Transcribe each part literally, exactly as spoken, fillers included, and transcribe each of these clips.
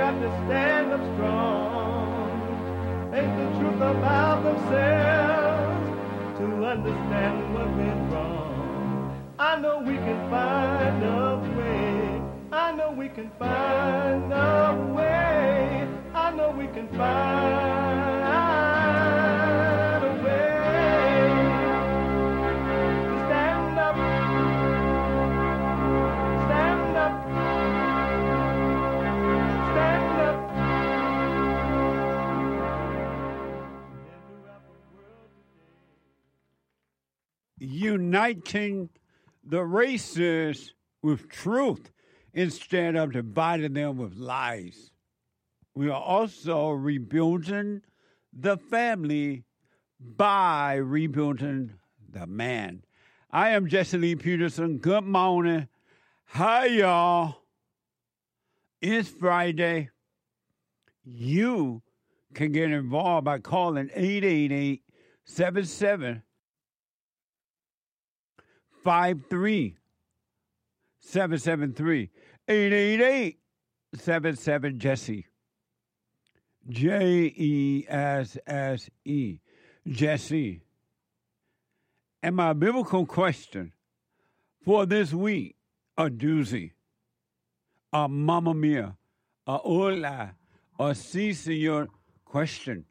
got to stand up strong. Ain't the truth about themselves to understand what went wrong. I know we can find a way. I know we can find a way. I know we can find a way to stand up, stand up, stand up. Uniting the races with truth instead of dividing them with lies. We are also rebuilding the family by rebuilding the man. I am Jesse Lee Peterson. Good morning. Hi, y'all. It's Friday. You can get involved by calling eight eight eight, seven seven five three seven seven three. eight eight eight, seven seven, Jesse. J E S S E. Jesse. And my biblical question for this week, a doozy, a mamma mia, a hola, a si senor question.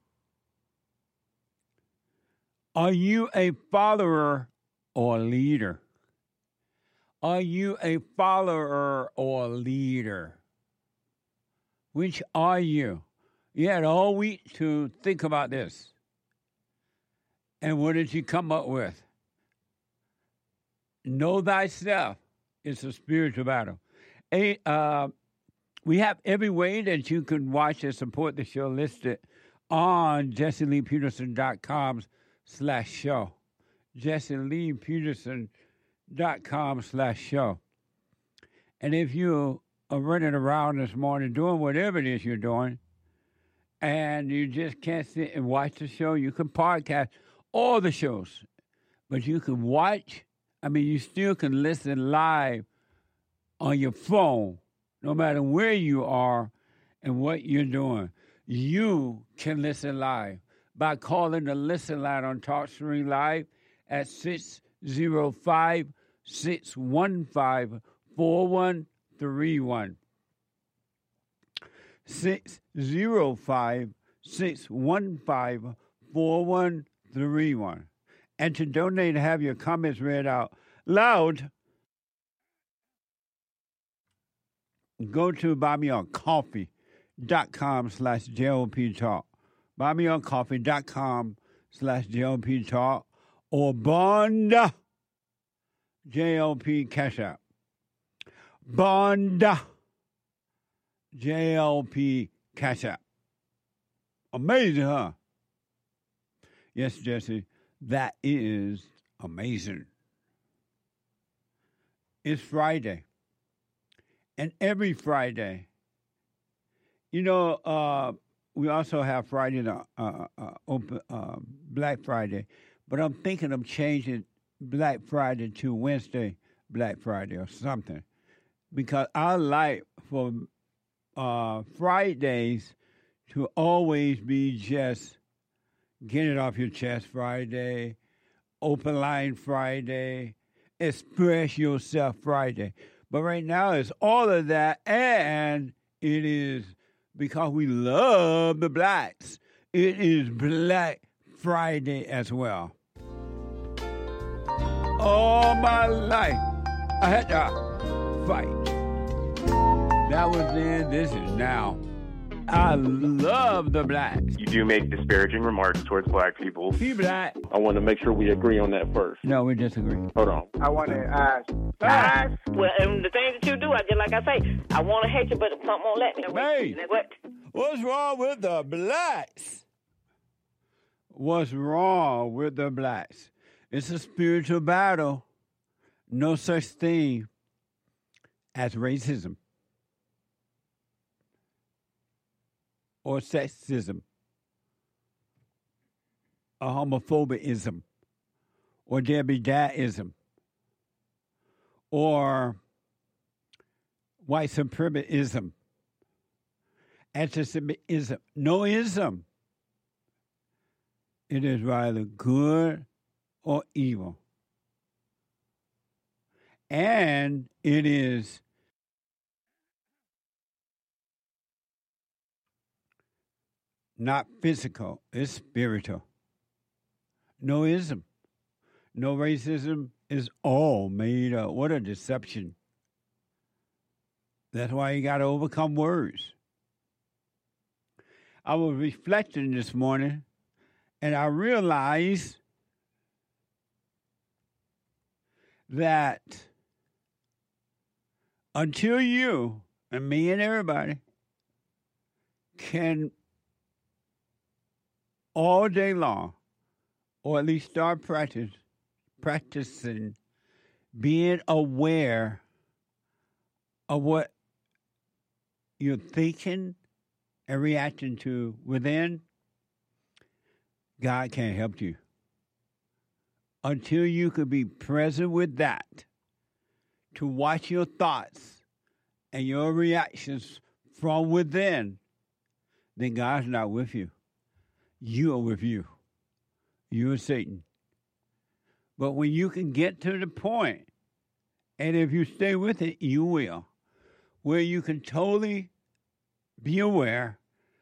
Are you a follower or leader? Are you a follower or leader? Which are you? You had all week to think about this. And what did you come up with? Know thyself. It's a spiritual battle. A, uh, we have every way that you can watch and support the show listed on jesse lee peterson dot com slash show. jesse lee peterson dot com slash show. And if you are running around this morning doing whatever it is you're doing, and you just can't sit and watch the show, you can podcast all the shows. But you can watch, I mean, you still can listen live on your phone, no matter where you are and what you're doing. You can listen live by calling the listen line on TalkStream Live at six oh five, six one five, four one three one. six oh five, six one five, four one three one. And to donate and have your comments read out loud, go to buymeacoffee.com slash JLP Talk. Buymeacoffee.com slash JLP Talk or Bond J L P Cash App. Bond J L P Cash App. Amazing, huh? Yes, Jesse, that is amazing. It's Friday. And every Friday, you know, uh, we also have Friday, uh, uh, open, uh, Black Friday, but I'm thinking of changing Black Friday to Wednesday Black Friday or something, because I like for uh, Fridays to always be just get it off your chest Friday, open line Friday, express yourself Friday. But right now it's all of that, and it is because we love the blacks. It is Black Friday as well. All my life, I had to fight. That was then, this is now. I love the blacks. You do make disparaging remarks towards black people. Be black. I want to make sure we agree on that first. No, we disagree. Hold on. I want to ask. Ah. Well, and the things that you do, I just like I say, I want to hate you, but something won't let me. Hey, what? What's wrong with the blacks? What's wrong with the blacks? It's a spiritual battle. No such thing as racism or sexism or homophobism or Debbie Dad-ism or white supremacism. Anti-Semitism, no ism. It is rather good or evil. And it is not physical, it's spiritual. No ism. No racism is all made up. What a deception. That's why you got to overcome words. I was reflecting this morning, and I realized that until you and me and everybody can all day long, or at least start practice, practicing being aware of what you're thinking and reacting to within, God can't help you. Until you can be present with that, to watch your thoughts and your reactions from within, then God's not with you. You are with you. You are Satan. But when you can get to the point, and if you stay with it, you will, where you can totally be aware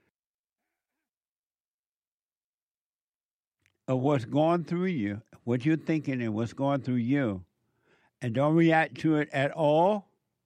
of what's going through you, what you're thinking and what's going through you, and don't react to it at all,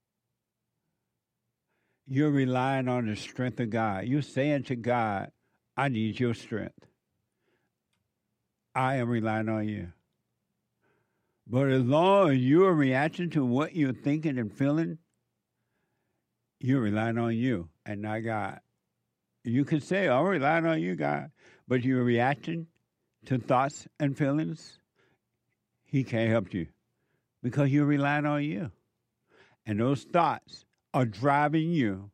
you're relying on the strength of God. You're saying to God, I need your strength. I am relying on you. But as long as you're reacting to what you're thinking and feeling, you're relying on you and not God. You can say, I'm relying on you, God, but you're reacting to thoughts and feelings, He can't help you because you're relying on you. And those thoughts are driving you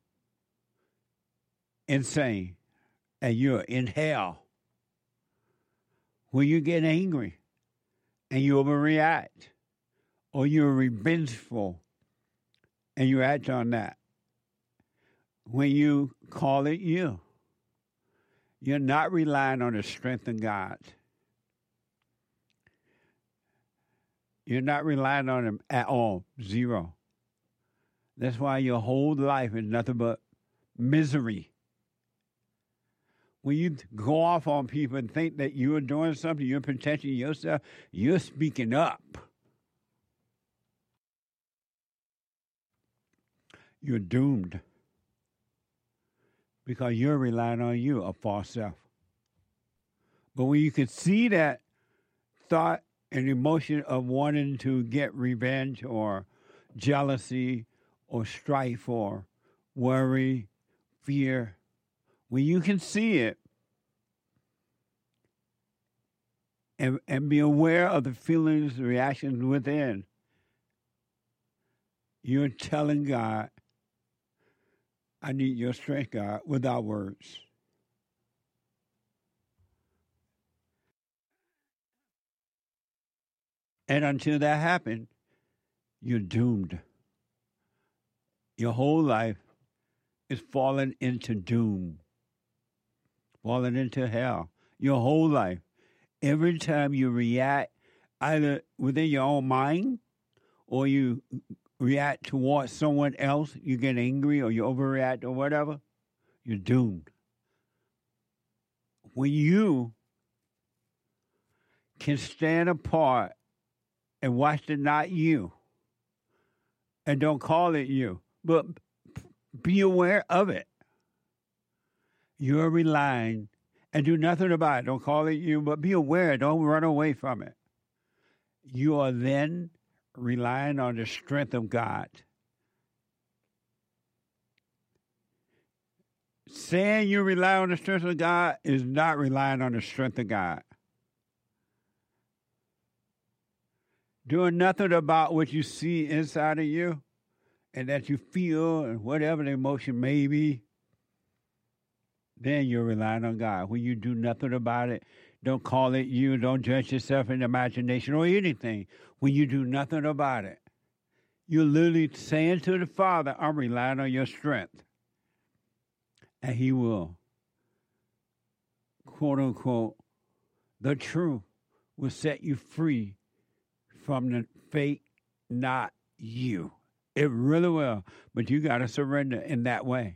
insane, and you're in hell. When you get angry and you overreact, or you're revengeful and you act on that, when you call it you, you're not relying on the strength of God. You're not relying on Him at all. Zero. That's why your whole life is nothing but misery. When you go off on people and think that you're doing something, you're protecting yourself, you're speaking up. You're doomed. Because you're relying on you, a false self. But when you can see that thought and emotion of wanting to get revenge or jealousy or strife or worry, fear, when you can see it and, and be aware of the feelings, the reactions within, you're telling God, I need your strength, God, without words. And until that happens, you're doomed. Your whole life is falling into doom, falling into hell. Your whole life. Every time you react, either within your own mind or you react towards someone else, you get angry or you overreact or whatever, you're doomed. When you can stand apart and watch the not you, and don't call it you, but be aware of it. You're relying, and do nothing about it. Don't call it you, but be aware. Don't run away from it. You are then relying on the strength of God. Saying you rely on the strength of God is not relying on the strength of God. Doing nothing about what you see inside of you and that you feel and whatever the emotion may be, then you're relying on God. When you do nothing about it, don't call it you, don't judge yourself in imagination or anything. When you do nothing about it, you're literally saying to the Father, I'm relying on your strength. and he will, quote unquote, the truth will set you free from the fake, not you. It really will, but you got to surrender in that way.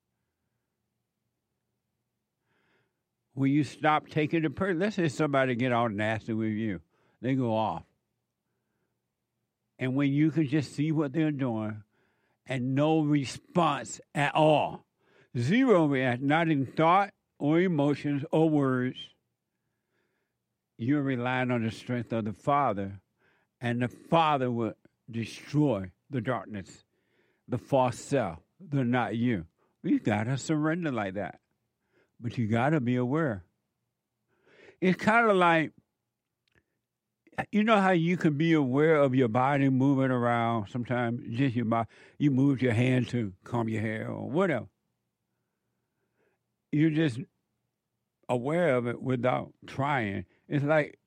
When you stop taking the person, let's say somebody get all nasty with you, they go off. And when you can just see what they're doing and no response at all, zero reaction, not in thought or emotions or words, you're relying on the strength of the Father, and the Father will destroy the darkness, the false self, the not you. You got to surrender like that. But you got to be aware. It's kind of like, you know how you can be aware of your body moving around sometimes? Just your body, you move your hand to comb your hair or whatever. You're just aware of it without trying. It's like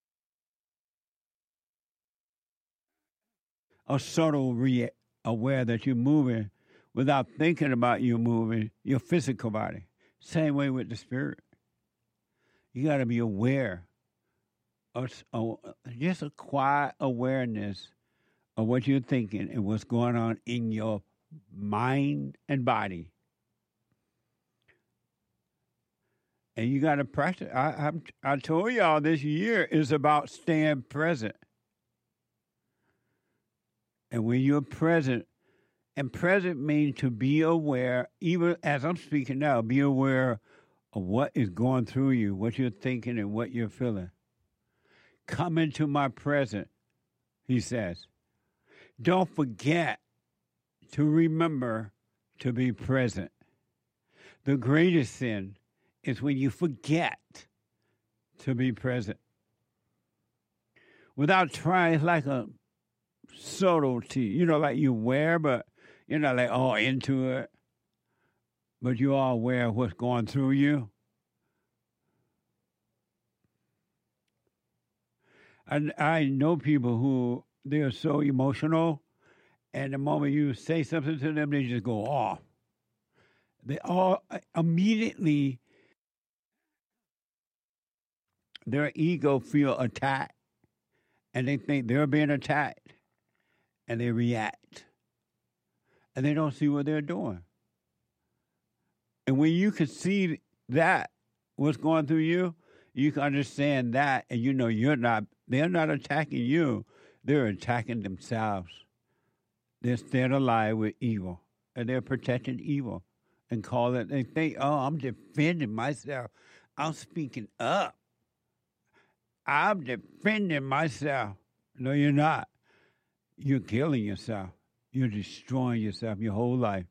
a subtle re- aware that you're moving without thinking about you moving your physical body. Same way with the spirit. You got to be aware of, of just a quiet awareness of what you're thinking and what's going on in your mind and body. And you got to practice. I, I I told y'all this year is about staying present. And when you're present, and present means to be aware, even as I'm speaking now, be aware of what is going through you, what you're thinking and what you're feeling. Come into my present, he says. Don't forget to remember to be present. The greatest sin is when you forget to be present. Without trying, it's like a subtlety, you know, like you aware, but you're not like all into it, but you are aware of what's going through you. And I know people who, they are so emotional, and the moment you say something to them, they just go off. They all immediately, their ego feel attacked, and they think they're being attacked, and they react. And they don't see what they're doing. And when you can see that, what's going through you, you can understand that, and you know you're not, they're not attacking you, they're attacking themselves. They're staying alive with evil, and they're protecting evil, and call it, they think, oh, I'm defending myself. I'm speaking up. I'm defending myself. No, you're not. You're killing yourself. You're destroying yourself your whole life.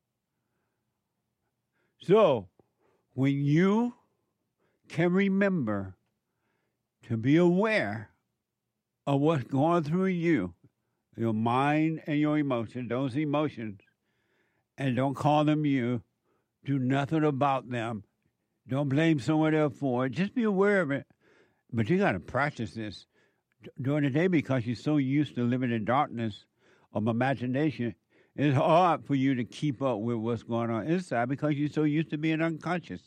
So, when you can remember to be aware of what's going through you, your mind and your emotions, those emotions, and don't call them you, do nothing about them, don't blame someone else for it, just be aware of it. But you got to practice this during the day because you're so used to living in darkness of imagination. It's hard for you to keep up with what's going on inside because you're so used to being unconscious.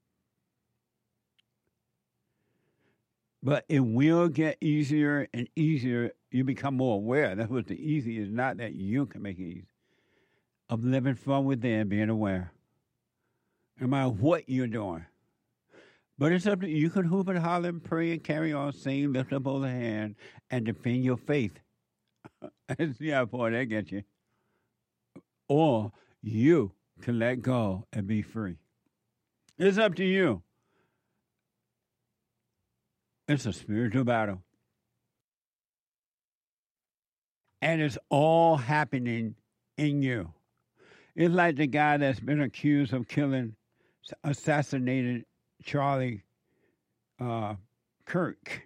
But it will get easier and easier. You become more aware. That's what the easy is, not that you can make it easy. Of living from within, being aware. No matter what you're doing. But it's up to you. You can hoop and holler and pray and carry on, sing, lift up all the hand, and defend your faith. See how far that gets you. Or you can let go and be free. It's up to you. It's a spiritual battle. And it's all happening in you. It's like the guy that's been accused of killing, assassinated Charlie uh, Kirk.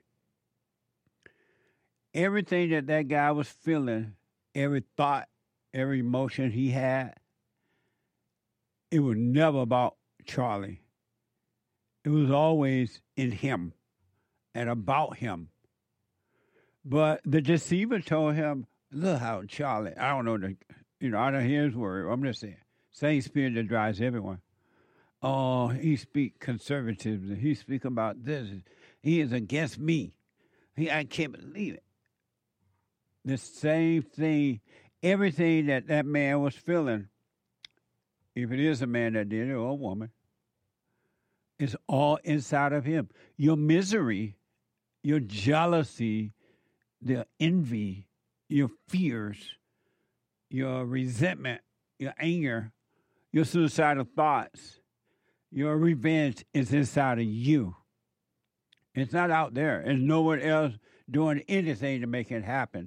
Everything that that guy was feeling, every thought, every emotion he had, it was never about Charlie. It was always in him and about him. But the deceiver told him, look how Charlie, I don't know, the, you know, I don't hear his word. I'm just saying, same spirit that drives everyone. oh, he speak conservatism. He speak about this. He is against me. He, I can't believe it. The same thing, everything that that man was feeling, if it is a man that did it or a woman, is all inside of him. Your misery, your jealousy, the envy, your fears, your resentment, your anger, your suicidal thoughts, your revenge is inside of you. It's not out there. There's no one else doing anything to make it happen.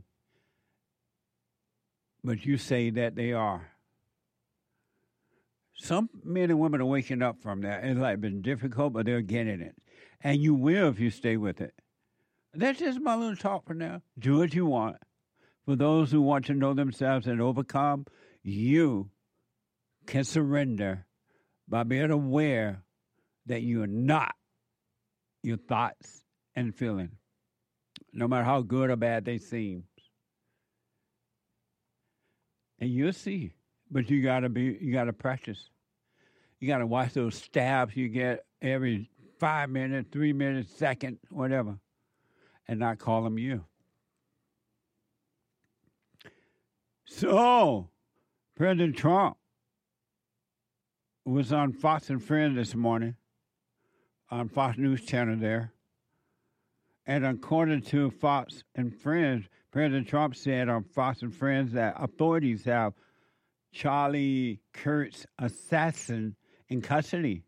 But you say that they are. Some men and women are waking up from that. It's like been difficult, but they're getting it. And you will if you stay with it. That's just my little talk for now. Do what you want. For those who want to know themselves and overcome, you can surrender by being aware that you are not your thoughts and feelings, no matter how good or bad they seem. And you'll see. But you gotta be you gotta practice. You gotta watch those stabs you get every five minutes, three minutes, second, whatever, and not call them you. So, President Trump was on Fox and Friends this morning, on Fox News Channel there. And according to Fox and Friends, President Trump said on Fox and Friends that authorities have Charlie Kirk's assassin in custody.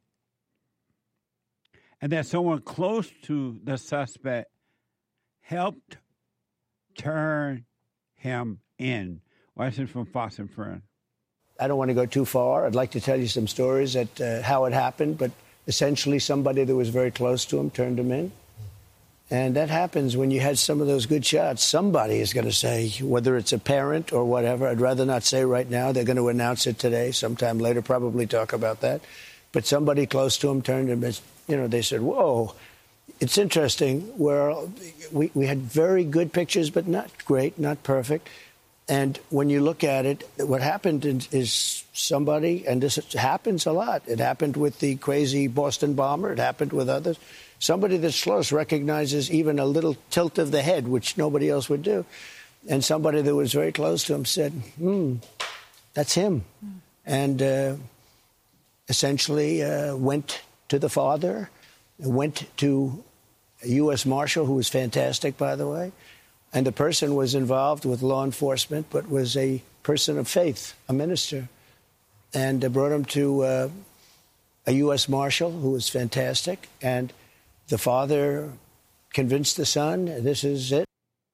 And that someone close to the suspect helped turn him in. Watch this from Fox and Friends. I don't want to go too far. I'd like to tell you some stories at uh, how it happened, but essentially somebody that was very close to him turned him in. And that happens when you had some of those good shots. Somebody is going to say, whether it's a parent or whatever, I'd rather not say right now. They're going to announce it today, sometime later, probably talk about that. But somebody close to him turned him, you know, they said, whoa. It's interesting where we, we had very good pictures, but not great, not perfect. And when you look at it, what happened is somebody, and this happens a lot. It happened with the crazy Boston bomber. It happened with others. Somebody that's close recognizes even a little tilt of the head, which nobody else would do. And somebody that was very close to him said, hmm, that's him. Mm. And uh, essentially uh, went to the father, went to a U S Marshal, who was fantastic, by the way. And the person was involved with law enforcement, but was a person of faith, a minister. And uh, brought him to uh, a U S Marshal, who was fantastic. And the father convinced the son, this is it.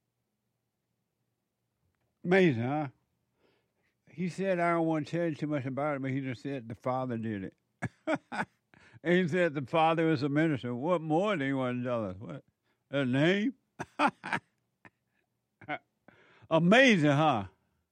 Amazing, huh? He said, I don't want to tell you too much about it, but he just said the father did it. And he said the father was a minister. What more do you want to tell us? What? A name? Amazing, huh?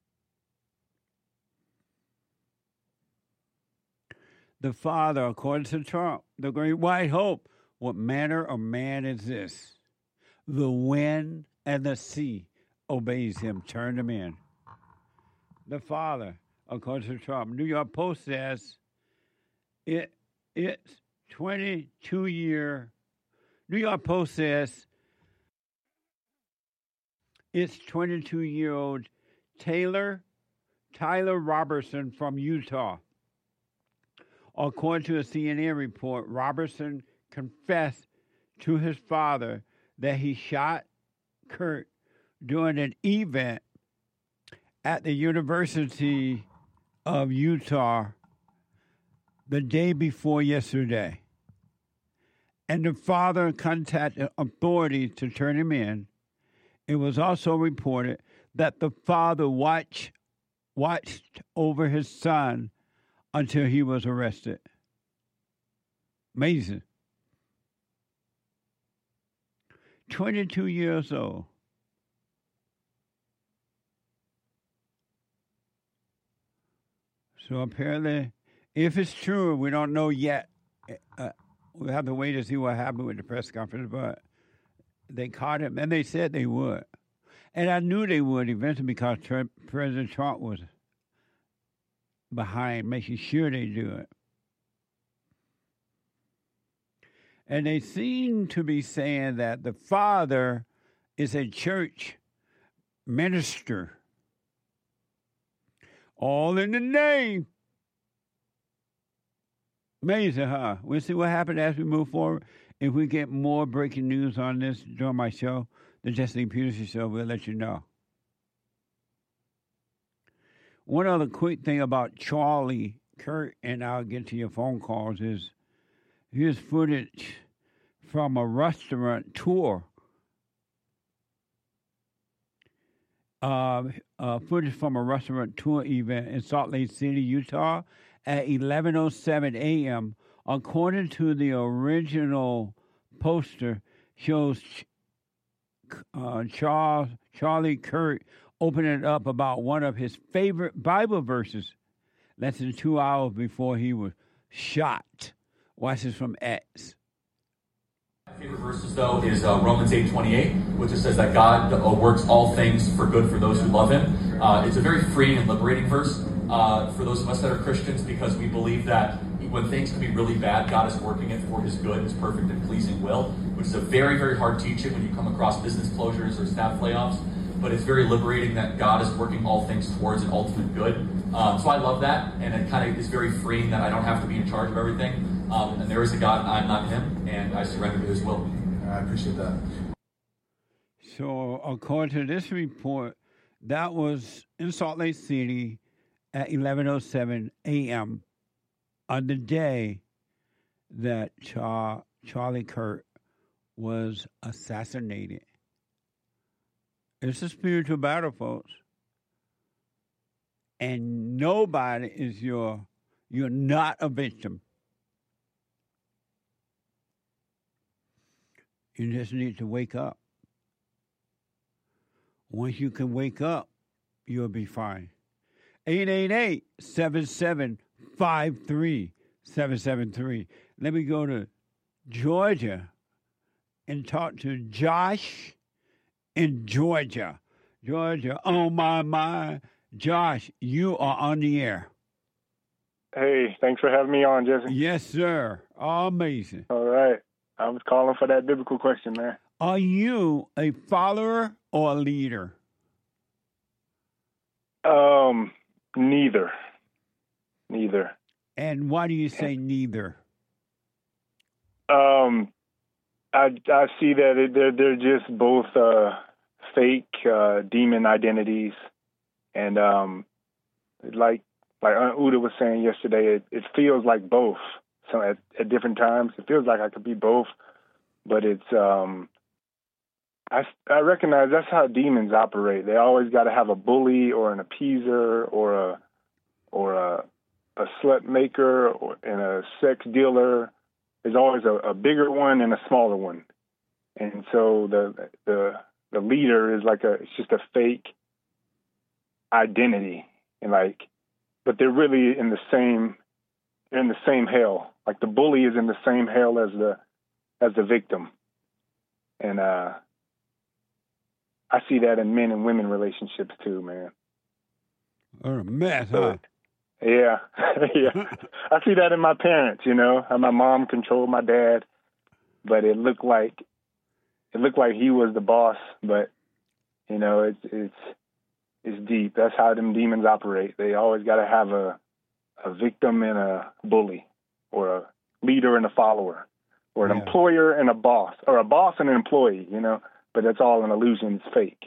The father, according to Trump, the great white hope. What manner of man is this? The wind and the sea obeys him, turned him in. The father, according to Trump, New York Post says it it's twenty-two year. New York Post says it's twenty-two year old Taylor Tyler Robertson from Utah. According to a C N N report, Robertson confessed to his father that he shot Kirk during an event at the University of Utah the day before yesterday. And the father contacted authorities to turn him in. It was also reported that the father watched, watched over his son until he was arrested. Amazing. twenty-two years old. So apparently, if it's true, we don't know yet. Uh, we'll have to wait to see what happened with the press conference, but they caught him, and they said they would. And I knew they would eventually because Trump, President Trump was behind making sure they do it. And they seem to be saying that the father is a church minister. All in the name. Amazing, huh? We'll see what happens as we move forward. If we get more breaking news on this during my show, the Jesse Lee Peterson Show, we'll let you know. One other quick thing about Charlie Kirk, and I'll get to your phone calls, is here's footage from a restaurant tour. Uh, uh, footage from a restaurant tour event in Salt Lake City, Utah, at eleven oh seven a.m. According to the original poster, shows uh, Charles Charlie Kirk opening up about one of his favorite Bible verses less than two hours before he was shot. Watch this from X. My favorite verses, though, is uh, Romans eight twenty-eight, which just says that God uh, works all things for good for those who love Him. Uh, it's a very freeing and liberating verse uh, for those of us that are Christians, because we believe that when things can be really bad, God is working it for His good, His perfect and pleasing will, which is a very, very hard teaching when you come across business closures or staff layoffs. But it's very liberating that God is working all things towards an ultimate good. Um, so I love that, and it kind of is very freeing that I don't have to be in charge of everything. Um, and there is a God, and I'm not Him, and I surrender to His will. I appreciate that. So according to this report, that was in Salt Lake City at eleven oh seven a.m. on the day that Char- Charlie Kirk was assassinated. It's a spiritual battle, folks. And nobody is your, you're not a victim. You just need to wake up. Once you can wake up, you'll be fine. eight eight eight, seven seven five three, seven seven three. Let me go to Georgia and talk to Josh in Georgia. Georgia, oh my, my. Josh, you are on the air. Hey, thanks for having me on, Jesse. Yes, sir. Amazing. All right. I was calling for that biblical question, man. Are you a follower or a leader? Um, neither. Neither. And why do you say neither? Um, I, I see that it, they're, they're just both uh, fake uh, demon identities. And um, like like Aunt Uda was saying yesterday, it, it feels like both. So at, at different times, it feels like I could be both. But it's um, I I recognize that's how demons operate. They always got to have a bully or an appeaser or a or a a slut maker or and a sex dealer. There's always a, a bigger one and a smaller one. And so the the the leader is like a it's just a fake identity, and like, but they're really in the same, they're in the same hell. Like the bully is in the same hell as the, as the victim, and uh, I see that in men and women relationships too, man. Oh, a mess, huh? Yeah, yeah. I see that in my parents. You know, how my mom controlled my dad, but it looked like, it looked like he was the boss, but you know, it's it's. It's deep. That's how them demons operate. They always got to have a a victim and a bully, or a leader and a follower, or an yeah. employer and a boss, or a boss and an employee, you know. But that's all an illusion. It's fake.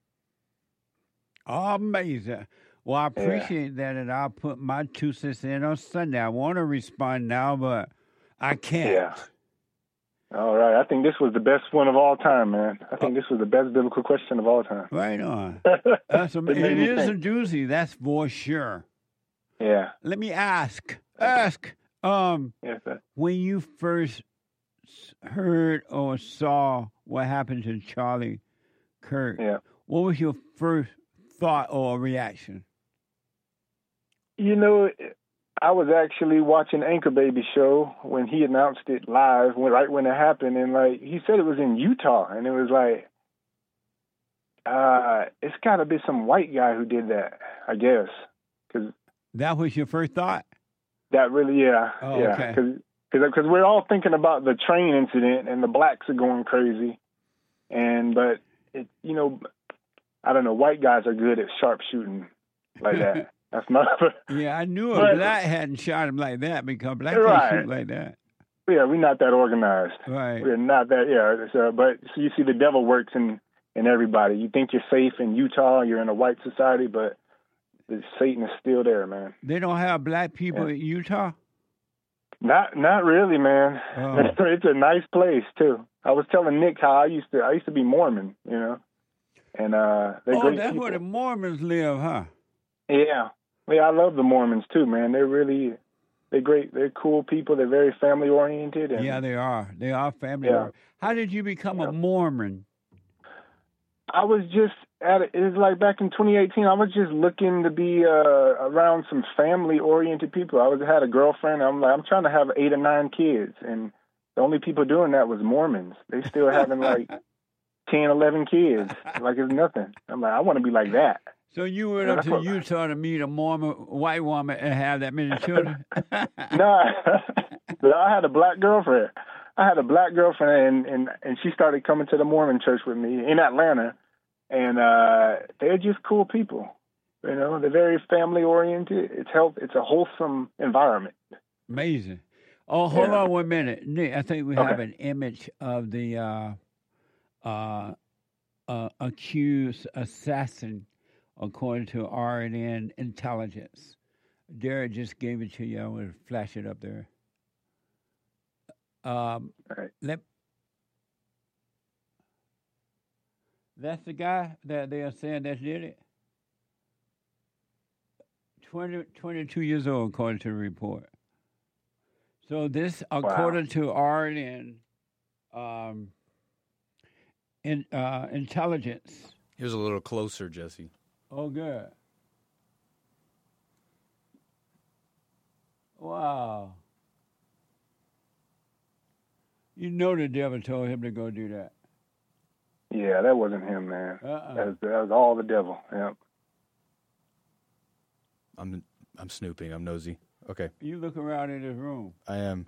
Amazing. Well, I appreciate yeah. that, and I'll put my two cents in on Sunday. I want to respond now, but I can't. Yeah. All right. I think this was the best one of all time, man. I think this was the best biblical question of all time. Right on. That's a, it it is think. a doozy, that's for sure. Yeah. Let me ask, ask, um, yes, sir. when you first heard or saw what happened to Charlie Kirk, yeah. what was your first thought or reaction? You know, I was actually watching Anchor Baby show when he announced it live, when, right when it happened, and like he said it was in Utah, and it was like, uh, it's got to be some white guy who did that, I guess, because that was your first thought. That really, yeah, oh, yeah, okay. Cause, because we're all thinking about the train incident and the blacks are going crazy, and but it, you know, I don't know, white guys are good at sharpshooting like that. That's my yeah. I knew a but, black hadn't shot him like that because black right. can't shoot like that. Yeah, we're not that organized. Right. We're not that. Yeah. So, but so you see, the devil works in in everybody. You think you're safe in Utah, you're in a white society, but Satan is still there, man. They don't have black people yeah. in Utah? Not not really, man. Oh. It's a nice place too. I was telling Nick how I used to I used to be Mormon, you know. And uh they're Oh, great that's people. where the Mormons live, huh? Yeah. Yeah, I love the Mormons too, man. They're really they're great. They're cool people. They're very family oriented. And, yeah, they are. They are family yeah. oriented. How did you become yeah. a Mormon? I was just at it was like back in twenty eighteen. I was just looking to be uh, around some family-oriented people. I was had a girlfriend. I'm like, I'm trying to have eight or nine kids, and the only people doing that was Mormons. They still having like ten, eleven kids, like it's nothing. I'm like, I want to be like that. So you went yeah, up to what, Utah to meet a Mormon white woman and have that many children? No, but I had a black girlfriend. I had a black girlfriend, and, and, and she started coming to the Mormon church with me in Atlanta. And uh, they're just cool people, you know. They're very family oriented. It's health. It's a wholesome environment. Amazing. Oh, hold yeah. on one minute, Nick. I think we okay. have an image of the uh, uh, uh, accused assassin, according to R N N Intelligence. Derek just gave it to you. I want to flash it up there. Um, right. let. That's the guy that they are saying that did it? twenty, twenty-two years old, according to the report. So this, according wow. to R N N um, in, uh, Intelligence. Here's a little closer, Jesse. Oh, good. Wow. You know the devil told him to go do that. Yeah, that wasn't him, man. Uh-uh. That was, that was all the devil. Yep. I'm I'm snooping. I'm nosy. Okay. You look around in this room. I am.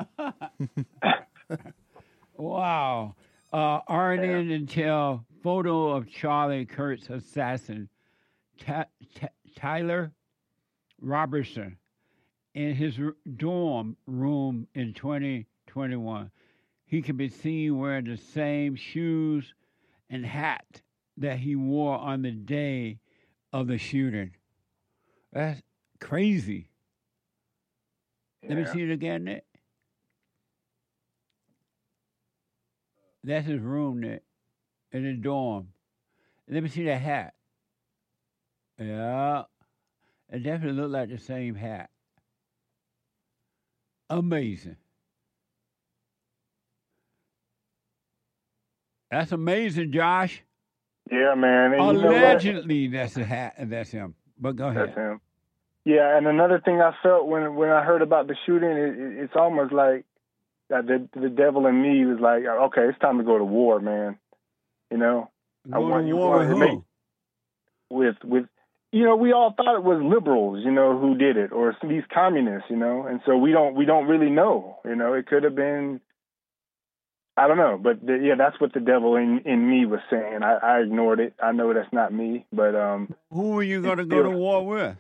Wow. Uh, R N N Intel photo of Charlie Kirk's assassin, Ta- Ta- Tyler Robertson, in his r- dorm room in twenty twenty-one. He can be seen wearing the same shoes and hat that he wore on the day of the shooting. That's crazy. Yeah. Let me see it again, Nick. That's his room, Nick, in his dorm. Let me see that hat. Yeah. It definitely looked like the same hat. Amazing. That's amazing, Josh. Yeah, man. And allegedly, you know that's a hat. That's him. But go ahead. That's him. Yeah, and another thing I felt when when I heard about the shooting, it, it, it's almost like that the the devil in me was like, okay, it's time to go to war, man. You know, go I want to you war with to who? make with with. You know, we all thought it was liberals, you know, who did it, or these communists, you know, and so we don't we don't really know. You know, it could have been. I don't know, but the, yeah, that's what the devil in, in me was saying. I, I ignored it. I know that's not me, but um. Who were you going to go to war with?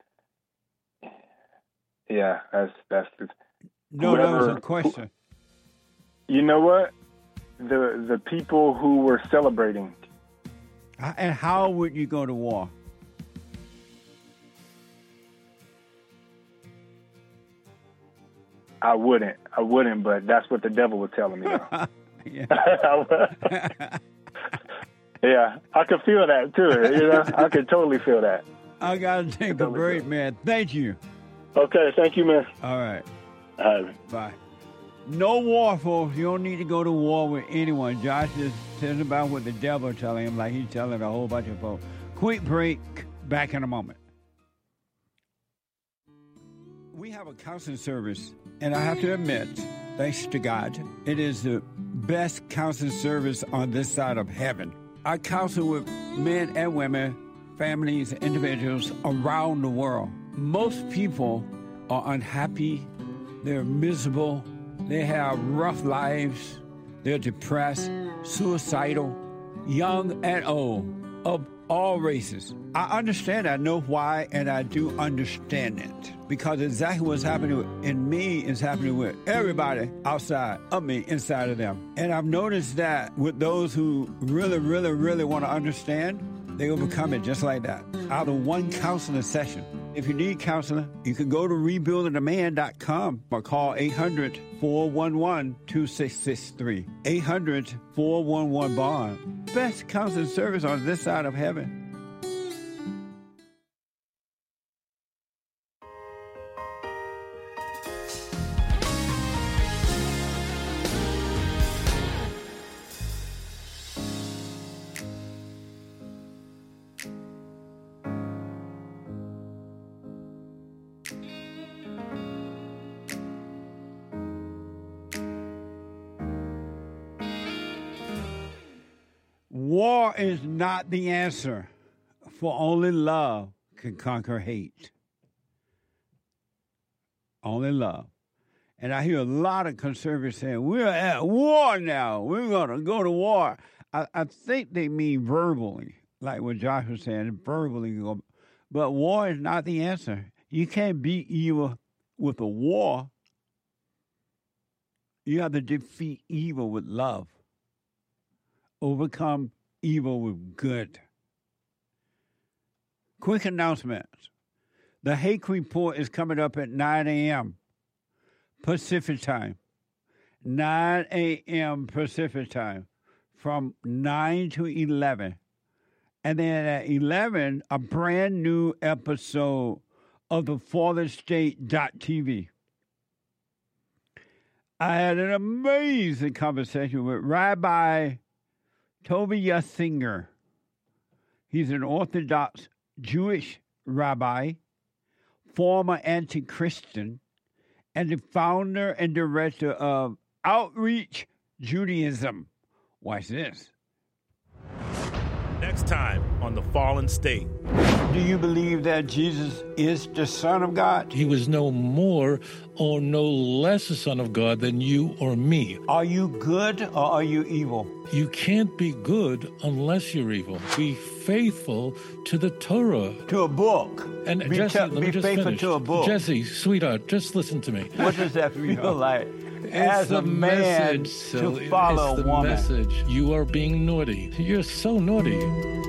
Yeah, that's that's. The, no, whoever, that was a question. Who, you know what? The the people who were celebrating. And how would you go to war? I wouldn't. I wouldn't, but that's what the devil was telling me. yeah. yeah, I could feel that too. You know, I could totally feel that. I gotta take a break, man. Thank you. Okay, thank you, man. All right. All right. Bye. No war, folks. You don't need to go to war with anyone. Josh is telling about what the devil telling him, like he's telling a whole bunch of folks. Quick break. Back in a moment. We have a counseling service, and I have to admit, thanks to God, it is the best counseling service on this side of heaven. I counsel with men and women, families, individuals around the world. Most people are unhappy, they're miserable, They have rough lives. They're depressed, suicidal, young and old, of all races. I understand, I know why, and I do understand it. Because exactly what's happening in me is happening with everybody outside of me, inside of them. And I've noticed that with those who really, really, really want to understand, they overcome it just like that, out of one counseling session. If you need counseling, you can go to rebuilding the man dot com or call eight hundred, four one one, two six six three. eight hundred, four one one, bond. Best counseling service on this side of heaven. War is not the answer, for only love can conquer hate. Only love. And I hear a lot of conservatives saying, we're at war now. We're going to go to war. I, I think they mean verbally, like what Josh was saying, verbally. But war is not the answer. You can't beat evil with a war. You have to defeat evil with love. Overcome evil with good. Quick announcements. The Hake Report is coming up at nine a.m. Pacific time. nine a.m. Pacific time. From nine to eleven. And then at eleven, a brand new episode of the Fallen State dot T V. I had an amazing conversation with Rabbi Tovia Singer. He's an Orthodox Jewish rabbi, former anti-Christian, and the founder and director of Outreach Judaism. Watch this. Next time on The Fallen State. Do you believe that Jesus is the Son of God? He was no more or no less a Son of God than you or me. Are you good or are you evil? You can't be good unless you're evil. Be faithful to the Torah. To a book. And be Jesse, te- let me be just faithful finish. to a book. Jesse, sweetheart, just listen to me. What does that feel like? As It's a the man message, so to follow it's a the woman. message. You are being naughty. You're so naughty.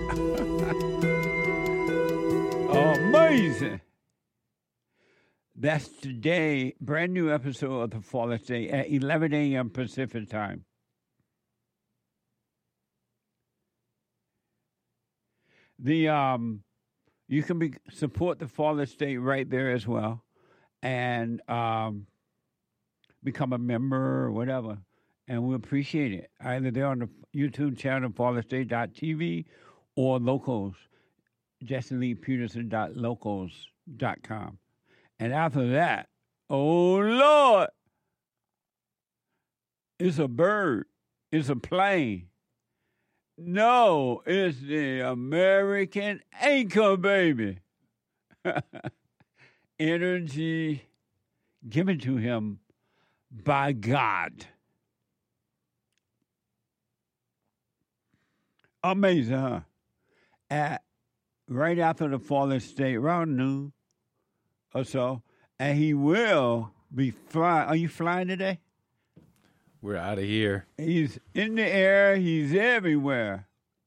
Amazing. That's today, brand new episode of The Fallen State at eleven a.m. Pacific time. The um, you can be support The Fallen State right there as well, and um, become a member or whatever, and we appreciate it. Either they're on the YouTube channel Fallen State dot T V or locals. Jesse Lee Peterson dot locals dot com. And after that, oh Lord, it's a bird, it's a plane. No, it's the American Anchor Baby. Energy given to him by God. Amazing, huh? At right after the Fallen State, around noon or so, and he will be flying. Are you flying today? We're out of here. He's in the air. He's everywhere.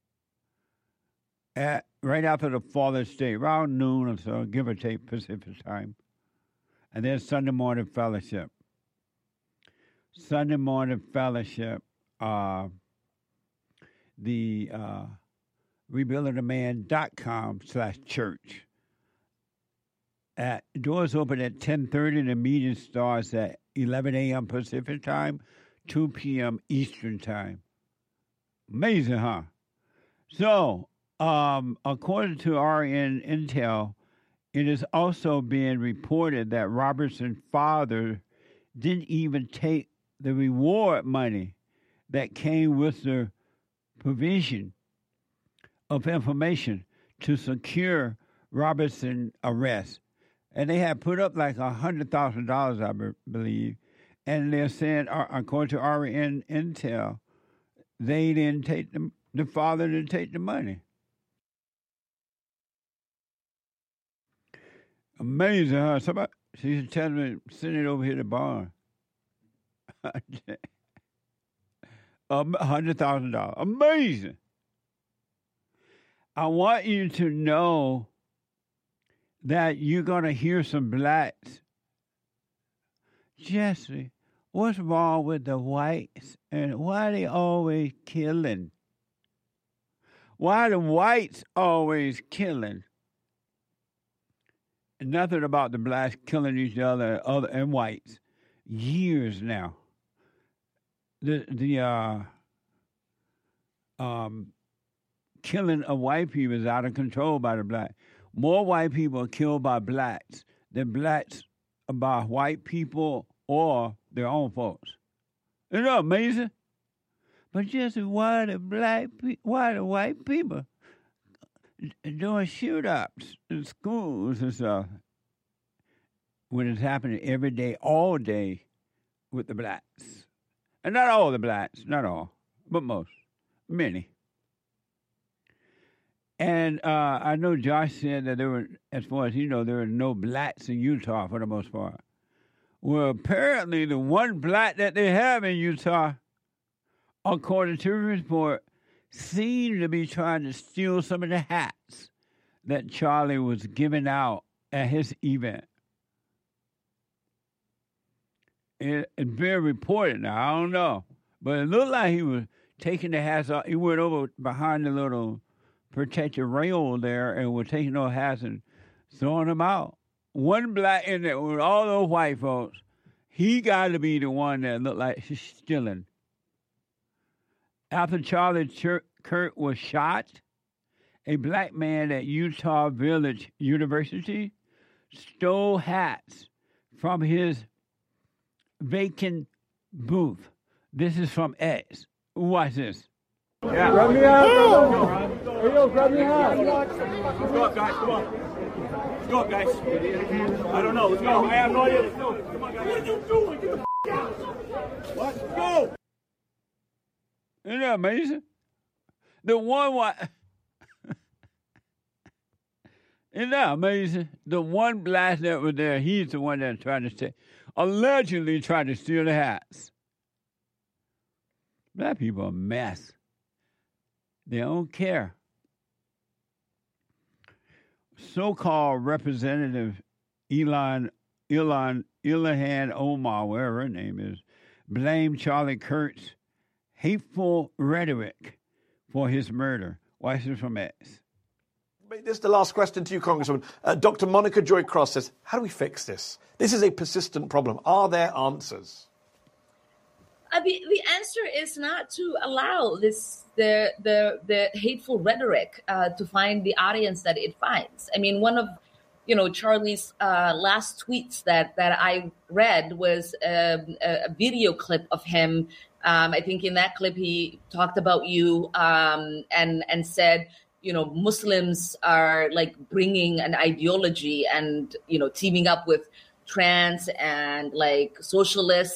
At right after the Fallen State, around noon or so, give or take Pacific time. And then Sunday morning fellowship. Sunday morning fellowship. Uh, the uh, rebuilding the man dot com slash church. At doors open at ten thirty, and the meeting starts at eleven a.m. Pacific time, two p.m. Eastern time. Amazing, huh? So, um, according to R N Intel, it is also being reported that Robertson's father didn't even take the reward money that came with the provision of information to secure Robertson's arrest. And they had put up like one hundred thousand dollars, I be- believe, And they're saying, uh, according to R N Intel, they didn't take the, the father didn't take the money. Amazing, huh? Somebody, she's telling me, send it over here to the barn. one hundred thousand dollars. Amazing. I want you to know that you're going to hear some blacks. Jesse, what's wrong with the whites and why are they always killing? Why are the whites always killing? Nothing about the blacks killing each other, other and whites. Years now. The the uh, um, killing of white people is out of control by the black. More white people are killed by blacks than blacks by white people or their own folks. Isn't that amazing? But just why the black pe- why the white people doing shoot-ups in schools and stuff when it's happening every day, all day with the blacks. And not all the blacks, not all, but most, many. And uh, I know Josh said that there were, as far as you know, there were no blacks in Utah for the most part. Well, apparently the one black that they have in Utah, according to the report, seemed to be trying to steal some of the hats that Charlie was giving out at his event. It, it's been reported now. I don't know. But it looked like he was taking the hats off. He went over behind the little protective rail there and was taking those hats and throwing them out. One black in there with all those white folks, he got to be the one that looked like he's stealing. After Charlie Kirk was shot, a black man at Utah Village University stole hats from his vacant booth. This is from X. Watch this. Yeah. Grab me out. Hey, yo, grab me out. Let's go up, guys. Come on. Let's go up, guys. I don't know. Let's go. I have no idea. Let's go. Come on, guys. What are you doing? Get the f*** out. What? Let's go. Isn't that amazing? The one what? Isn't that amazing? The one black that was there, he's the one that tried to steal, allegedly tried to steal the hats. Black people are a mess. They don't care. So-called Representative Elon, Elon, Ilhan Omar, whatever her name is, blamed Charlie Kirk's hateful rhetoric for his murder. Watch this from X. This is the last question to you, Congresswoman. Uh, Doctor Monica Joy Cross says, how do we fix this? This is a persistent problem. Are there answers? Uh, the, the answer is not to allow this the the the hateful rhetoric uh, to find the audience that it finds. I mean, one of you know Charlie's uh, last tweets that that I read was a, a video clip of him. Um, I think in that clip he talked about you um, and and said, you know, Muslims are like bringing an ideology and you know teaming up with trans and like socialists.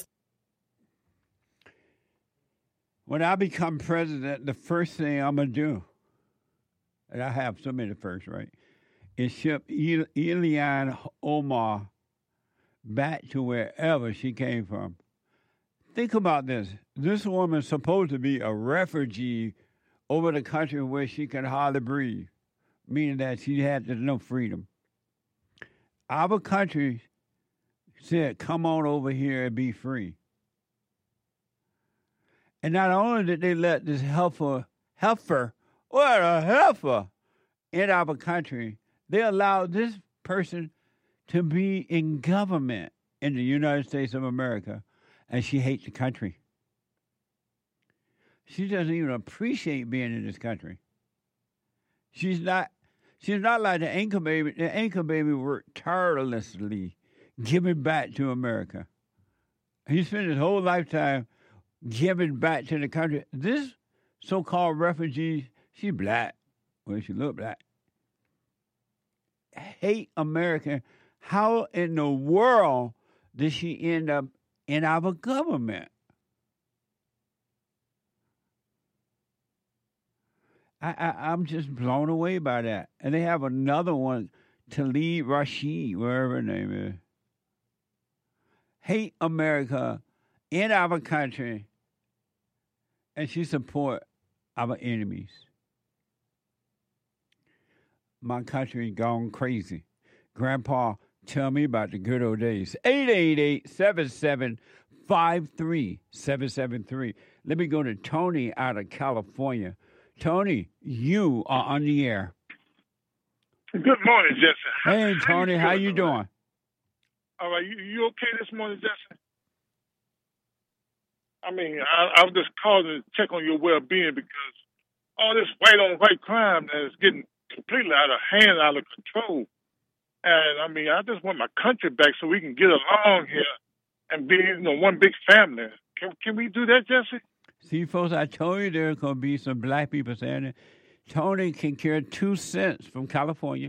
When I become president, the first thing I'm going to do, and I have so many firsts, right, is ship Il- Ilhan Omar back to wherever she came from. Think about this. This woman's supposed to be a refugee over the country where she can hardly breathe, meaning that she had no freedom. Our country said, come on over here and be free. And not only did they let this heifer, heifer, what a heifer, in our country, they allowed this person to be in government in the United States of America, and she hates the country. She doesn't even appreciate being in this country. She's not. She's not like the anchor baby. The anchor baby worked tirelessly, giving back to America. He spent his whole lifetime giving back to the country. This so-called refugee, she black. Well, she look black. Hate America. How in the world did she end up in our government. I, I, I'm just blown away by that. And they have another one, Talib Rashid, wherever her name is. Hate America in our country, and she support our enemies. My country gone crazy. Grandpa, tell me about the good old days. eight eight eight, seven seven five three, seven seven three. Let me go to Tony out of California. Tony, you are on the air. Good morning, Jesse. Hey, Tony, how you doing? All right, you, you okay this morning, Jesse? I mean, I, I was just calling to check on your well-being because all this white-on-white crime that is getting completely out of hand, out of control. And, I mean, I just want my country back so we can get along here and be, you know, one big family. Can, can we do that, Jesse? See, folks, I told you there's going to be some black people saying it. Tony can care two cents from California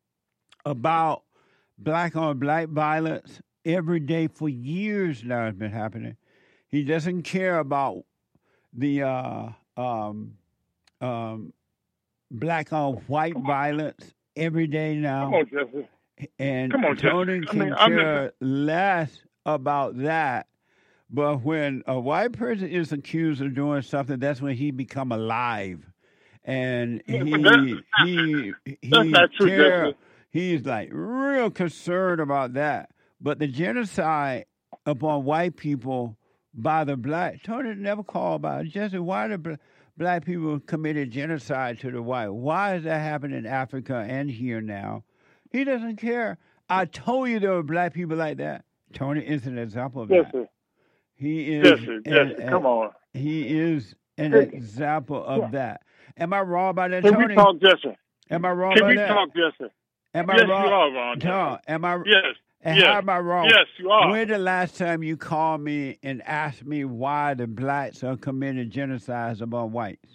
about black-on-black violence every day for years now. It's been happening. He doesn't care about the uh, um, um, black-on-white violence every day now. Come on, Jesse. And Come on, Tony Jesse. can I mean, I'm care just... less about that. But when a white person is accused of doing something, that's when he become alive. And he he he care, he's like real concerned about that. But the genocide upon white people by the black, Tony never called about it. Jesse, why the black people committed genocide to the white? Why is that happening in Africa and here now? He doesn't care. I told you there were black people like that. Tony is an example of yes, that. Sir. He is. Yes, sir. Yes, an, sir. Come on. He is an example of yeah. that. Am I wrong about that, Can Tony? we talk, Jesse? Am I wrong Can about we that? Can we talk, Jesse? Am I yes, wrong? you are wrong, Jesse. No, am I? Yes. And yes. how am I wrong? Yes, you are. When the last time you called me and asked me why the blacks are committing genocides among whites?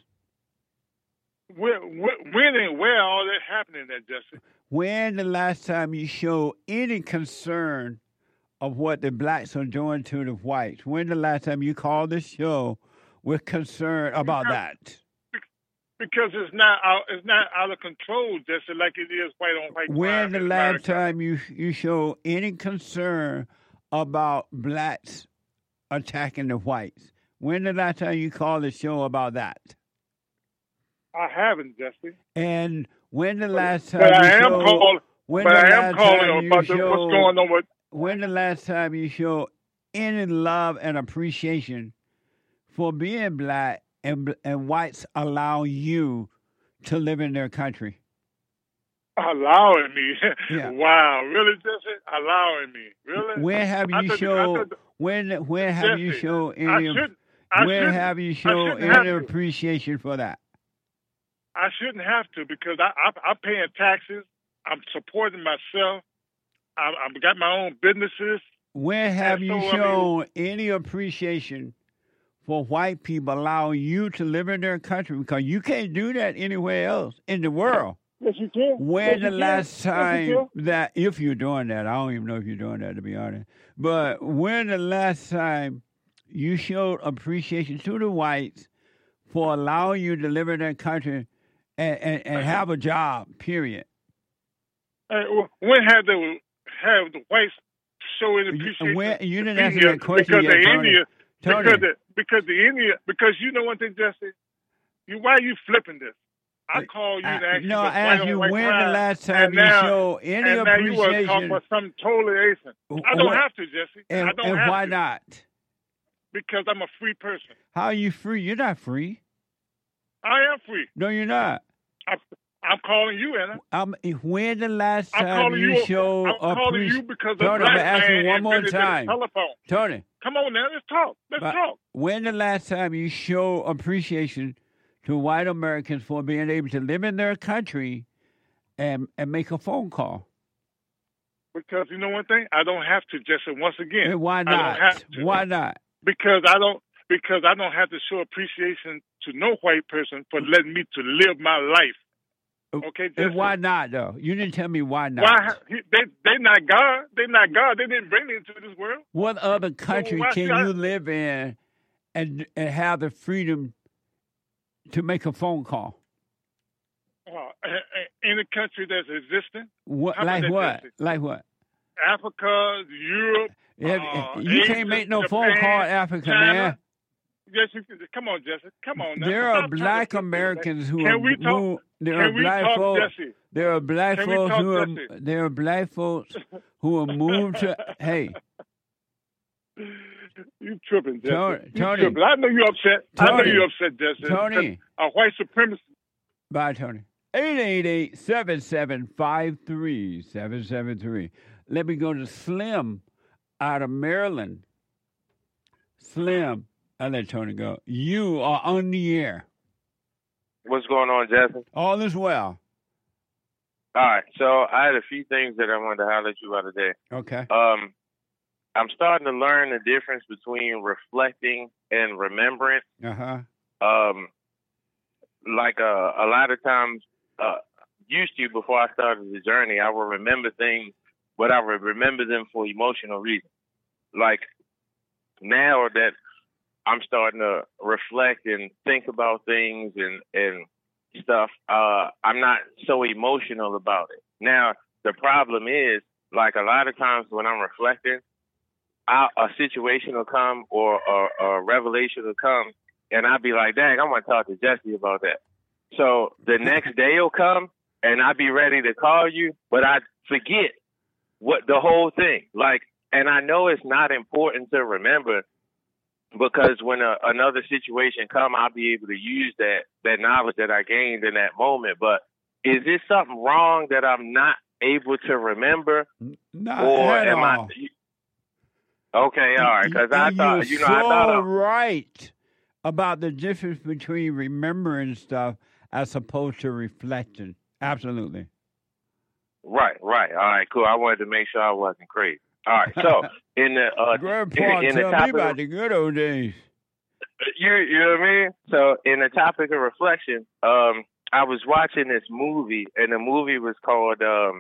When, when, when and where all that happening there, Jesse? When the last time you showed any concern of what the blacks are doing to the whites? When the last time you called the show with concern about because, that? Because it's not out, it's not out of control, Jesse, like it is white on white. When the last time you you showed any concern about blacks attacking the whites? When the last time you called the show about that? I haven't, Jesse. And when the last time but you I am showed, called, when but the I am last calling time about you the, showed, what's going on with. When the last time you showed any love and appreciation for being black and and whites allow you to live in their country? Allowing me? Yeah. Wow, really, Jesse? Allowing me? Really? When have you showed? When when have Jesse, you showed any? I should, I when have you showed any appreciation for that? I shouldn't have to because I, I, I'm paying taxes. I'm supporting myself. I, I've got my own businesses. When have so, you shown I mean, any appreciation for white people allowing you to live in their country? Because you can't do that anywhere else in the world. Yes, you can. When yes, the last can. time yes, that, if you're doing that, I don't even know if you're doing that, to be honest. But when the last time you showed appreciation to the whites for allowing you to live in their country and, and, and have a job, period? Uh, when have the have the whites show any appreciation? When, you didn't answer that question because yet, the Tony. India, Tony. Because the, because the India, because you know one thing, Jesse. You why are you flipping this? I call you I, and ask no, you. I asked you when crime, the last time you now, show any and appreciation. Now you want to talk about something totally different. I don't what, have to, Jesse. And, I don't and have why to. not? Because I'm a free person. How are you free? You're not free. I am free. No, you're not. I'm, I'm calling you, Anna. Um, when the last I'm time you, you show I'm calling appreci- you because Tony, the I'm black gonna ask man you one more invented the time. telephone. Tony, come on now, let's talk. Let's but talk. When the last time you show appreciation to white Americans for being able to live in their country and and make a phone call? Because you know one thing, I don't have to. Jesse, once again, and why not? I don't have to. Why not? Because I don't. Because I don't have to show appreciation to no white person for letting me to live my life. Okay, And why not, though? You didn't tell me why not. Why he- they they not God? They not God. They didn't bring me into this world. What other country why can should I- you live in and and have the freedom to make a phone call? Uh, a- a- any country that's existing. What, How about like that, what? Jesse? Like what? Africa, Europe. Yeah, uh, you Asia, can't make no Japan, phone call in Africa, China. man. Yes, you can. Come on, Jesse. Come on. Now. There Stop are trying to black put this Americans back. who Can are we talk? move, there can are we black talk, folks. Jesse? There are black Can we folks talk, who are Jesse? there are black folks who are moved to. Hey, You tripping, Jesse? Tony, you Tony. tripping. I know you're upset. I know Tony. you're upset, Jesse. Tony. A white supremacist. bye, Tony. eight eight eight, seven seven five, three seven seven three. Let me go to Slim out of Maryland. Slim, I'll let Tony go. You are on the air. What's going on, Jesse? All is well. All right, so I had a few things that I wanted to highlight you about today. Okay. Um, I'm starting to learn the difference between reflecting and remembrance. Uh-huh. Um, like uh, a lot of times, uh, used to before I started the journey, I would remember things, but I would remember them for emotional reasons. Like now that I'm starting to reflect and think about things and, and stuff, uh, I'm not so emotional about it. Now, the problem is, like a lot of times when I'm reflecting, I, a situation will come or a, a revelation will come, and I'll be like, dang, I want to talk to Jesse about that. So the next day will come, and I'll be ready to call you, but I forget what the whole thing. Like, and I know it's not important to remember, because when a, another situation come, I'll be able to use that, that knowledge that I gained in that moment. But is this something wrong that I'm not able to remember? Not or at am all. I? Okay, all right. Because I And thought, you're you know, so I thought I, right about the difference between remembering stuff as opposed to reflecting. Absolutely. right, right. All right, cool. I wanted to make sure I wasn't crazy. All right, so in the uh, Grandpa, in, in the tell me topic, about of, the good old days. you you know what I mean? So in the topic of reflection, um, I was watching this movie, and the movie was called um,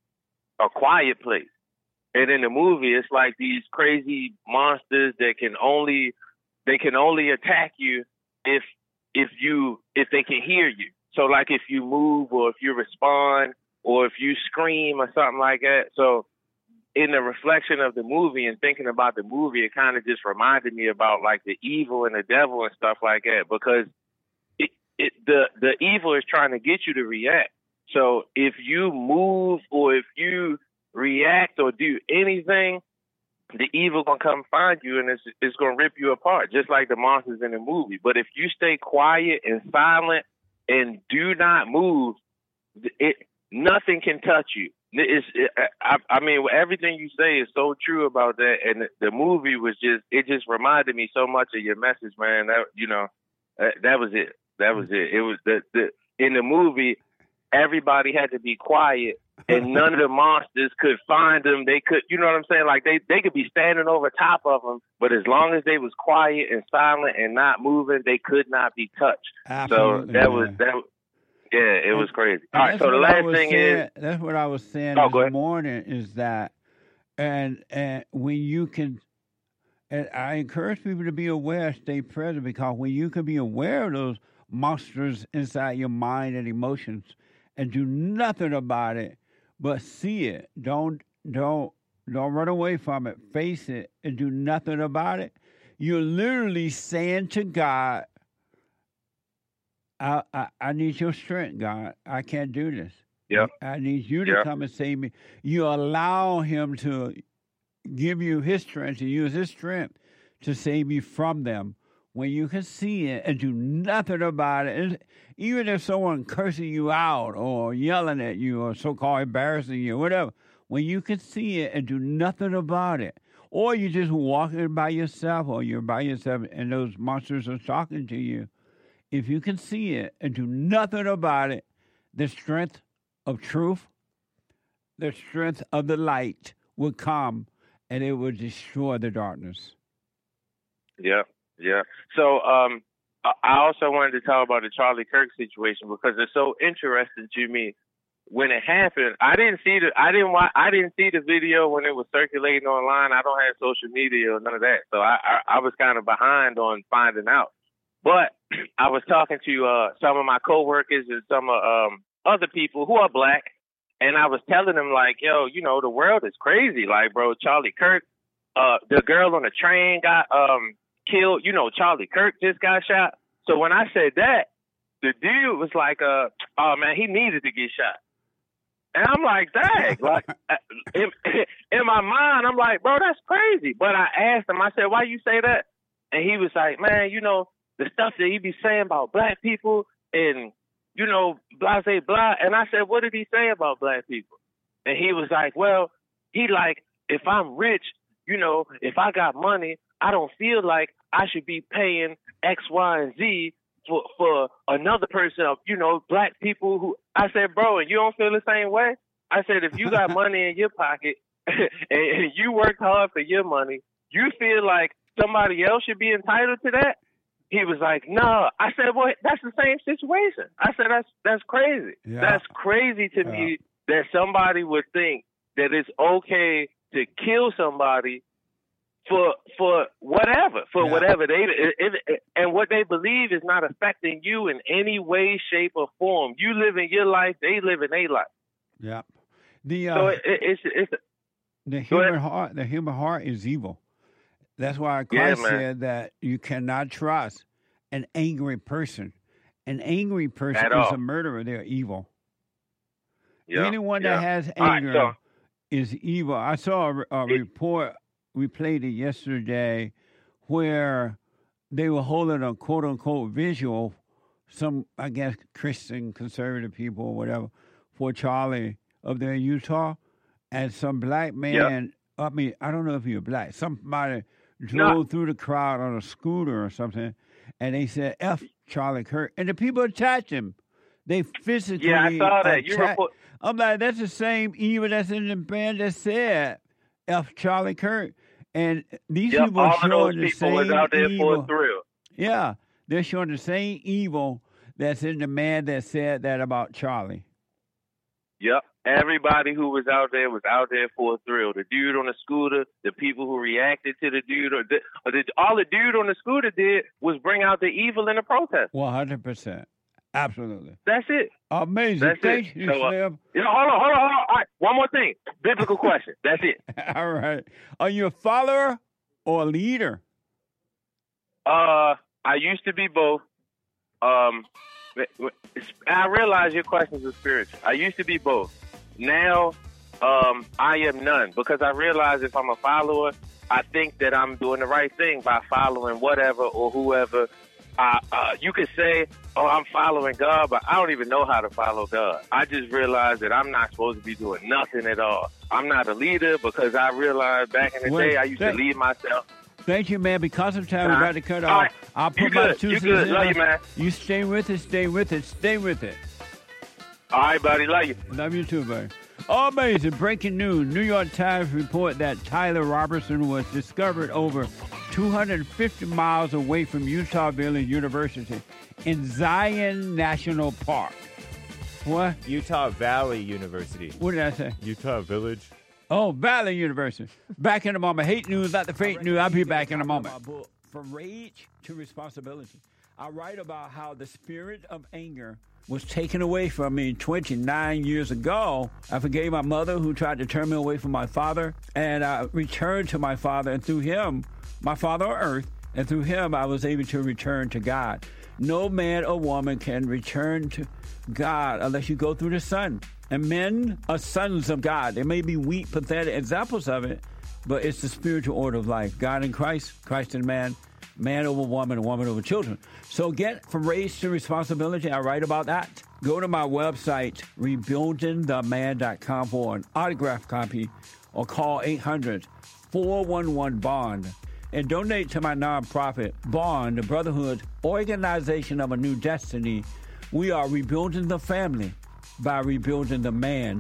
A Quiet Place. And in the movie, it's like these crazy monsters that can only they can only attack you if if you if they can hear you. So like if you move or if you respond or if you scream or something like that. So in the reflection of the movie and thinking about the movie, it kind of just reminded me about like the evil and the devil and stuff like that, because it, it the the evil is trying to get you to react. So if you move or if you react or do anything, the evil gonna come find you and it's it's gonna rip you apart, just like the monsters in the movie. But if you stay quiet and silent and do not move, it nothing can touch you. It's, it, I, I mean, everything you say is so true about that. And the, the movie was just, it just reminded me so much of your message, man. That, you know, that, that was it. That was it. It was the, the, in the movie, everybody had to be quiet and none of the monsters could find them. They could, you know what I'm saying? Like they, they could be standing over top of them, but as long as they was quiet and silent and not moving, they could not be touched. Absolutely, so that yeah. was, that Yeah, it was crazy. And All right, that's so the what I last was thing saying, is, that's what I was saying Oh, go this ahead. morning is that, and and when you can, and I encourage people to be aware, stay present, because when you can be aware of those monsters inside your mind and emotions, and do nothing about it, but see it, don't don't don't run away from it, face it, and do nothing about it. You're literally saying to God, I, I, I need your strength, God. I can't do this. Yep. I need you to Yep. come and save me. You allow him to give you his strength, to use his strength to save you from them. When you can see it and do nothing about it, and even if someone cursing you out or yelling at you or so-called embarrassing you, whatever, when you can see it and do nothing about it, or you're just walking by yourself or you're by yourself and those monsters are talking to you, if you can see it and do nothing about it, the strength of truth, the strength of the light will come and it will destroy the darkness. yeah, yeah. So um, I also wanted to talk about the Charlie Kirk situation because it's so interesting to me. When it happened, I didn't see the I didn't watch, I didn't see the video when it was circulating online. I don't have social media or none of that, so I I, I was kind of behind on finding out. But I was talking to uh, some of my coworkers and some of um, other people who are black, and I was telling them like, yo, you know, the world is crazy. Like, bro, Charlie Kirk, uh, the girl on the train got um killed. You know, Charlie Kirk just got shot. So when I said that, the dude was like, uh, oh man, he needed to get shot. And I'm like, dang, like in, in my mind, I'm like, bro, that's crazy. But I asked him, I said, why you say that? And he was like, man, you know, the stuff that he be saying about black people and, you know, blah, blah, blah. And I said, what did he say about black people? And he was like, well, he like, if I'm rich, you know, if I got money, I don't feel like I should be paying X, Y, and Z for for another person of, you know, black people who, I said, bro, and you don't feel the same way? I said, if you got money in your pocket and, and you worked hard for your money, you feel like somebody else should be entitled to that? He was like, no. I said, well, that's the same situation. I said, that's that's crazy. Yeah. That's crazy to Yeah. me that somebody would think that it's okay to kill somebody for for whatever, for Yeah. whatever they it, it, and what they believe is not affecting you in any way, shape, or form. You live in your life, they live in their life. Yeah. The uh, So it, it, it's it's the Go ahead. human heart, the human heart is evil. That's why Yeah, Christ man. said that you cannot trust an angry person. An angry person At is all. a murderer. They're evil. yeah, Anyone yeah. that has All right, anger so- is evil. I saw a, a report. We played it yesterday, where they were holding a quote unquote visual. Some, I guess, Christian conservative people or whatever, for Charlie up there in Utah, and some black man. I mean, I don't know if he was black. Somebody drove through the crowd on a scooter or something, and they said F Charlie Kirk, and the people attacked him. They physically Yeah, I saw that. You attacked- report- I'm like, that's the same evil that's in the band that said F Charlie Kirk. And these Yep, people all are of showing those the people was same out there evil. for a thrill. Yeah, they're showing the same evil that's in the man that said that about Charlie. Yep. Everybody who was out there was out there for a thrill. The dude on the scooter, the people who reacted to the dude, or the, or the, all the dude on the scooter did was bring out the evil in the protest. one hundred percent. Absolutely. That's it. Amazing. That's Thank it. you, So, uh, Slim. You know, hold on, hold on, hold on. All right, one more thing. Biblical question. That's it. All right. Are you a follower or a leader? Uh, I used to be both. Um, I realize your questions are spiritual. I used to be both. Now, um, I am none because I realize if I'm a follower, I think that I'm doing the right thing by following whatever or whoever. Uh, uh, you could say, oh, I'm following God, but I don't even know how to follow God. I just realized that I'm not supposed to be doing nothing at all. I'm not a leader because I realized back in the Well, day I used thank- to lead myself. Thank you, man. Because of time, we're Uh, about to cut all off. right. I'll You put my good. two You cents good. in. Love you, man. You stay with it, stay with it, stay with it. All right, buddy. Love you. Love you too, buddy. Amazing. Breaking news. New York Times report that Tyler Robertson was discovered over two hundred fifty miles away from Utah Valley University in Zion National Park. What? Utah Valley University. What did I say? Utah Village. Oh, Valley University. Back in a moment. Hate news, not the fake news. I'll be back in a moment. From rage to responsibility. I write about how the spirit of anger was taken away from me twenty-nine years ago. I forgave my mother who tried to turn me away from my father, and I returned to my father, and through him, my father on earth, and through him, I was able to return to God. No man or woman can return to God unless you go through the Son. And men are sons of God. There may be weak, pathetic examples of it, but it's the spiritual order of life. God in Christ, Christ in man, man over woman, and woman over children. So get from rage to responsibility. I write about that. Go to my website, rebuilding the man dot com for an autographed copy, or call eight hundred, four one one, BOND. And donate to my nonprofit, BOND, the Brotherhood Organization of a New Destiny. We are rebuilding the family by rebuilding the man.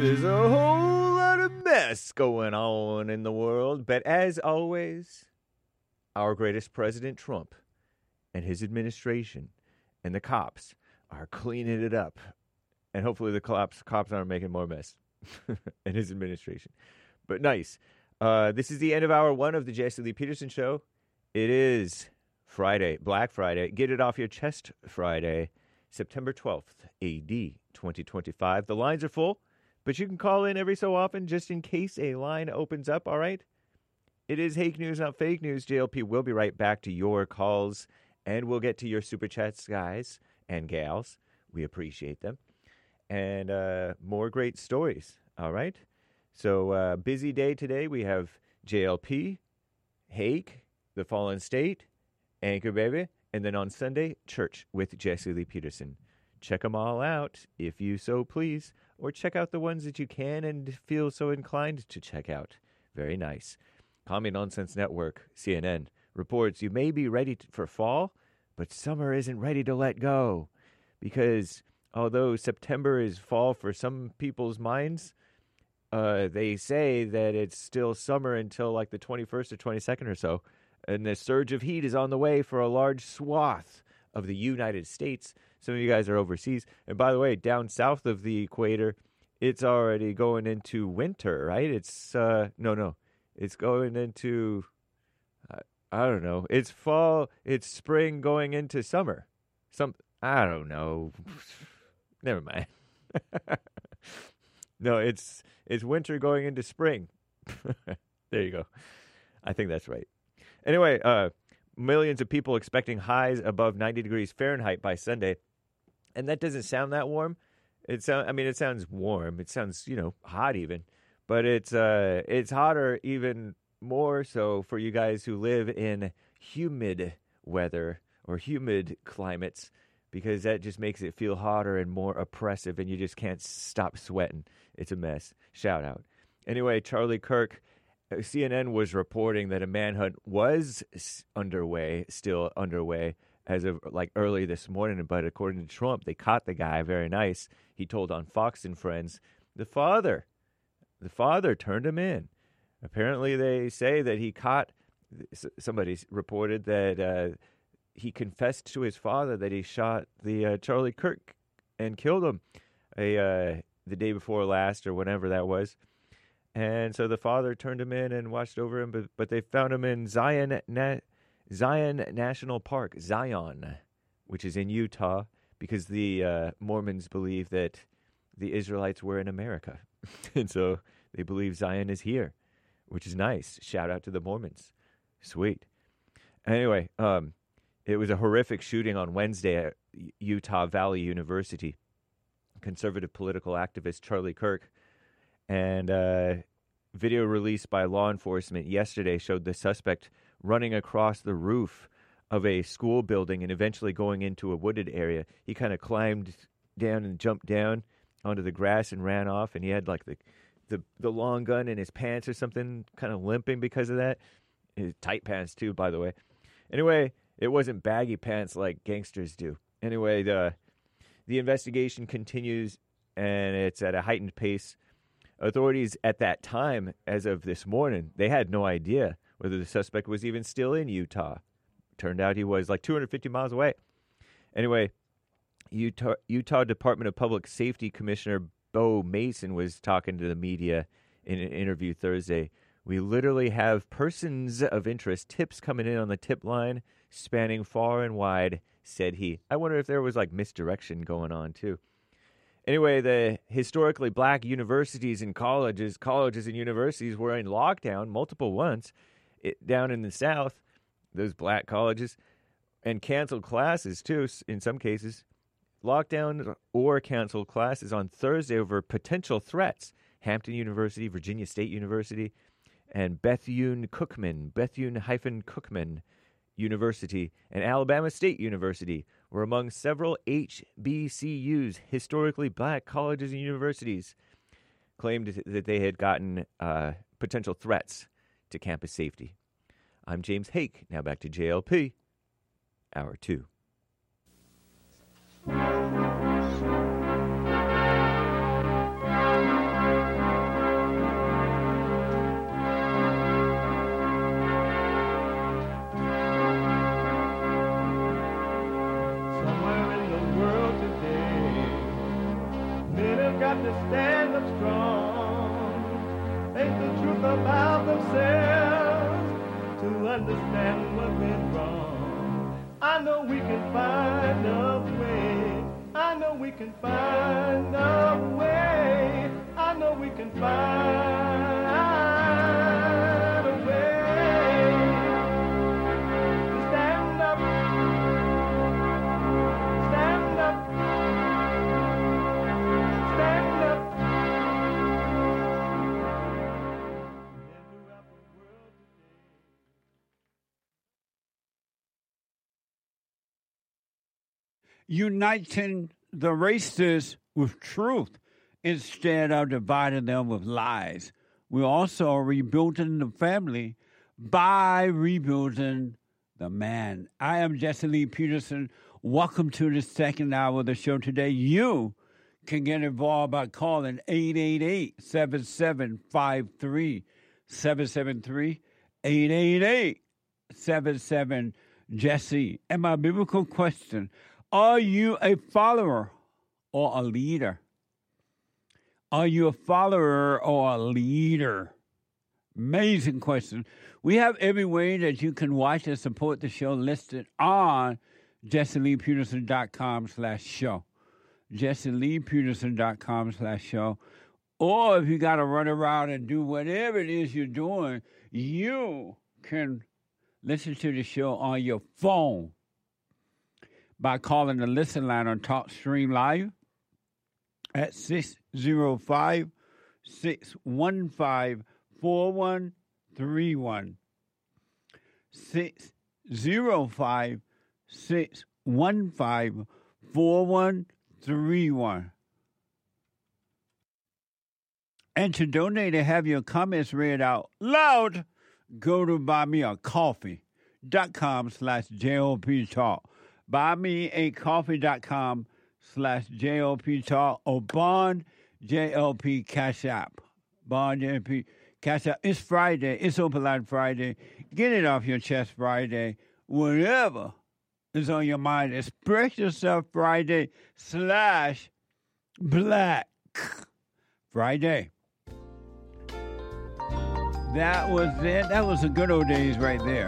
There's a whole lot of mess going on in the world, but as always, our greatest President Trump and his administration and the cops are cleaning it up. And hopefully the cops cops aren't making more mess in his administration. But nice. Uh, this is the end of hour one of the Jesse Lee Peterson Show. It is Friday, Black Friday. Get it off your chest Friday, September twelfth, A D twenty twenty-five. The lines are full, but you can call in every so often just in case a line opens up, all right? It is Hake News, not fake news. J L P will be right back to your calls, and we'll get to your super chats, guys and gals. We appreciate them. And uh, more great stories, all right? So, uh, busy day today. We have J L P, Hake, The Fallen State, Anchor Baby, and then on Sunday, Church with Jesse Lee Peterson. Check them all out if you so please, or check out the ones that you can and feel so inclined to check out. Very nice. Commie Nonsense Network, C N N, reports you may be ready to, for fall, but summer isn't ready to let go. Because although September is fall for some people's minds, uh, they say that it's still summer until like the twenty-first or twenty-second or so. And the surge of heat is on the way for a large swath of the United States. Some of you guys are overseas. And by the way, down south of the equator, it's already going into winter, right? It's, uh, no, no. It's going into, uh, I don't know. It's fall, it's spring going into summer. Some, I don't know. Never mind. No, it's it's winter going into spring. There you go. I think that's right. Anyway, uh, millions of people expecting highs above ninety degrees Fahrenheit by Sunday. And that doesn't sound that warm. It sound, I mean, it sounds warm. It sounds, you know, hot even. But it's uh, it's hotter even more so for you guys who live in humid weather or humid climates, because that just makes it feel hotter and more oppressive, and you just can't stop sweating. It's a mess. Shout out. Anyway, Charlie Kirk, C N N was reporting that a manhunt was underway, still underway, as of like early this morning. But according to Trump, they caught the guy. Very nice. He told on Fox and Friends, the father, the father turned him in. Apparently, they say that he caught, somebody reported that uh, he confessed to his father that he shot the uh, Charlie Kirk and killed him a, uh, the day before last or whenever that was. And so the father turned him in and watched over him, but, but they found him in Zion, Na- Zion National Park, Zion, which is in Utah, because the uh, Mormons believe that the Israelites were in America. And so they believe Zion is here, which is nice. Shout out to the Mormons. Sweet. Anyway, um, it was a horrific shooting on Wednesday at Utah Valley University. Conservative political activist Charlie Kirk. And uh, video released by law enforcement yesterday showed the suspect running across the roof of a school building and eventually going into a wooded area. He kind of climbed down and jumped down onto the grass and ran off. And he had like the, the, the long gun in his pants or something, kind of limping because of that. His tight pants too, by the way. Anyway, it wasn't baggy pants like gangsters do. Anyway, the the investigation continues, and it's at a heightened pace. Authorities at that time, as of this morning, they had no idea whether the suspect was even still in Utah. Turned out he was like two hundred fifty miles away. Anyway, Utah, Utah Department of Public Safety Commissioner Bo Mason was talking to the media in an interview Thursday. We literally have persons of interest, tips coming in on the tip line, spanning far and wide, said he. I wonder if there was like misdirection going on too. Anyway, the historically black universities and colleges, colleges and universities were in lockdown, multiple ones, it, down in the South, those black colleges, and canceled classes too, in some cases. Lockdown or canceled classes on Thursday over potential threats. Hampton University, Virginia State University, and Bethune-Cookman, Bethune-Cookman University, and Alabama State University were among several H B C Us, historically black colleges and universities, claimed that they had gotten uh, potential threats to campus safety. I'm James Hake. Now back to J L P, Hour two. got to stand up strong, face the truth about themselves, to understand what went wrong. I know we can find a way. I know we can find a way. I know we can find a way to stand up, stand up, stand up. Uniting the races with truth instead of dividing them with lies. We're also rebuilding the family by rebuilding the man. I am Jesse Lee Peterson. Welcome to the second hour of the show today. You can get involved by calling eight eight eight, seven seven five three, seven seven three, eight eight eight, seven seven, Jesse. And my biblical question, are you a follower or a leader? Are you a follower or a leader? Amazing question. We have every way that you can watch and support the show listed on jesse lee peterson dot com slash show. jesse lee peterson dot com slash show. Or if you got to run around and do whatever it is you're doing, you can listen to the show on your phone by calling the listen line on TalkStream Live at six oh five, six one five, four one three one. six oh five, six one five, four one three one. And to donate and have your comments read out loud, go to buymeacoffee.com slash JLP Talk. buymeacoffee.com slash JLP Talk or Bond J L P Cash App. Bond J L P Cash App. It's Friday. It's Open Line Friday. Get it off your chest Friday. Whatever is on your mind. Express yourself Friday slash Black Friday. That was it. That was the good old days right there.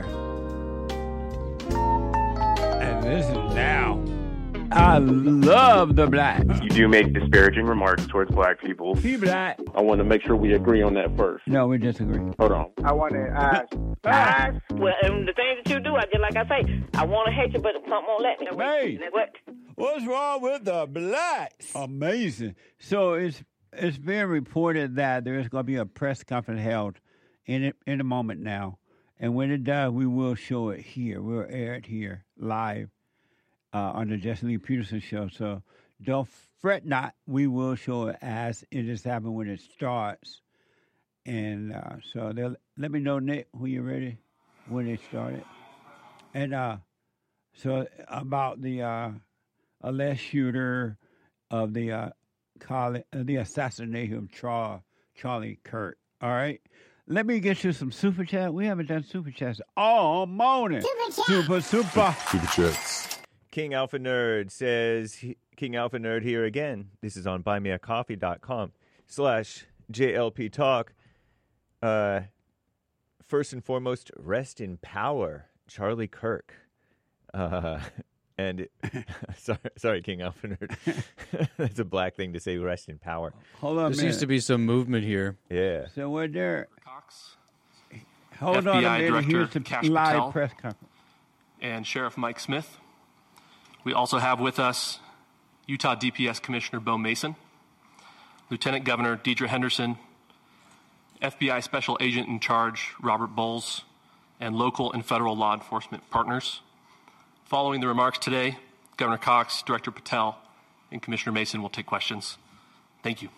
And this is now. I love the blacks. You do make disparaging remarks towards black people. Be black. I want to make sure we agree on that first. No, we disagree. Hold on. I want to ask. ask. Well, and the things that you do, I just like I say, I want to hate you, but something won't let me. Hey, what? What's wrong with the blacks? Amazing. So it's it's being reported that there is going to be a press conference held in it, in a moment now, and when it does, we will show it here. We'll air it here live. Uh, on the Jesse Lee Peterson show. So don't fret not. We will show it as it is happening when it starts. And uh, so they'll let me know, Nick, when you're ready, when it started. And uh, so about the uh, alleged shooter of the uh, college, uh, the assassination of Char- Charlie Kirk. All right? Let me get you some super chat. We haven't done super chats all morning. Super, super. Super chats. King Alpha Nerd says, King Alpha Nerd here again. This is on buymeacoffee.com slash JLP Talk. Uh, first and foremost, rest in power, Charlie Kirk. Uh, and sorry, sorry, King Alpha Nerd. That's a black thing to say, rest in power. Hold on, there seems to be some movement here. Yeah. So we're there. Cox, Hold F B I on a minute. Director Here's the Kash live Patel, press conference. And Sheriff Mike Smith. We also have with us Utah D P S Commissioner Bo Mason, Lieutenant Governor Deidre Henderson, F B I Special Agent in Charge Robert Bowles, and local and federal law enforcement partners. Following the remarks today, Governor Cox, Director Patel, and Commissioner Mason will take questions. Thank you.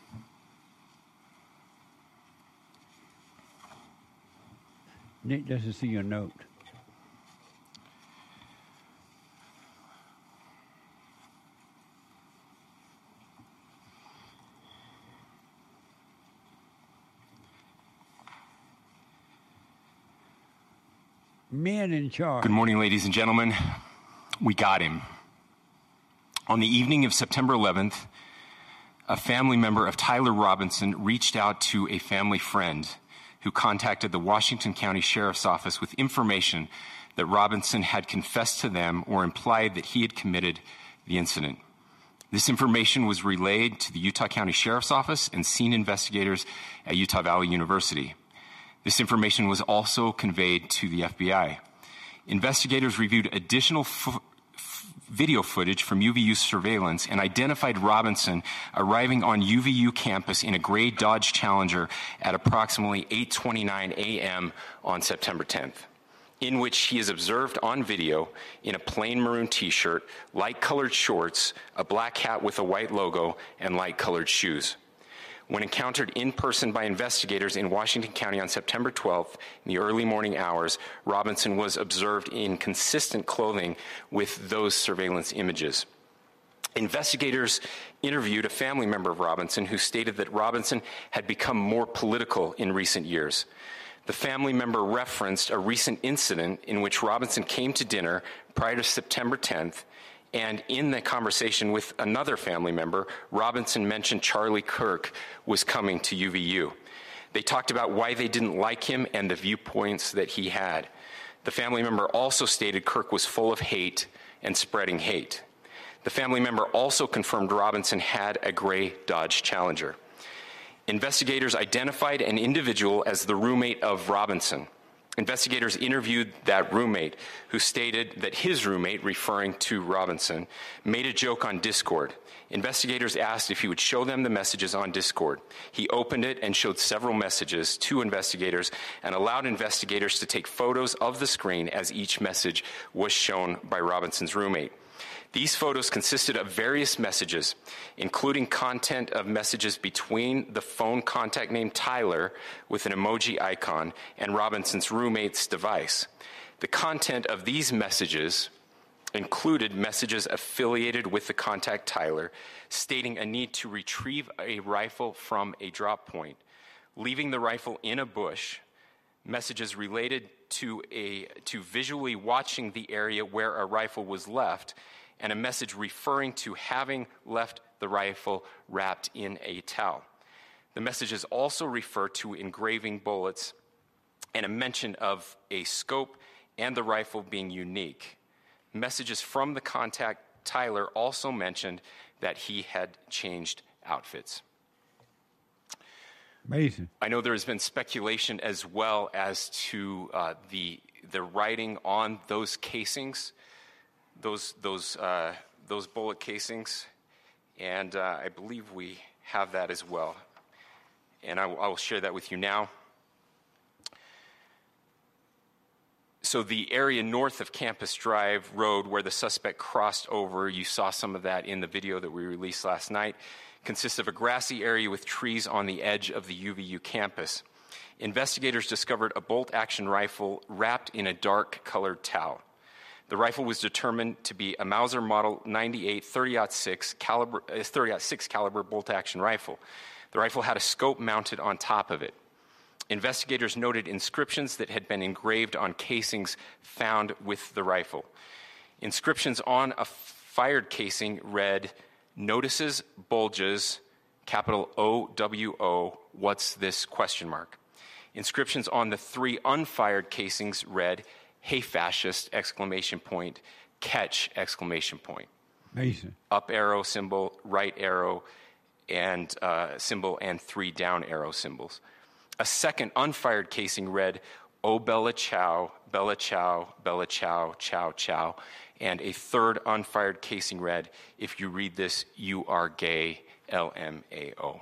Nick doesn't see your note. Men in charge. Good morning, ladies and gentlemen. We got him. On the evening of September eleventh, a family member of Tyler Robinson reached out to a family friend who contacted the Washington County Sheriff's Office with information that Robinson had confessed to them or implied that he had committed the incident. This information was relayed to the Utah County Sheriff's Office and scene investigators at Utah Valley University. This information was also conveyed to the F B I. Investigators reviewed additional f- f- video footage from U V U surveillance and identified Robinson arriving on U V U campus in a gray Dodge Challenger at approximately eight twenty-nine a.m. on September tenth. In which he is observed on video in a plain maroon t-shirt, light-colored shorts, a black hat with a white logo, and light-colored shoes. When encountered in person by investigators in Washington County on September twelfth, in the early morning hours, Robinson was observed in consistent clothing with those surveillance images. Investigators interviewed a family member of Robinson who stated that Robinson had become more political in recent years. The family member referenced a recent incident in which Robinson came to dinner prior to September tenth, and in the conversation with another family member, Robinson mentioned Charlie Kirk was coming to U V U. They talked about why they didn't like him and the viewpoints that he had. The family member also stated Kirk was full of hate and spreading hate. The family member also confirmed Robinson had a gray Dodge Challenger. Investigators identified an individual as the roommate of Robinson. Investigators interviewed that roommate, who stated that his roommate, referring to Robinson, made a joke on Discord. Investigators asked if he would show them the messages on Discord. He opened it and showed several messages to investigators and allowed investigators to take photos of the screen as each message was shown by Robinson's roommate. These photos consisted of various messages, including content of messages between the phone contact named Tyler with an emoji icon and Robinson's roommate's device. The content of these messages included messages affiliated with the contact Tyler, stating a need to retrieve a rifle from a drop point, leaving the rifle in a bush, messages related to a to visually watching the area where a rifle was left, and a message referring to having left the rifle wrapped in a towel. The messages also refer to engraving bullets and a mention of a scope and the rifle being unique. Messages from the contact Tyler also mentioned that he had changed outfits. Amazing. I know there has been speculation as well as to uh, the the writing on those casings. Those those uh, those bullet casings, and uh, I believe we have that as well. And I, w- I will share that with you now. So the area north of Campus Drive Road where the suspect crossed over, you saw some of that in the video that we released last night, consists of a grassy area with trees on the edge of the U V U campus. Investigators discovered a bolt-action rifle wrapped in a dark-colored towel. The rifle was determined to be a Mauser Model ninety-eight thirty aught six caliber, uh, thirty aught six caliber bolt-action rifle. The rifle had a scope mounted on top of it. Investigators noted inscriptions that had been engraved on casings found with the rifle. Inscriptions on a fired casing read, "Notices, bulges, capital O W O, what's this, question mark." Inscriptions on the three unfired casings read, "Hey fascist, exclamation point, catch, exclamation point." Amazing. Up arrow symbol, right arrow, and uh, symbol, and three down arrow symbols. A second unfired casing read, "Oh Bella Chow, Bella Chow, Bella Chow, Chow Chow." And a third unfired casing read, "If you read this, you are gay, L M A O.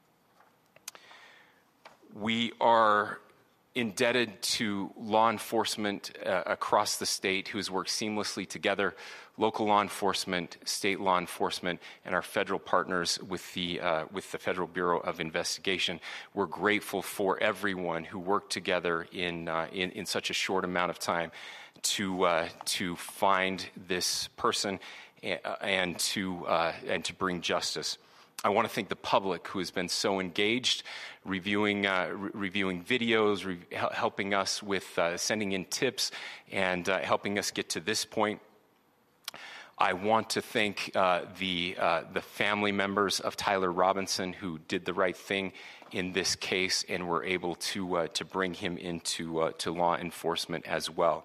We are indebted to law enforcement uh, across the state who has worked seamlessly together, local law enforcement, state law enforcement, and our federal partners with the uh, with the Federal Bureau of Investigation. We're grateful for everyone who worked together in uh, in, in such a short amount of time to uh, to find this person and, uh, and to uh, and to bring justice. I want to thank the public who has been so engaged, reviewing uh, re- reviewing videos, re- helping us with uh, sending in tips, and uh, helping us get to this point. I want to thank uh, the uh, the family members of Tyler Robinson who did the right thing in this case and were able to uh, to bring him into uh, to law enforcement as well.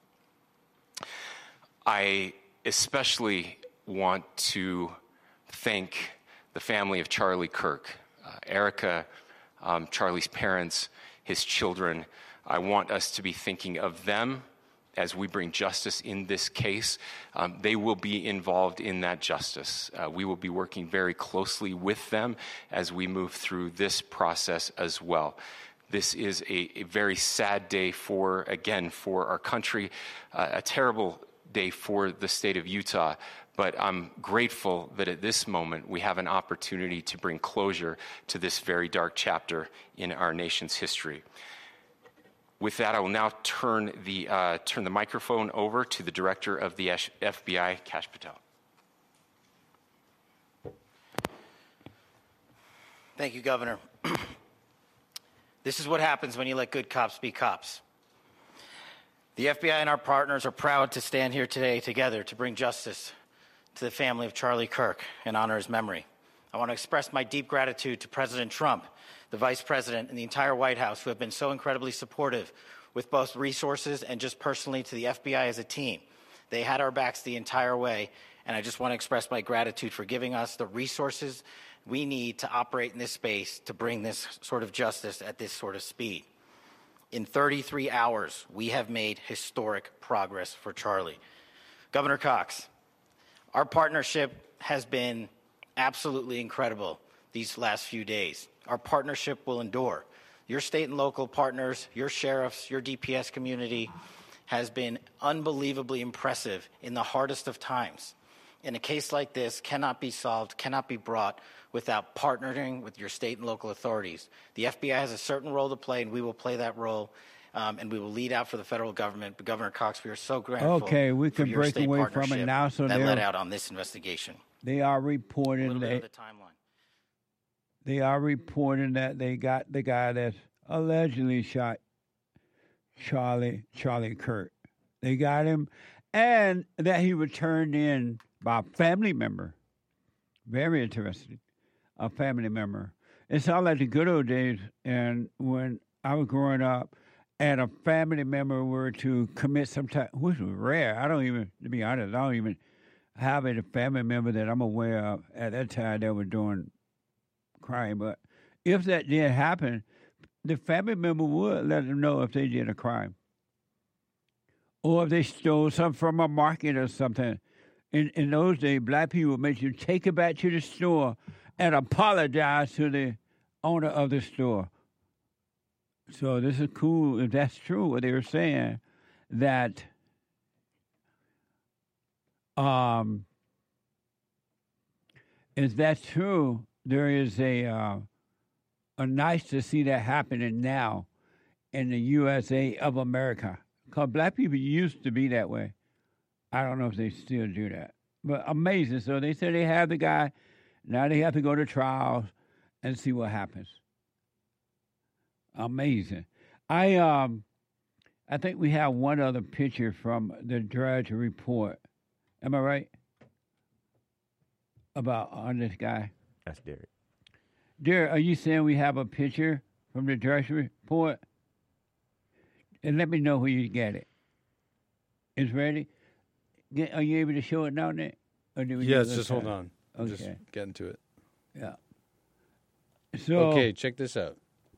I especially want to thank the family of Charlie Kirk, uh, Erica, um, Charlie's parents, his children. I want us to be thinking of them as we bring justice in this case. Um, they will be involved in that justice. Uh, we will be working very closely with them as we move through this process as well. This is a, a very sad day for, again, for our country, uh, a terrible day for the state of Utah. But I'm grateful that at this moment we have an opportunity to bring closure to this very dark chapter in our nation's history. With that, I will now turn the uh, turn the microphone over to the director of the F B I, Kash Patel. Thank you, Governor. This is what happens when you let good cops be cops. The F B I and our partners are proud to stand here today together to bring justice to the family of Charlie Kirk and honor his memory. I want to express my deep gratitude to President Trump, the Vice President, and the entire White House who have been so incredibly supportive with both resources and just personally to the F B I as a team. They had our backs the entire way, and I just want to express my gratitude for giving us the resources we need to operate in this space to bring this sort of justice at this sort of speed. In thirty-three hours, we have made historic progress for Charlie. Governor Cox, our partnership has been absolutely incredible these last few days. Our partnership will endure. Your state and local partners, your sheriffs, your D P S community has been unbelievably impressive in the hardest of times. And a case like this cannot be solved, cannot be brought without partnering with your state and local authorities. The F B I has a certain role to play, and we will play that role, um, and we will lead out for the federal government. But Governor Cox, we are so grateful Okay, we for can your break state away from it partnership now. So that they're- led out on this investigation. They are A reporting little bit that of the timeline. they are reporting that they got the guy that allegedly shot Charlie Charlie Kirk. They got him, and that he was turned in by a family member. Very interesting, a family member. It sounds like the good old days, and when I was growing up, and a family member were to commit some type, which was rare. I don't even, to be honest, I don't even have a family member that I'm aware of at that time that were doing crime. But if that did happen, the family member would let them know if they did a crime. Or if they stole something from a market or something. In in those days, black people would make you take it back to the store and apologize to the owner of the store. So this is cool if that's true, what they were saying, that um, if that's true, there is a uh, a nice to see that happening now in the U S A of America. Because black people used to be that way. I don't know if they still do that. But amazing. So they said they have the guy. Now they have to go to trials and see what happens. Amazing. I um, I think we have one other picture from the Drudge Report. Am I right? About on this guy. That's Derek. Derek, are you saying we have a picture from the Drudge Report? And let me know where you get it. It's ready? Get, are you able to show it now, Nick? Or do we Yes, do it just this hold time? on. I'm Okay. just getting to it. Yeah. So Okay, check this out.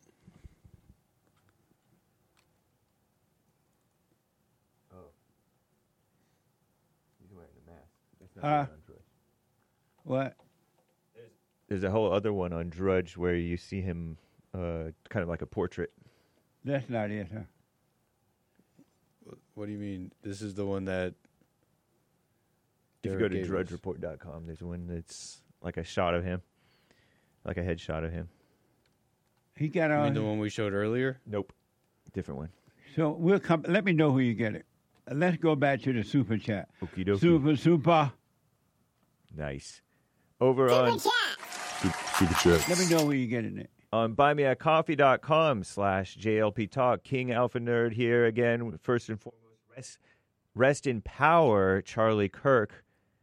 Oh. He's wearing a mask. That's not Uh, on Drudge. What? There's a whole other one on Drudge where you see him uh, kind of like a portrait. That's not it, huh? What do you mean? This is the one that. If you Derek go to gave drudge us. report dot com, there's one that's like a shot of him, like a headshot of him. He got You on. mean the one we showed earlier? Nope. Different one. So we'll come. Let me know who you get it. Uh, Let's go back to the super chat. Okie dokie. Super, super. Nice. Over on Super chat. Let me know where you're getting it. on buymeacoffee.com slash JLP Talk. King Alpha Nerd here again. First and foremost, rest, rest in power, Charlie Kirk.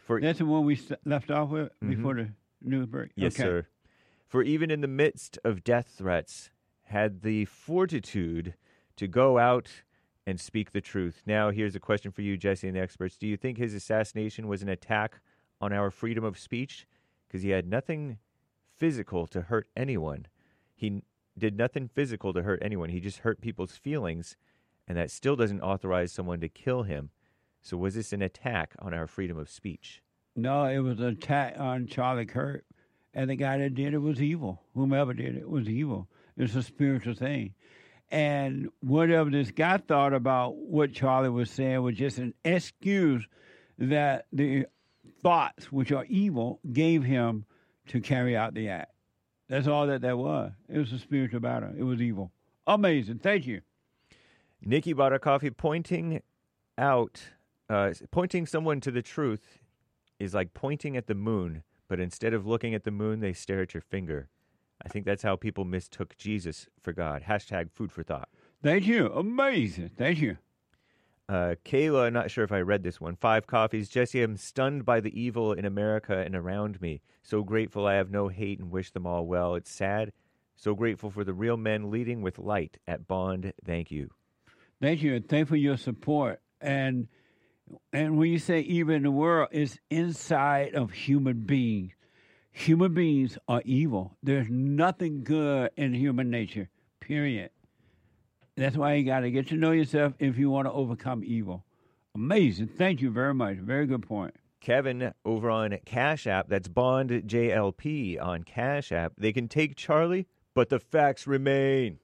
For That's the one we st- left off with Mhm. before the news break. Yes, okay. sir. For even in the midst of death threats, had the fortitude to go out and speak the truth. Now, here's a question for you, Jesse, and the experts. Do you think his assassination was an attack on our freedom of speech? Because he had nothing physical to hurt anyone. He n- did nothing physical to hurt anyone. He just hurt people's feelings, and that still doesn't authorize someone to kill him. So was this an attack on our freedom of speech? No, it was an attack on Charlie Kirk, and the guy that did it was evil. Whomever did it was evil. It's a spiritual thing. And whatever this guy thought about what Charlie was saying was just an excuse that the thoughts, which are evil, gave him to carry out the act. That's all that that was. It was a spiritual battle. It was evil. Amazing. Thank you. Nikki bought a coffee pointing out, uh, pointing someone to the truth is like pointing at the moon, but instead of looking at the moon, they stare at your finger. I think that's how people mistook Jesus for God. Hashtag food for thought. Thank you. Amazing. Thank you. Uh, Kayla, not sure if I read this one. Five coffees. Jesse, I'm stunned by the evil in America and around me. So grateful I have no hate and wish them all well. It's sad. So grateful for the real men leading with light at Bond. Thank you. Thank you. And thank you for your support. And and when you say evil in the world, it's inside of human beings. Human beings are evil. There's nothing good in human nature, period. That's why you got to get to know yourself if you want to overcome evil. Amazing. Thank you very much. Very good point. Kevin over on Cash App, that's Bond J L P on Cash App. They can take Charlie, but the facts remain.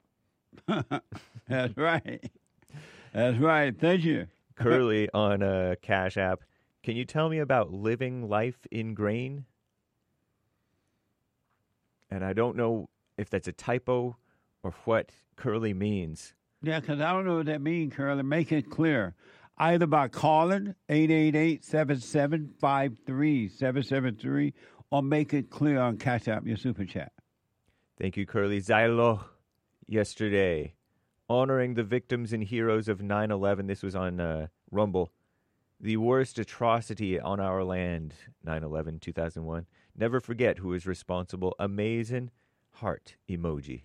That's right. That's right. Thank you. Curly on uh, Cash App. Can you tell me about living life in grain? And I don't know if that's a typo or what Curly means. Yeah, because I don't know what that means, Curly. Make it clear. Either by calling eight eight eight, seven seven five three, seven seven three or make it clear on Cash App, your super chat. Thank you, Curly. Zylo, yesterday, honoring the victims and heroes of nine eleven. This was on uh, Rumble. The worst atrocity on our land, nine eleven, two thousand one. Never forget who is responsible. Amazing heart emoji.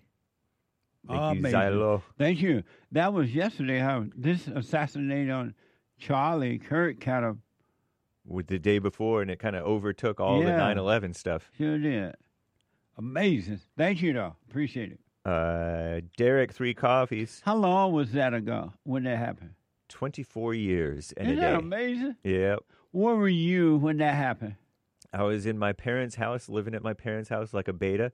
Thank you, Amazing. Zylo. Thank you. That was yesterday how this assassination on Charlie Kirk kind of... With the day before, and it kind of overtook all Yeah. the nine eleven stuff. Sure did. Amazing. Thank you, though. Appreciate it. Uh, Derek, three coffees. How long was that ago when that happened? twenty-four years and Isn't a day. that amazing? Yep. Where were you when that happened? I was in my parents' house, living at my parents' house like a beta.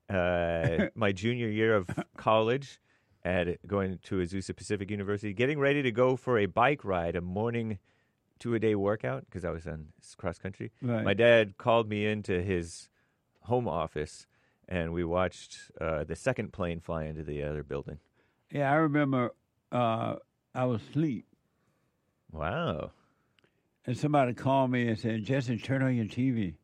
Uh, my junior year of college, at going to Azusa Pacific University, getting ready to go for a bike ride, a morning two-a-day workout, because I was on cross country. Right. My dad called me into his home office, and we watched uh, the second plane fly into the other building. Yeah, I remember uh, I was asleep. Wow. And somebody called me and said, Jesse, turn on your T V.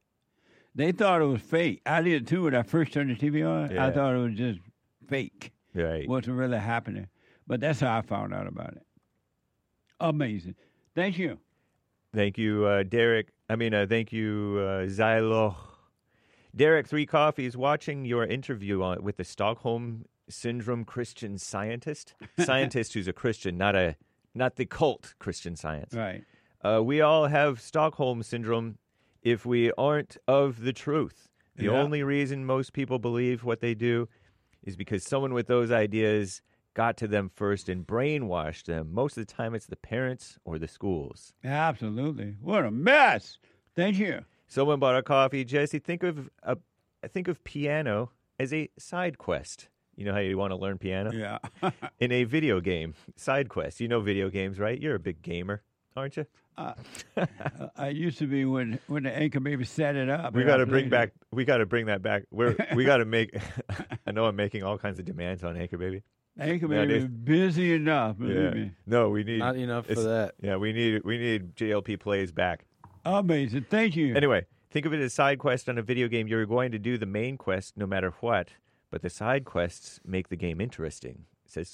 They thought it was fake. I did too when I first turned the T V on. Yeah. I thought it was just fake. Right. Wasn't really happening. But that's how I found out about it. Amazing. Thank you. Thank you, uh, Derek. I mean, uh, thank you, uh, Zylo. Derek, three coffees, watching your interview on, with the Stockholm Syndrome Christian scientist. Scientist who's a Christian, not a not the cult Christian Science. Right. Uh, we all have Stockholm Syndrome if we aren't of the truth. The Yeah. only reason most people believe what they do is because someone with those ideas got to them first and brainwashed them. Most of the time, it's the parents or the schools. Absolutely. What a mess. Thank you. Someone bought a coffee. Jesse, think of a, think of piano as a side quest. You know how you want to learn piano? Yeah. In a video game, side quest. You know video games, right? You're a big gamer, aren't you? Uh, I used to be when when the anchor baby set it up. We and got I to bring played back. it. We got to bring that back. We're we got to make. I know I'm making all kinds of demands on Anchor Baby. Anchor baby Nowadays. is busy enough. Believe Yeah. me. No, we need Not enough for it's- that. Yeah, we need we need J L P plays back. Amazing. Thank you. Anyway, think of it as side quest on a video game. You're going to do the main quest no matter what, but the side quests make the game interesting, says someone.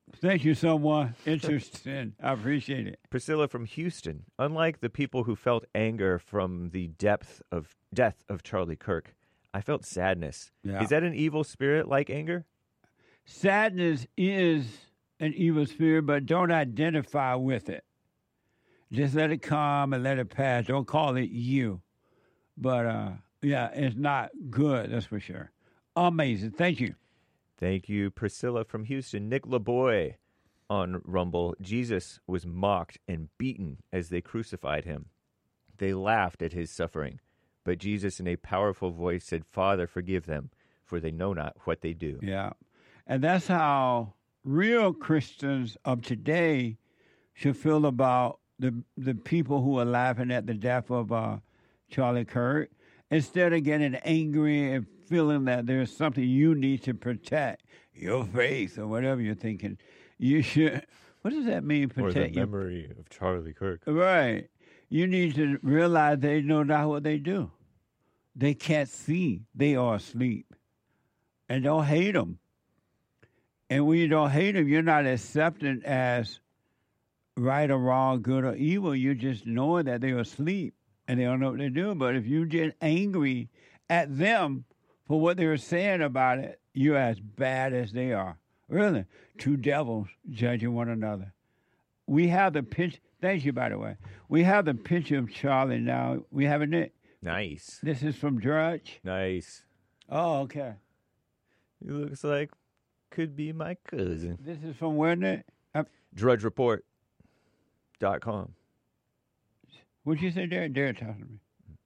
Thank you, someone interested. I appreciate it. Priscilla from Houston. Unlike the people who felt anger from the depth of death of Charlie Kirk, I felt sadness. Yeah. Is that an evil spirit like anger? Sadness is an evil spirit, but don't identify with it. Just let it come and let it pass. Don't call it you. But, uh, yeah, it's not good, that's for sure. Amazing. Thank you. Thank you, Priscilla from Houston. Nick LaBoy on Rumble. Jesus was mocked and beaten as they crucified him. They laughed at his suffering. But Jesus, in a powerful voice, said, Father, forgive them, for they know not what they do. Yeah. And that's how real Christians of today should feel about the the people who are laughing at the death of uh, Charlie Kirk. Instead of getting angry and feeling that there's something you need to protect, your faith or whatever you're thinking, you should. What does that mean? Or Protect the your- memory of Charlie Kirk. Right. You need to realize they know not what they do. They can't see. They are asleep. And don't hate them. And when you don't hate them, you're not accepting as right or wrong, good or evil. You're just knowing that they're asleep and they don't know what they're doing. But if you get angry at them for what they're saying about it, you're as bad as they are. Really. Two devils judging one another. We have the picture. Thank you, by the way. We have the picture of Charlie now. We haven't it. Nice. This is from Drudge. Nice. Oh, okay. He looks like could be my cousin. This is from where, Nick? Uh, Drudge Report dot com. What'd you say, Derek? Derek talking to me.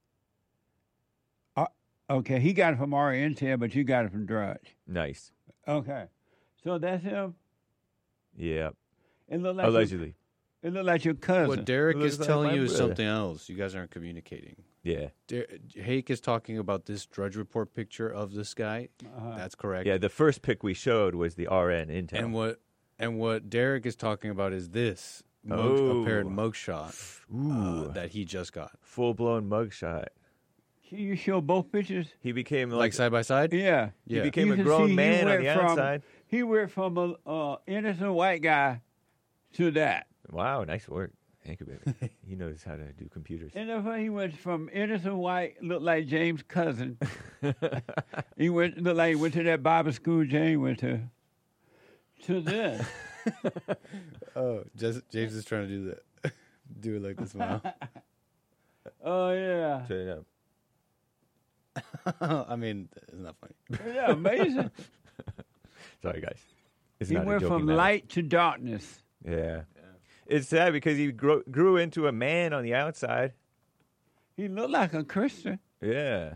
Uh, okay, he got it from R N T, but you got it from Drudge. Nice. Okay. So that's him. Yeah. It looked like your- Allegedly. It looked like your cousin. What Derek Looks is like telling my you is brother. something else. You guys aren't communicating. Yeah. Der- Hake is talking about this Drudge Report picture of this guy. Uh-huh. That's correct. Yeah, the first pic we showed was the R N Intel. And what and what Derek is talking about is this mug, Oh. apparent mugshot uh, that he just got. Full blown mugshot. Can you show both pictures? He became Like, like, side by side? Yeah. he Yeah. became You a can grown see he man on went the from- outside. He went from a uh, innocent white guy to that. Wow, nice work. Thank you, baby. He knows how to do computers. And then he went from innocent white, looked like James' cousin. he went looked like he went to that Bible school James went to. To this. Oh, just, James is trying to do that. Do it like this, smile. Oh yeah. Turn it I mean, it's not funny. Yeah, amazing. Sorry, guys. It's he not a went joking from matter. light to darkness. Yeah. It's sad because he grew, grew into a man on the outside. He looked like a Christian. Yeah.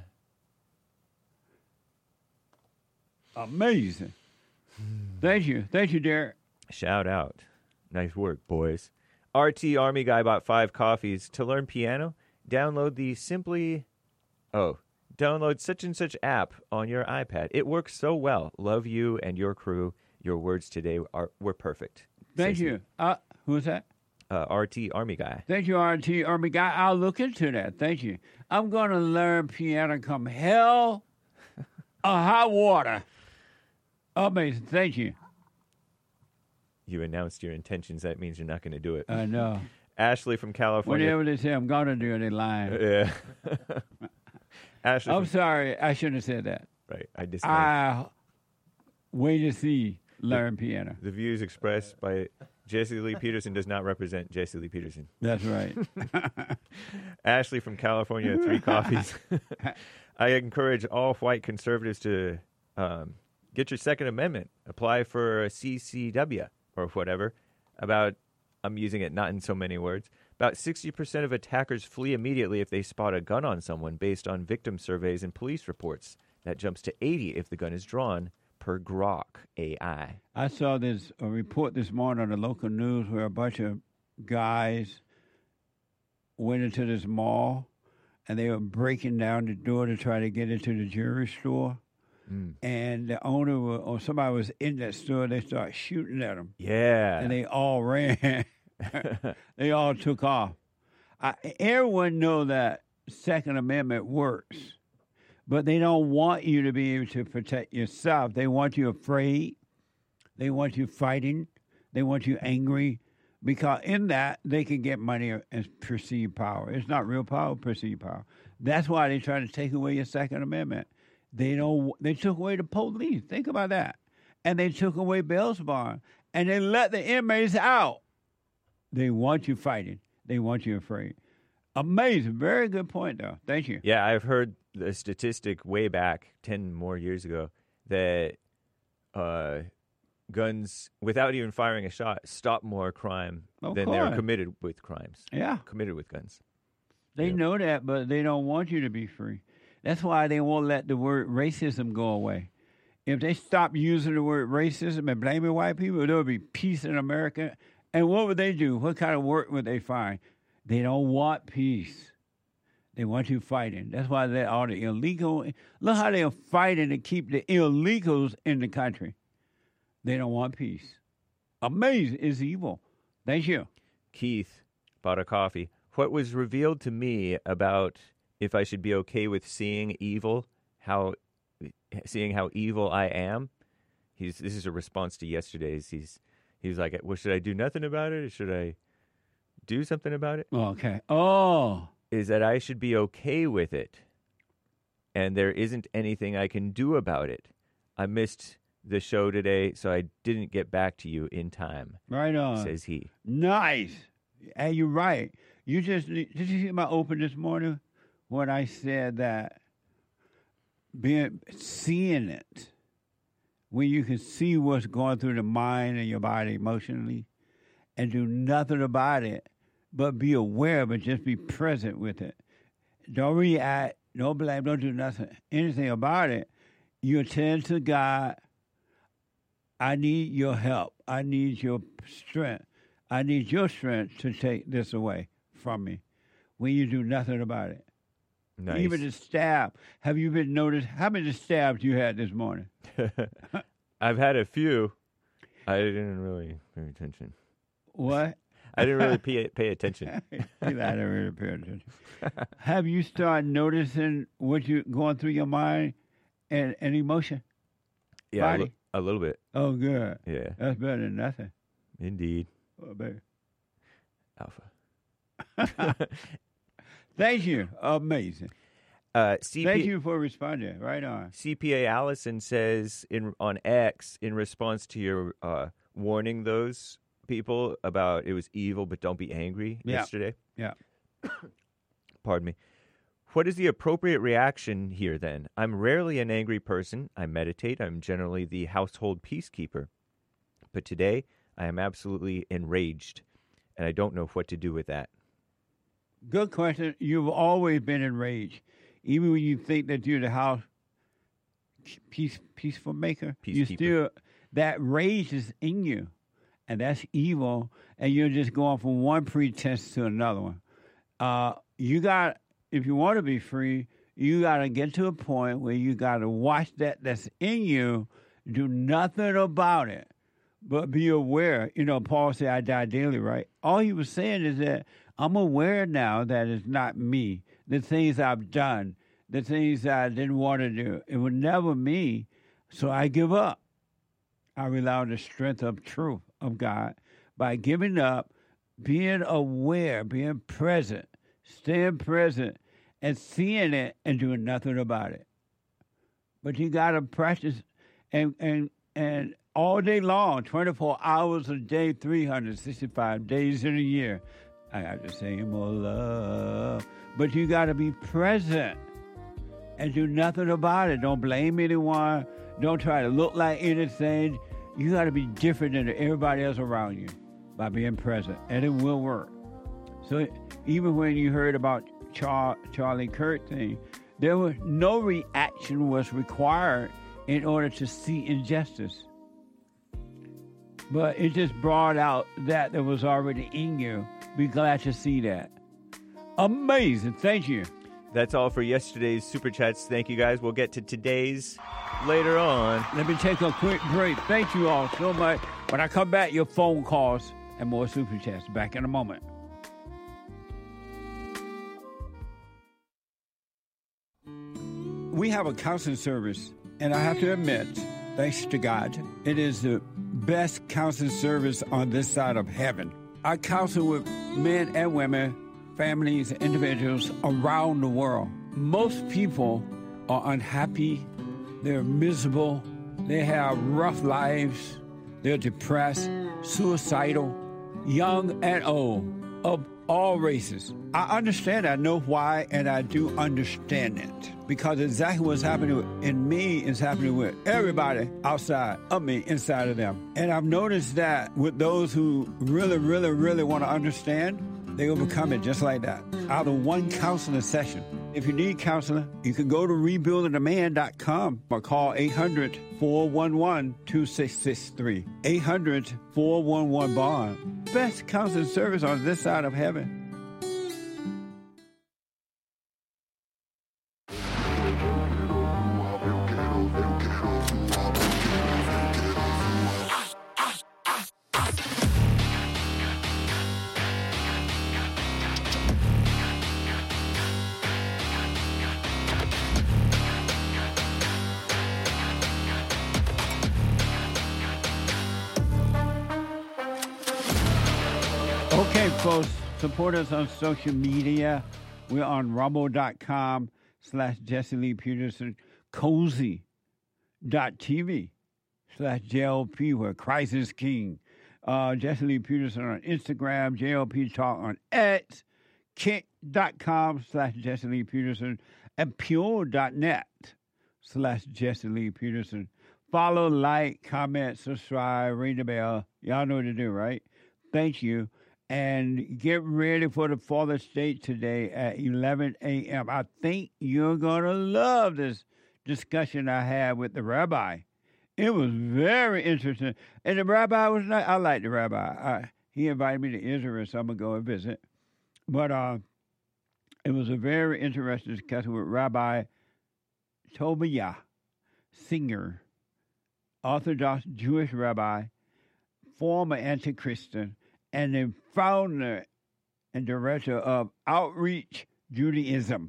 Amazing. Thank you. Thank you, Derek. Shout out. Nice work, boys. R T Army Guy bought five coffees. To learn piano, download the Simply... Oh, download such and such app on your iPad. It works so well. Love you and your crew. Your words today are were perfect. Thank Says you. Uh, who's that? Uh, R T Army Guy. Thank you, R T Army Guy. I'll look into that. Thank you. I'm going to learn piano come hell or hot water. Amazing. Thank you. You announced your intentions. That means you're not going to do it. I know. Ashley from California. Whenever they say I'm going to do it, they're lying. Yeah. Ashley I'm from- sorry. I shouldn't have said that. Right. I just. I wait to see learn piano. The views expressed by Jesse Lee Peterson does not represent Jesse Lee Peterson. That's right. Ashley from California, three coffees. I encourage all white conservatives to um, get your Second Amendment. Apply for a C C W or whatever. About, I'm using it not in so many words. About sixty percent of attackers flee immediately if they spot a gun on someone based on victim surveys and police reports. That jumps to eighty if the gun is drawn, per Grok A I. I saw this a report this morning on the local news where a bunch of guys went into this mall and they were breaking down the door to try to get into the jewelry store. Mm. And the owner wa- or somebody was in that store. They started shooting at them. Yeah. And they all ran. They all took off. I, everyone know that Second Amendment works, but they don't want you to be able to protect yourself. They want you afraid. They want you fighting. They want you angry because in that they can get money and perceived power. It's not real power, perceived power. That's why they try to take away your Second Amendment. They don't. They took away the police. Think about that. And they took away bail bond. And they let the inmates out. They want you fighting. They want you afraid. Amazing. Very good point, though. Thank you. Yeah, I've heard the statistic way back ten more years ago that uh, guns, without even firing a shot, stop more crime Of than they're course. committed with crimes. Yeah. Committed with guns. They know that, but they don't want you to be free. That's why they won't let the word racism go away. If they stop using the word racism and blaming white people, there would be peace in America. And what would they do? What kind of work would they find? They don't want peace. They want you fighting. That's why they all the illegal. Look how they're fighting to keep the illegals in the country. They don't want peace. Amazing. It's evil. Thank you. Keith bought a coffee. What was revealed to me about if I should be okay with seeing evil, how seeing how evil I am. He's this is a response to yesterday's. He's he's like, well, should I do nothing about it, or should I do something about it? Okay. Oh, is that I should be okay with it, and there isn't anything I can do about it. I missed the show today, so I didn't get back to you in time. Right on. Says he. Nice. And you're right. You just did you see my open this morning when I said that being seeing it, when you can see what's going through the mind and your body emotionally, and do nothing about it, but be aware, but just be present with it. Don't react, don't blame, don't do nothing, anything about it. You attend to God. I need your help. I need your strength. I need your strength to take this away from me when you do nothing about it. Nice. Even the stab. Have you been noticed how many stabs you had this morning? I've had a few. I didn't really pay attention. What? I didn't really pay, pay attention. I didn't really pay attention. Have you started noticing what you going through your mind and, and emotion? Yeah, a, Body? li- a little bit. Oh, good. Yeah. That's better than nothing. Indeed. Oh, baby. Alpha. Thank you. Amazing. Uh, C P- Thank you for responding. Right on. C P A Allison says in on X, in response to your uh, warning those people about it was evil, but don't be angry Yeah. yesterday. Yeah. Pardon me. What is the appropriate reaction here, then? I'm rarely an angry person. I meditate. I'm generally the household peacekeeper. But today, I am absolutely enraged, and I don't know what to do with that. Good question. You've always been enraged. Even when you think that you're the house peace, peaceful maker, you Peacekeeper. still, that rage is in you, and that's evil, and you're just going from one pretense to another one. Uh, you got, if you want to be free, you got to get to a point where you got to watch that that's in you, do nothing about it, but be aware. You know, Paul said, I die daily, right? All he was saying is that I'm aware now that it's not me. The things I've done, the things I didn't want to do, it was never me. So I give up. I rely on the strength of truth of God by giving up, being aware, being present, staying present, and seeing it and doing nothing about it. But you got to practice and and and all day long, twenty-four hours a day, three hundred sixty-five days in a year. I got to say more love. But you got to be present and do nothing about it. Don't blame anyone. Don't try to look like anything. You got to be different than everybody else around you by being present, and it will work. So even when you heard about Char- Charlie Kirk thing, there was no reaction was required in order to see injustice. But it just brought out that that was already in you. Be glad to see that. Amazing. Thank you. That's all for yesterday's Super Chats. Thank you, guys. We'll get to today's later on. Let me take a quick break. Thank you all so much. When I come back, your phone calls and more Super Chats. Back in a moment. We have a counseling service, and I have to admit, thanks to God, it is the best counseling service on this side of heaven. I counsel with men and women, families, individuals around the world. Most people are unhappy, they're miserable, they have rough lives, they're depressed, suicidal, young and old, of all races. I understand, I know why, and I do understand it. Because exactly what's happening in me is happening with everybody outside of me, inside of them. And I've noticed that with those who really, really, really want to understand, they overcome it just like that, out of one counseling session. If you need counseling, you can go to rebuilding a man dot com or call eight hundred, four one one, two six six three. eight hundred, four one one, bond. Best counseling service on this side of heaven. Okay, folks, support us on social media. We're on rumble.com slash Jesse Lee Peterson, cozy.tv slash JLP, where Christ is King. Uh, Jesse Lee Peterson on Instagram, J L P Talk on X, kick.com slash Jesse Lee Peterson, and pure.net slash Jesse Lee Peterson. Follow, like, comment, subscribe, ring the bell. Y'all know what to do, right? Thank you. And get ready for the Father's State today at eleven a.m. I think you're going to love this discussion I had with the rabbi. It was very interesting. And the rabbi was nice. I like the rabbi. I, he invited me to Israel, so I'm going to go and visit. But uh, it was a very interesting discussion with Rabbi Tobiah Singer, Orthodox Jewish rabbi, former anti-Christian, and the founder and director of Outreach Judaism.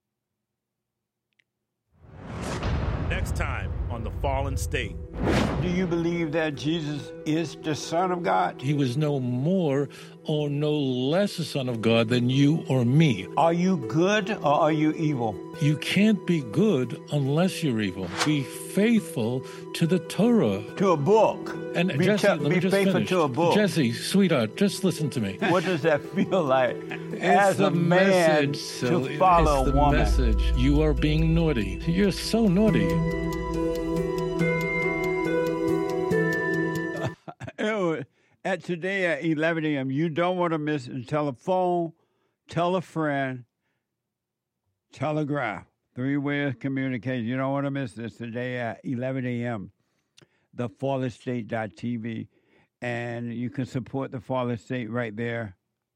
Next time on The Fallen State. Do you believe that Jesus is the Son of God? He was no more or no less a son of God than you or me. Are you good or are you evil? You can't be good unless you're evil. Be faithful to the Torah. To a book. And be Jesse, te- let me be just faithful finish. to a book. Jesse, sweetheart, just listen to me. What does that feel like It's as the a man message, so to follow it's a the woman? message. You are being naughty. You're so naughty. At today at eleven a.m., you don't want to miss it. Tell a phone, tell a friend, telegraph. Three-way of communication. You don't want to miss this today at eleven a.m. The Fallen State dot T V. And you can support the Fallen State right there.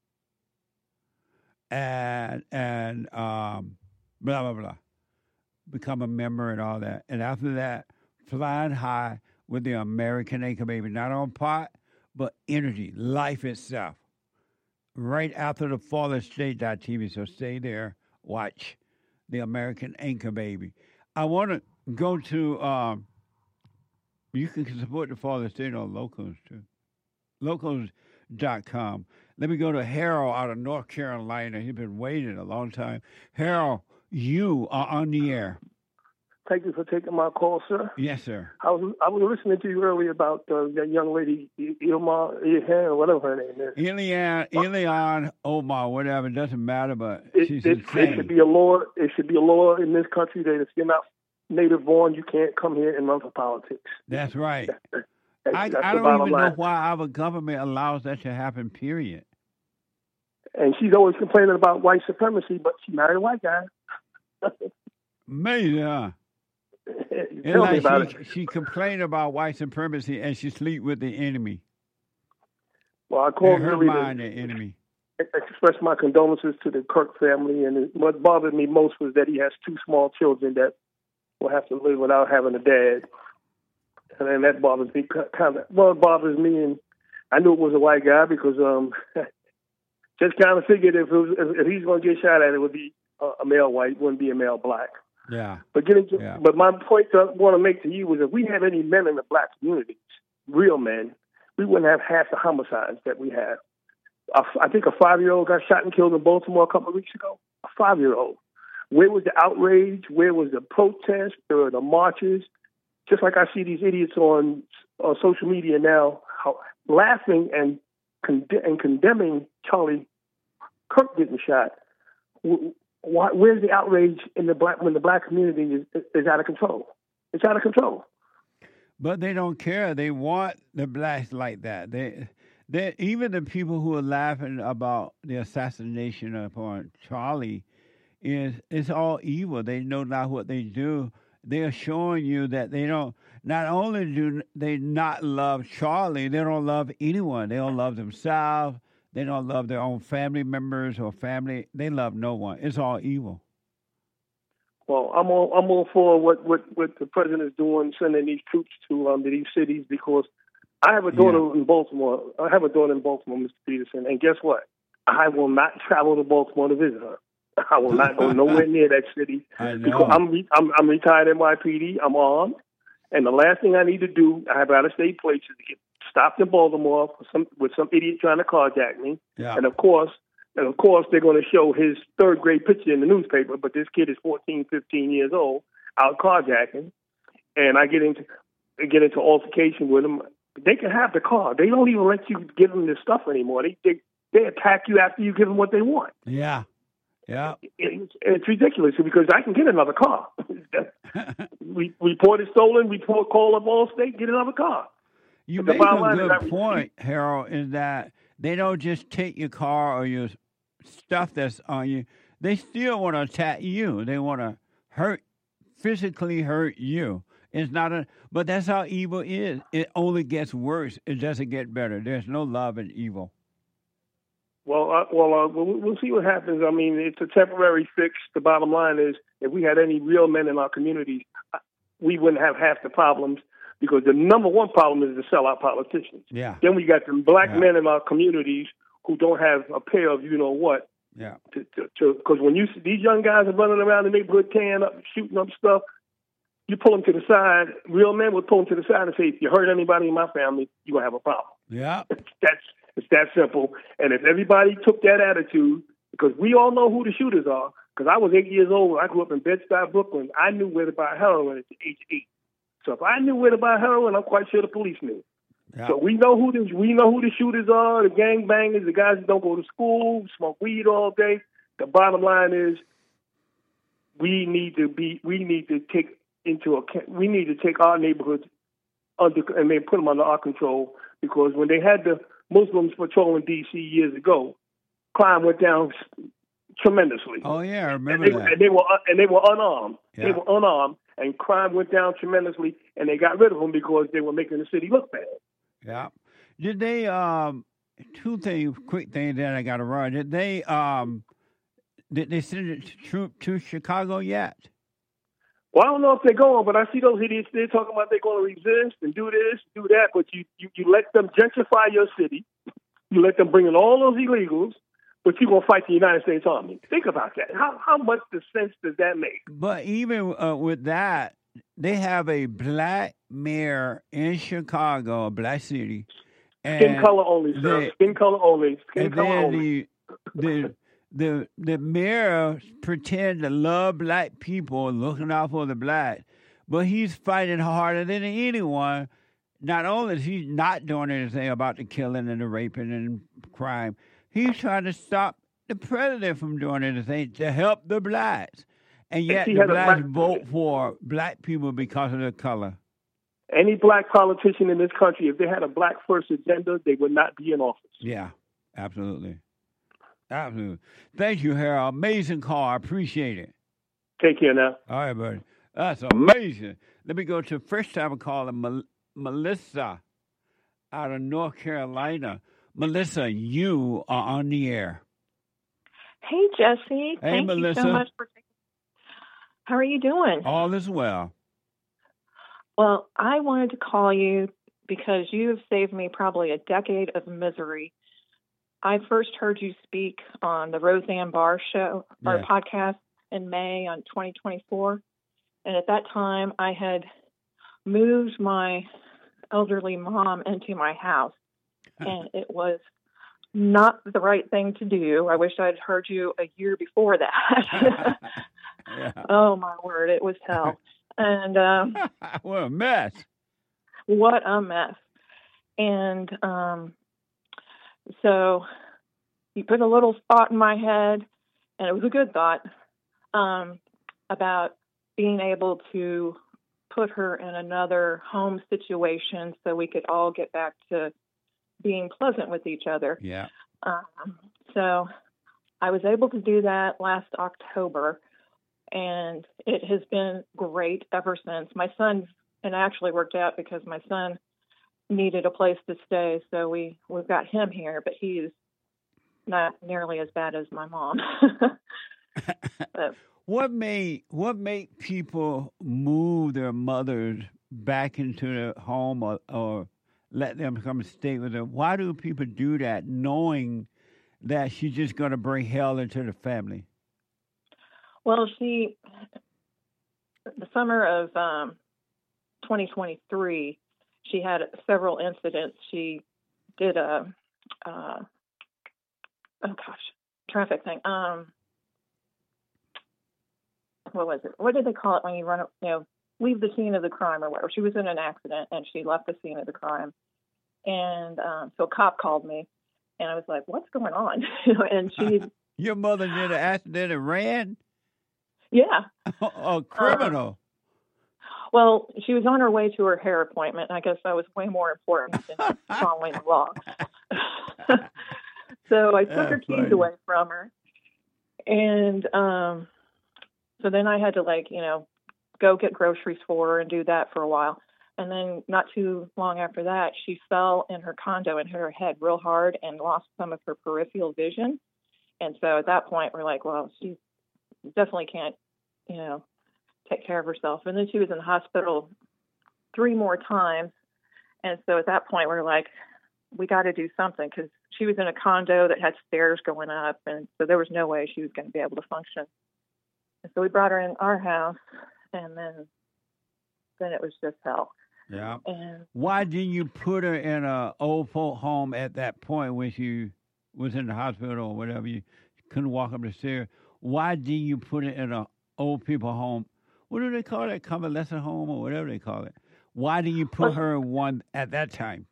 And, and um, blah, blah, blah. Become a member and all that. And after that, flying high with the American Anchor Baby. Not on pot, but energy, life itself. Right after the Fallen State dot T V. So stay there, watch the American Anchor Baby. I want to go to, um, you can support the Fallen State on Locals too. Locals dot com. Let me go to Harold out of North Carolina. He's been waiting a long time. Harold, you are on the air. Thank you for taking my call, sir. Yes, sir. I was I was listening to you earlier about uh, that young lady, Ilma, Ilhan, or whatever her name is. Ilian, Ilian, Omar, whatever, it doesn't matter, but It, she's it, insane. it should be a law. It should be a law in this country that if you're not native born, you can't come here and run for politics. That's right. That's, I, that's I the don't bottom even line. know why our government allows that to happen, period. And she's always complaining about white supremacy, but she married a white guy. Amazing, huh? Tell It's me like about she, it. she complained about white supremacy and she sleep with the enemy. Well, I called In her really mind, to the enemy. express my condolences to the Kirk family, and what bothered me most was that he has two small children that will have to live without having a dad. And then that bothers me kind of. Well, it bothers me, and I knew it was a white guy because um, just kind of figured if it was, if, if he's going to get shot at, it would be a, a male white, wouldn't be a male black. Yeah. But getting to, Yeah. but my point that I want to make to you was if we have any men in the black communities, real men, we wouldn't have half the homicides that we have. A, I think a five-year-old got shot and killed in Baltimore a couple of weeks ago. A five-year-old. Where was the outrage? Where was the protest or the marches? Just like I see these idiots on, on social media now how, laughing and, conde- and condemning Charlie Kirk getting shot. Why, where's the outrage in the black when the black community is, is out of control? It's out of control. But they don't care. They want the blacks like that. They, they even the people who are laughing about the assassination upon Charlie, is it's all evil. They know not what they do. They are showing you that they don't. Not only do they not love Charlie, they don't love anyone. They don't love themselves. They don't love their own family members or family. They love no one. It's all evil. Well, I'm all I'm all for what, what, what the president is doing, sending these troops to um to these cities, because I have a daughter yeah. in Baltimore. I have a daughter in Baltimore, Mister Peterson, and guess what? I will not travel to Baltimore to visit her. I will not go nowhere near that city because I'm, re- I'm I'm retired N Y P D. I'm armed, and the last thing I need to do, I have out-of-state places to get stopped in Baltimore for some with some idiot trying to carjack me, yeah. and of course. And, of course, they're going to show his third-grade picture in the newspaper, but this kid is fourteen, fifteen years old, out carjacking, and I get into get into altercation with him. They can have the car. They don't even let you give them this stuff anymore. They they, they attack you after you give them what they want. Yeah, yeah. It's, it's ridiculous because I can get another car. we report it stolen, report call up Allstate, get another car. You but make a is good point, Harold, is that they don't just take your car or your stuff that's on you. They still want to attack you. They want to hurt, physically hurt you. It's not a, but that's how evil is. It only gets worse. It doesn't get better. There's no love in evil. Well, uh, well, uh, we'll, we'll see what happens. I mean, it's a temporary fix. The bottom line is, if we had any real men in our communities, we wouldn't have half the problems, because the number one problem is the sellout politicians. Yeah. Then we got some black yeah. men in our communities who don't have a pair of you know what. Yeah. Because when you see these young guys are running around the neighborhood, tearing up, shooting up stuff, you pull them to the side. Real men would pull them to the side and say, "If you hurt anybody in my family, you're gonna have a problem." Yeah. That's it's that simple. And if everybody took that attitude, because we all know who the shooters are. Because I was eight years old. I grew up in Bed-Stuy, Brooklyn. I knew where to buy heroin at the age of eight. So if I knew where to buy heroin, I'm quite sure the police knew. Yeah. So we know who the we know who the shooters are, the gangbangers, the guys that don't go to school, smoke weed all day. The bottom line is, we need to be we need to take into account we need to take our neighborhoods under and then put them under our control, because when they had the Muslims patrolling D C years ago, crime went down tremendously. Oh yeah, I remember and they, that. And they were and they were unarmed. Yeah. They were unarmed. And crime went down tremendously, and they got rid of them because they were making the city look bad. Yeah. Did they, um, two things, quick things that I got to run. Did they, um, did they send it to, to Chicago yet? Well, I don't know if they're going, but I see those idiots, they're talking about they're going to resist and do this, do that, but you, you, you let them gentrify your city. You let them bring in all those illegals, but you're going to fight the United States Army. Think about that. How how much sense does that make? But even uh, with that, they have a black mayor in Chicago, a black city. Skin color only, sir. They, Skin color only. Skin and color then only. The, the, the, the mayor pretend to love black people, looking out for the black, but he's fighting harder than anyone. Not only is he not doing anything about the killing and the raping and crime, he's trying to stop the president from doing anything to help the blacks. And yet the blacks black, vote for black people because of their color. Any black politician in this country, if they had a black first agenda, they would not be in office. Yeah, absolutely. Absolutely. Thank you, Harold. Amazing call. I appreciate it. Take care now. All right, buddy. That's amazing. Let me go to first time caller, Mel- Melissa out of North Carolina. Melissa, you are on the air. Hey, Jesse. Hey, Thank Melissa. you so much for taking. How are you doing? All is well. Well, I wanted to call you because you have saved me probably a decade of misery. I first heard you speak on the Roseanne Barr show or Yeah. podcast in May on twenty twenty-four. And at that time, I had moved my elderly mom into my house. And it was not the right thing to do. I wish I'd heard you a year before that. Yeah. Oh, my word, it was hell. And um, what a mess. What a mess. And um, so he put a little thought in my head, and it was a good thought, um, about being able to put her in another home situation so we could all get back to being pleasant with each other. Yeah. Um, so I was able to do that last October, and it has been great ever since. My son, and it actually worked out because my son needed a place to stay, so we, we've got him here, but he's not nearly as bad as my mom. But, What made what made people move their mothers back into their home or, or let them come stay with them? Why do people do that, knowing that she's just going to bring hell into the family? well, she, the summer of um, twenty twenty-three, she had several incidents. She did a, uh, oh gosh, traffic thing. Um, what was it? What did they call it when you run, you know, leave the scene of the crime or whatever? She was in an accident and she left the scene of the crime. And um, so a cop called me, and I was like, what's going on? You know, and she, Your mother did an accident and ran? yeah. A criminal. Uh, well, she was on her way to her hair appointment. And I guess that was way more important than following the law. So I took That's her keys funny. away from her. And um, so then I had to, like, you know, go get groceries for her and do that for a while. And then not too long after that, she fell in her condo and hit her head real hard and lost some of her peripheral vision. And so at that point, we're like, well, she definitely can't, you know, take care of herself. And then she was in the hospital three more times. And so at that point, we're like, we got to do something, because she was in a condo that had stairs going up. And so there was no way she was going to be able to function. And so we brought her in our house, and then then it was just hell. Yeah. And Why didn't you put her in a old folk home at that point when she was in the hospital or whatever? You couldn't walk up the stairs. Why didn't you put her in a old people home? What do they call it? Convalescent home or whatever they call it. Why didn't you put her in one at that time?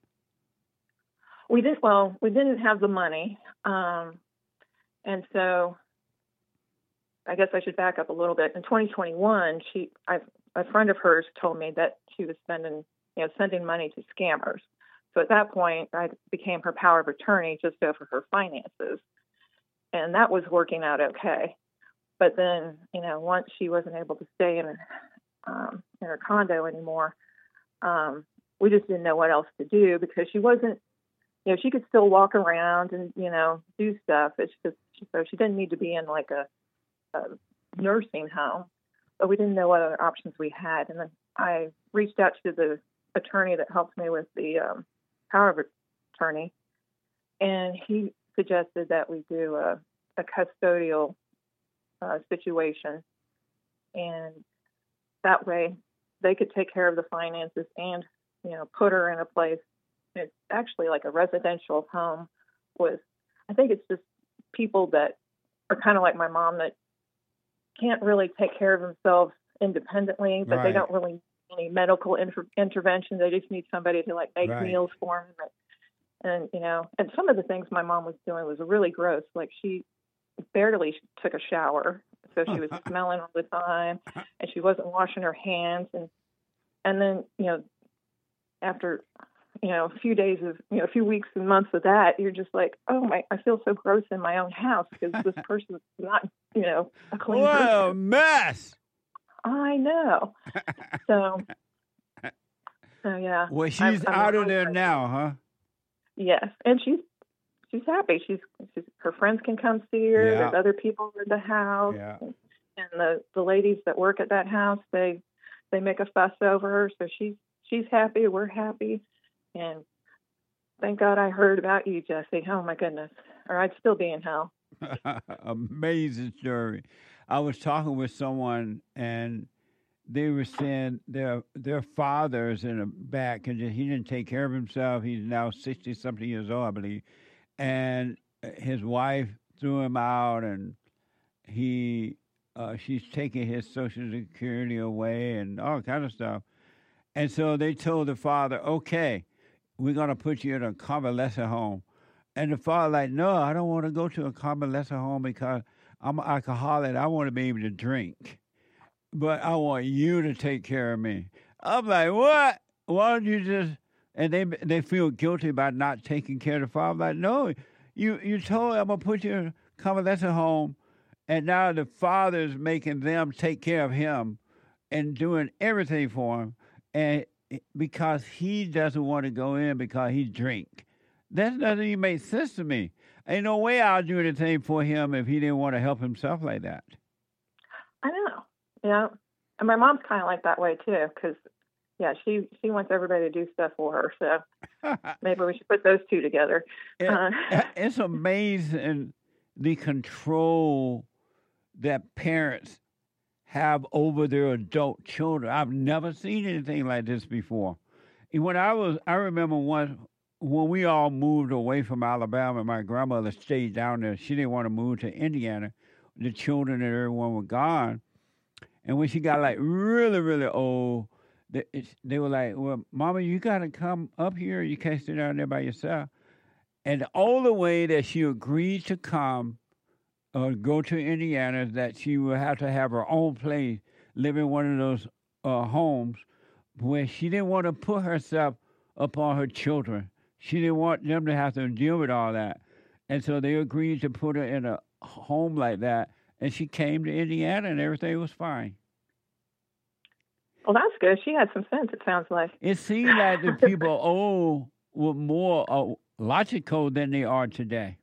we did well. We didn't have the money, um, and so I guess I should back up a little bit. In twenty twenty-one, she, I, a friend of hers told me that she was spending, you know, sending money to scammers. So at that point, I became her power of attorney just over her finances, and that was working out okay. But then, you know, once she wasn't able to stay in, um, in her condo anymore, um, we just didn't know what else to do, because she wasn't, you know, she could still walk around and, you know, do stuff. It's just, so she didn't need to be in like a, a nursing home, but we didn't know what other options we had. And then I reached out to the attorney that helped me with the um, power of attorney, and he suggested that we do a, a custodial uh, situation, and that way they could take care of the finances and, you know, put her in a place. It's actually like a residential home with, I think it's just people that are kind of like my mom that can't really take care of themselves independently, but Right. they don't really need any medical inter- intervention. They just need somebody to like make Right. meals for them. And, you know, and some of the things my mom was doing was really gross. Like she barely took a shower. So she was smelling all the time, and she wasn't washing her hands. And, and then, you know, after, you know, a few days of, you know, a few weeks and months of that, you're just like, oh my, I feel so gross in my own house because this person's not, you know, a clean What person. a mess. I know. So, so yeah. Well, she's I'm- I'm out of really there grateful. now, huh? Yes, and she's she's happy. She's, she's her friends can come see her. Yeah. There's other people in the house, Yeah. and the the ladies that work at that house, they they make a fuss over her. So she's she's happy. We're happy, and thank God I heard about you, Jesse. Oh my goodness, or I'd still be in hell. Amazing story. I was talking with someone, and they were saying their their father's in the back and he didn't take care of himself. He's now sixty something years old, I believe, and his wife threw him out, and he uh, she's taking his Social Security away and all kind of stuff. And so they told the father, "Okay, we're gonna put you in a convalescent home." And the father like, "No, I don't want to go to a convalescent home because I'm an alcoholic. I want to be able to drink, but I want you to take care of me." I'm like, "What? Why don't you just?" And they they feel guilty about not taking care of the father. I'm like, "No, you you told me I'm gonna put you in a convalescent home, and now the father's making them take care of him and doing everything for him, and because he doesn't want to go in because he drink. That doesn't even make sense to me. Ain't no way I'll do anything for him if he didn't want to help himself like that." I know. Yeah. And my mom's kind of like that way, too, because, yeah, she, she wants everybody to do stuff for her. So maybe we should put those two together. It, Uh, it's amazing the control that parents have over their adult children. I've never seen anything like this before. And when I was, I remember once when we all moved away from Alabama, my grandmother stayed down there. She didn't want to move to Indiana. The children and everyone were gone. And when she got like really, really old, they, it's, they were like, "Well, Mama, you got to come up here. You can't stay down there by yourself." And the only way that she agreed to come or go to Indiana is that she would have to have her own place, live in one of those uh, homes where she didn't want to put herself upon her children. She didn't want them to have to deal with all that. And so they agreed to put her in a home like that. And she came to Indiana and everything was fine. well, that's good. She had some sense, it sounds like. It seemed like the people old were more uh, logical than they are today.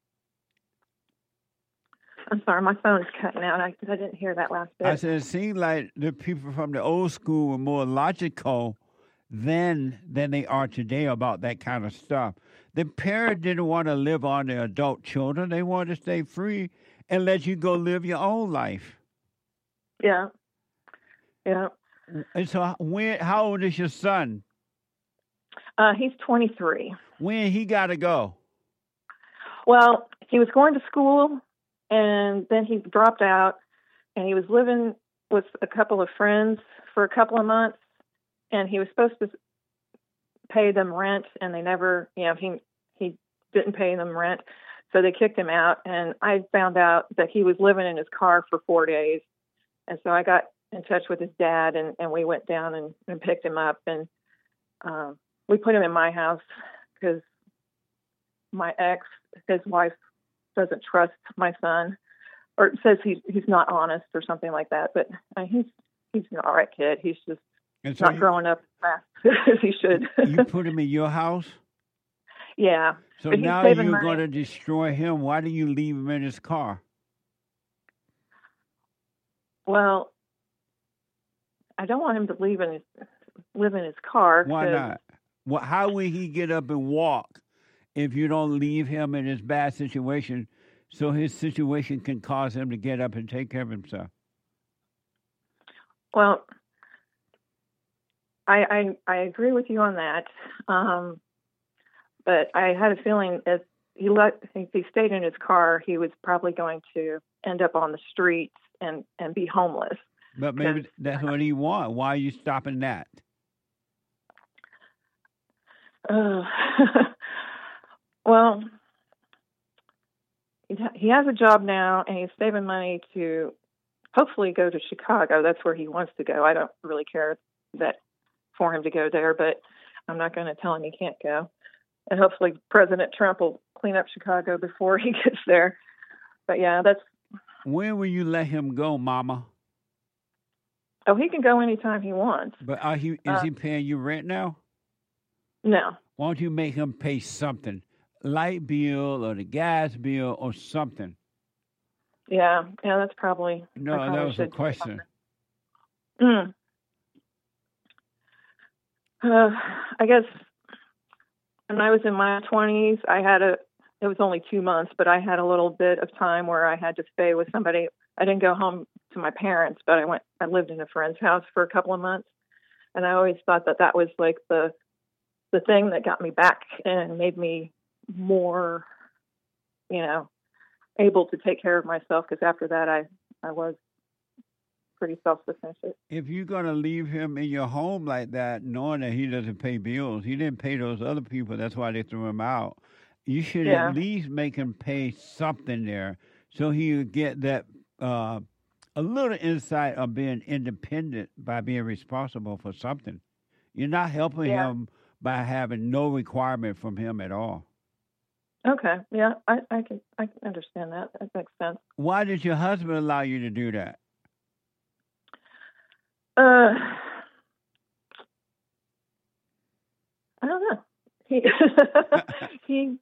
I'm sorry, my phone's cutting out. I, I didn't hear that last bit. I said it seemed like the people from the old school were more logical then than they are today about that kind of stuff. The parents didn't want to live on their adult children. They wanted to stay free and let you go live your own life. Yeah. Yeah. And so when, how old is your son? Uh, he's twenty-three. When he got to go? Well, he was going to school, and then he dropped out, and he was living with a couple of friends for a couple of months, and he was supposed to pay them rent, and they never, you know, he he didn't pay them rent, so they kicked him out. And I found out that he was living in his car for four days, and so I got in touch with his dad, and, and we went down and, and picked him up, and um, we put him in my house because my ex, his wife, doesn't trust my son, or says he's he's not honest or something like that. But uh, he's he's an all right kid. He's just And so not you- growing up as fast as he should. You put him in your house? Yeah. So But he's now saving you're money. going to destroy him. Why do you leave him in his car? Well, I don't want him to leave in his live in his car. Why 'cause- not? Well, how will he get up and walk if you don't leave him in his bad situation so his situation can cause him to get up and take care of himself? Well, I, I I agree with you on that, um, but I had a feeling if he let if he stayed in his car, he was probably going to end up on the streets and, and be homeless. But maybe that's what he wants. Why are you stopping that? Uh, well, he he has a job now, and he's saving money to hopefully go to Chicago. That's where he wants to go. I don't really care that for him to go there, but I'm not going to tell him he can't go. And hopefully President Trump will clean up Chicago before he gets there. But yeah, that's, When will you let him go, Mama? oh, he can go anytime he wants. But are he, is Uh, he paying you rent now? No. Why don't you make him pay something? Light bill or the gas bill or something? Yeah, yeah, that's probably. I No, probably that was a should do question. Mm. Uh, I guess when I was in my twenties, I had a, it was only two months, but I had a little bit of time where I had to stay with somebody I didn't go home to my parents, but I went, I lived in a friend's house for a couple of months. And I always thought that that was like the, the thing that got me back and made me more, you know, able to take care of myself. Because after that, I, I was pretty self-sufficient. If you're going to leave him in your home like that, knowing that he doesn't pay bills, he didn't pay those other people, that's why they threw him out. You should Yeah. at least make him pay something there so he would get that uh, a little insight of being independent by being responsible for something. You're not helping Yeah. him by having no requirement from him at all. Okay. Yeah, I, I can I can understand that. That makes sense. Why did your husband allow you to do that? Uh, I don't know. He he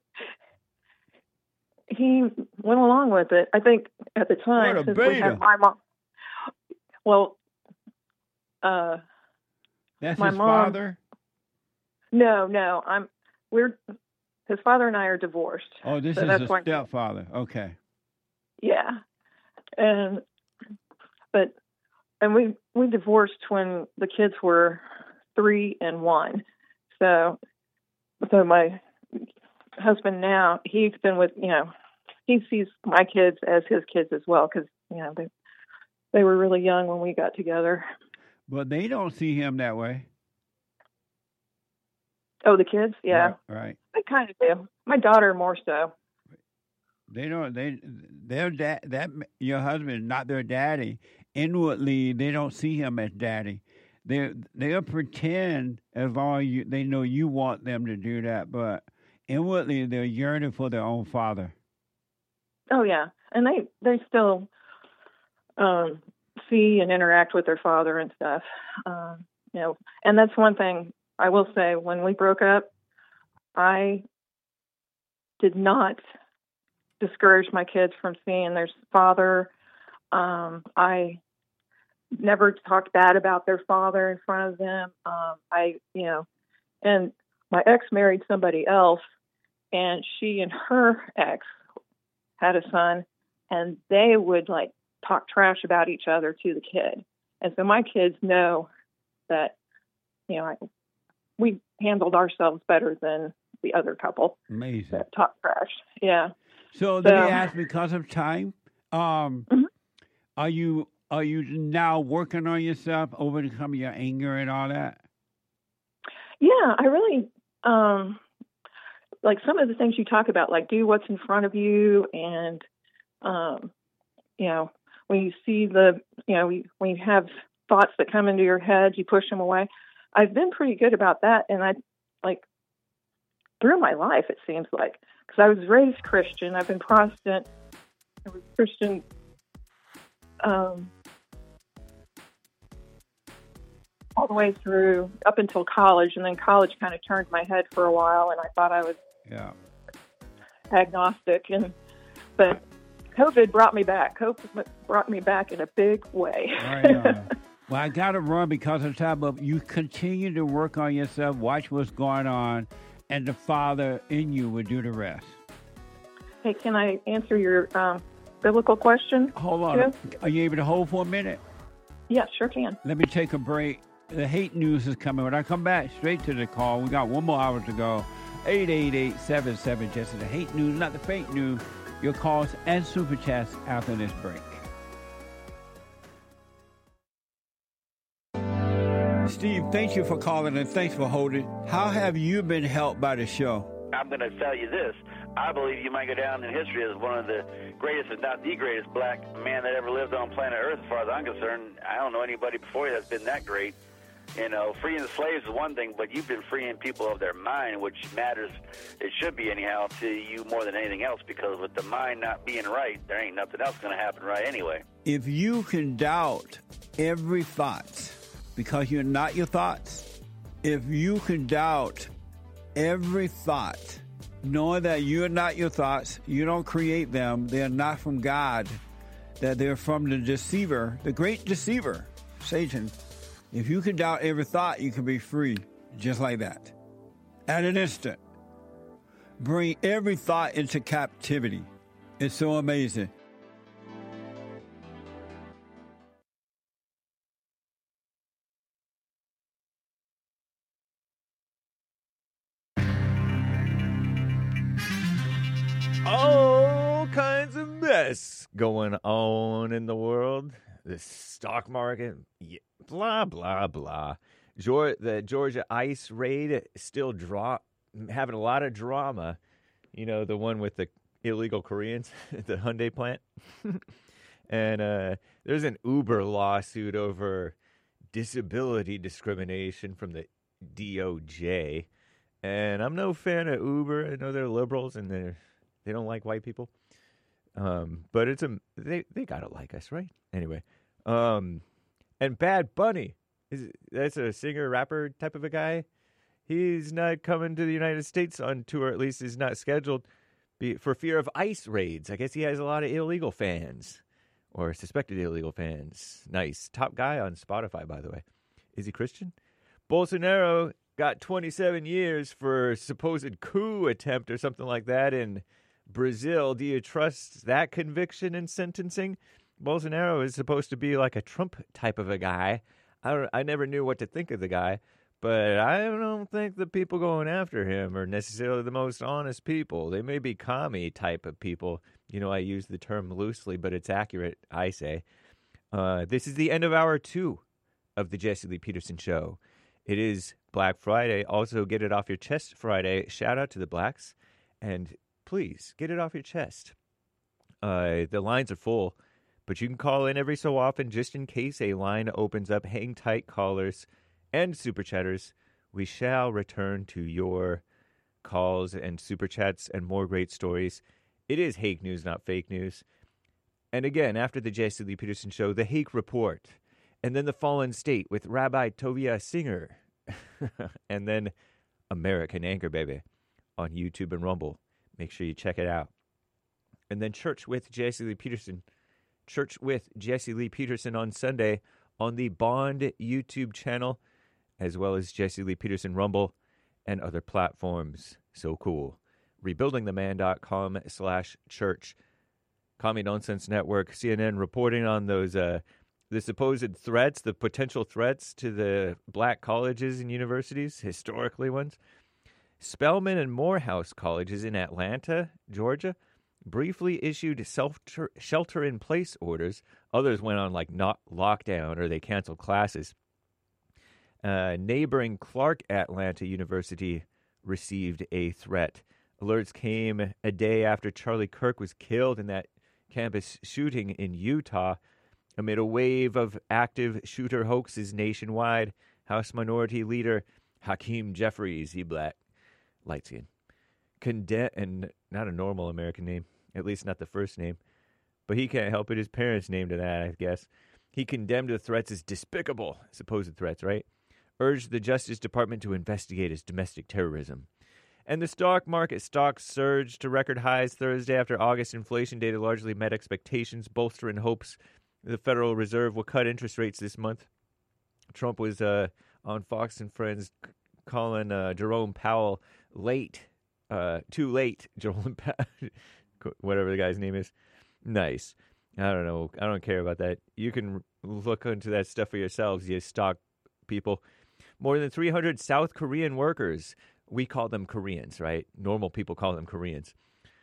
he went along with it. I think at the time, What a since we beta. had my mom. Well, uh, That's my his mom. father? No, no. I'm. We're. His father and I are divorced. Oh, this So is that's a why- stepfather. Okay. Yeah, and but and we we divorced when the kids were three and one. So so my husband now, he's been with, you know, he sees my kids as his kids as well, because you know they they were really young when we got together. But they don't see him that way. Oh, the kids, yeah, Right. right. they kind of do. My daughter more so. They don't. They their dad. That your husband is not their daddy. Inwardly, they don't see him as daddy. They they'll pretend as long as you, they know you want them to do that, but inwardly they're yearning for their own father. Oh yeah, and they they still um, see and interact with their father and stuff. Um, you know, and that's one thing I will say. When we broke up, I did not discourage my kids from seeing their father. Um, I never talked bad about their father in front of them. Um, I, you know, and my ex married somebody else, and she and her ex had a son, and they would like talk trash about each other to the kid. And so my kids know that, you know, I, we handled ourselves better than the other couple Amazing. that talk trash. Yeah. So let me ask, because of time, um, are you are you now working on yourself, overcoming your anger and all that? Yeah, I really um, like some of the things you talk about, like do what's in front of you, and um, you know, when you see the, you know, when you have thoughts that come into your head, you push them away. I've been pretty good about that, and I like through my life, it seems like, because I was raised Christian. I've been Protestant. I was Christian. Um, all the way through up until college, and then college kind of turned my head for a while, and I thought I was Yeah. agnostic, and but COVID brought me back. COVID brought me back in a big way. Right on. Well, I got to run because of time, but you continue to work on yourself, watch what's going on, and the Father in you will do the rest. Hey, can I answer your um, biblical question? Hold on. too? Are you able to hold for a minute? Yeah, sure can. Let me take a break. The hate news is coming. When I come back, straight to the call. We got one more hour to go. eight eight eight, seven seven, Jesse. The hate news, not the fake news. Your calls and super chats after this break. Steve, thank you for calling and thanks for holding. How have you been helped by the show? I'm going to tell you this. I believe you might go down in history as one of the greatest, if not the greatest, black man that ever lived on planet Earth, as far as I'm concerned. I don't know anybody before you that's been that great. You know, freeing the slaves is one thing, but you've been freeing people of their mind, which matters, it should be anyhow, to you more than anything else, because with the mind not being right, there ain't nothing else going to happen right anyway. If you can doubt every thought because you're not your thoughts, if you can doubt every thought, knowing that you're not your thoughts, you don't create them, they're not from God, that they're from the deceiver, the great deceiver, Satan. If you can doubt every thought, you can be free just like that. At an instant. Bring every thought into captivity. It's so amazing. mess going on in the world. The stock market, yeah, blah, blah, blah. Georgia, the Georgia ICE raid still draw, having a lot of drama. You know, the one with the illegal Koreans at the Hyundai plant. And uh, there's an Uber lawsuit over disability discrimination from the D O J. And I'm no fan of Uber. I know they're liberals and they they don't like white people. Um, but it's a they they gotta like us, right? Anyway, um, and Bad Bunny is that's a singer rapper type of a guy. He's not coming to the United States on tour. At least is not scheduled be, for fear of ICE raids. I guess he has a lot of illegal fans or suspected illegal fans. Nice. Top guy on Spotify, by the way. Is he Christian? Bolsonaro got twenty-seven years for supposed coup attempt or something like that in Brazil. Do you trust that conviction and sentencing? Bolsonaro is supposed to be like a Trump type of a guy. I don't, I never knew what to think of the guy, but I don't think the people going after him are necessarily the most honest people. They may be commie type of people. You know, I use the term loosely, but it's accurate, I say. Uh, this is the end of hour two of the Jesse Lee Peterson Show. It is Black Friday. Also, Get It Off Your Chest Friday. Shout out to the blacks. And please, get it off your chest. Uh, the lines are full, but you can call in every so often just in case a line opens up. Hang tight, callers and super chatters. We shall return to your calls and super chats and more great stories. It is Hake News, not fake news. And again, after the Jesse Lee Peterson Show, the Hake Report. And then the Fallen State with Rabbi Tovia Singer. And then American Anchor Baby on YouTube and Rumble. Make sure you check it out. And then Church with Jesse Lee Peterson. Church with Jesse Lee Peterson on Sunday on the Bond YouTube channel, as well as Jesse Lee Peterson Rumble and other platforms. So cool. Rebuildingtheman.com slash church. Commie Nonsense Network, C N N reporting on those uh, the supposed threats, the potential threats to the black colleges and universities, historically ones. Spelman and Morehouse colleges in Atlanta, Georgia, briefly issued self- shelter-in-place orders. Others went on like not lockdown or they canceled classes. Uh, neighboring Clark Atlanta University received a threat. Alerts came a day after Charlie Kirk was killed in that campus shooting in Utah. Amid a wave of active shooter hoaxes nationwide, House Minority Leader Hakeem Jeffries, he black, light skin, condemn and not a normal American name, at least not the first name, but he can't help it. His parents named him that, I guess. He condemned the threats as despicable, supposed threats, right? Urged the Justice Department to investigate as domestic terrorism. And the stock market stocks surged to record highs Thursday after August inflation data largely met expectations, bolstering hopes the Federal Reserve will cut interest rates this month. Trump was uh, on Fox and Friends calling uh, Jerome Powell late, uh, too late, Jerome Powell, whatever the guy's name is. Nice. I don't know. I don't care about that. You can look into that stuff for yourselves, you stock people. More than three hundred South Korean workers, we call them Koreans, right? Normal people call them Koreans.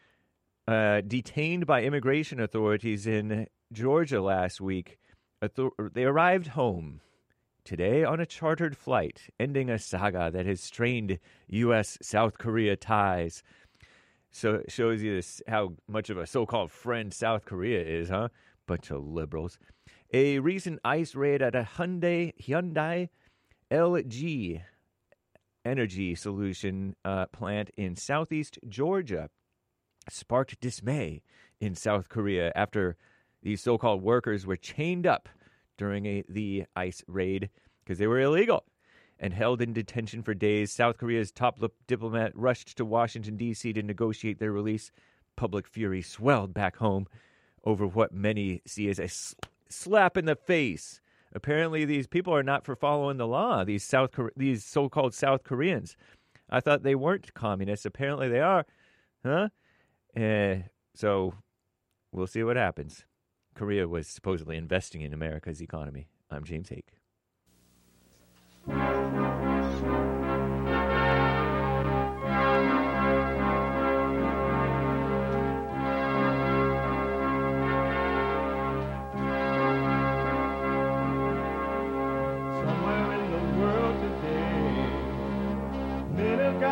Uh, detained by immigration authorities in Georgia last week. They arrived home today on a chartered flight, ending a saga that has strained U S South Korea ties. So it shows you this, how much of a so-called friend South Korea is, huh? Bunch of liberals. A recent ICE raid at a Hyundai, Hyundai L G Energy Solution uh, plant in southeast Georgia sparked dismay in South Korea after these so-called workers were chained up during a, the ICE raid because they were illegal and held in detention for days. South Korea's top diplomat rushed to Washington, D C to negotiate their release. Public fury swelled back home over what many see as a sl- slap in the face. Apparently, these people are not for following the law, these South Kore- these so-called South Koreans. I thought they weren't communists. Apparently they are. Huh? Uh, so we'll see what happens. Korea was supposedly investing in America's economy. I'm James Hake.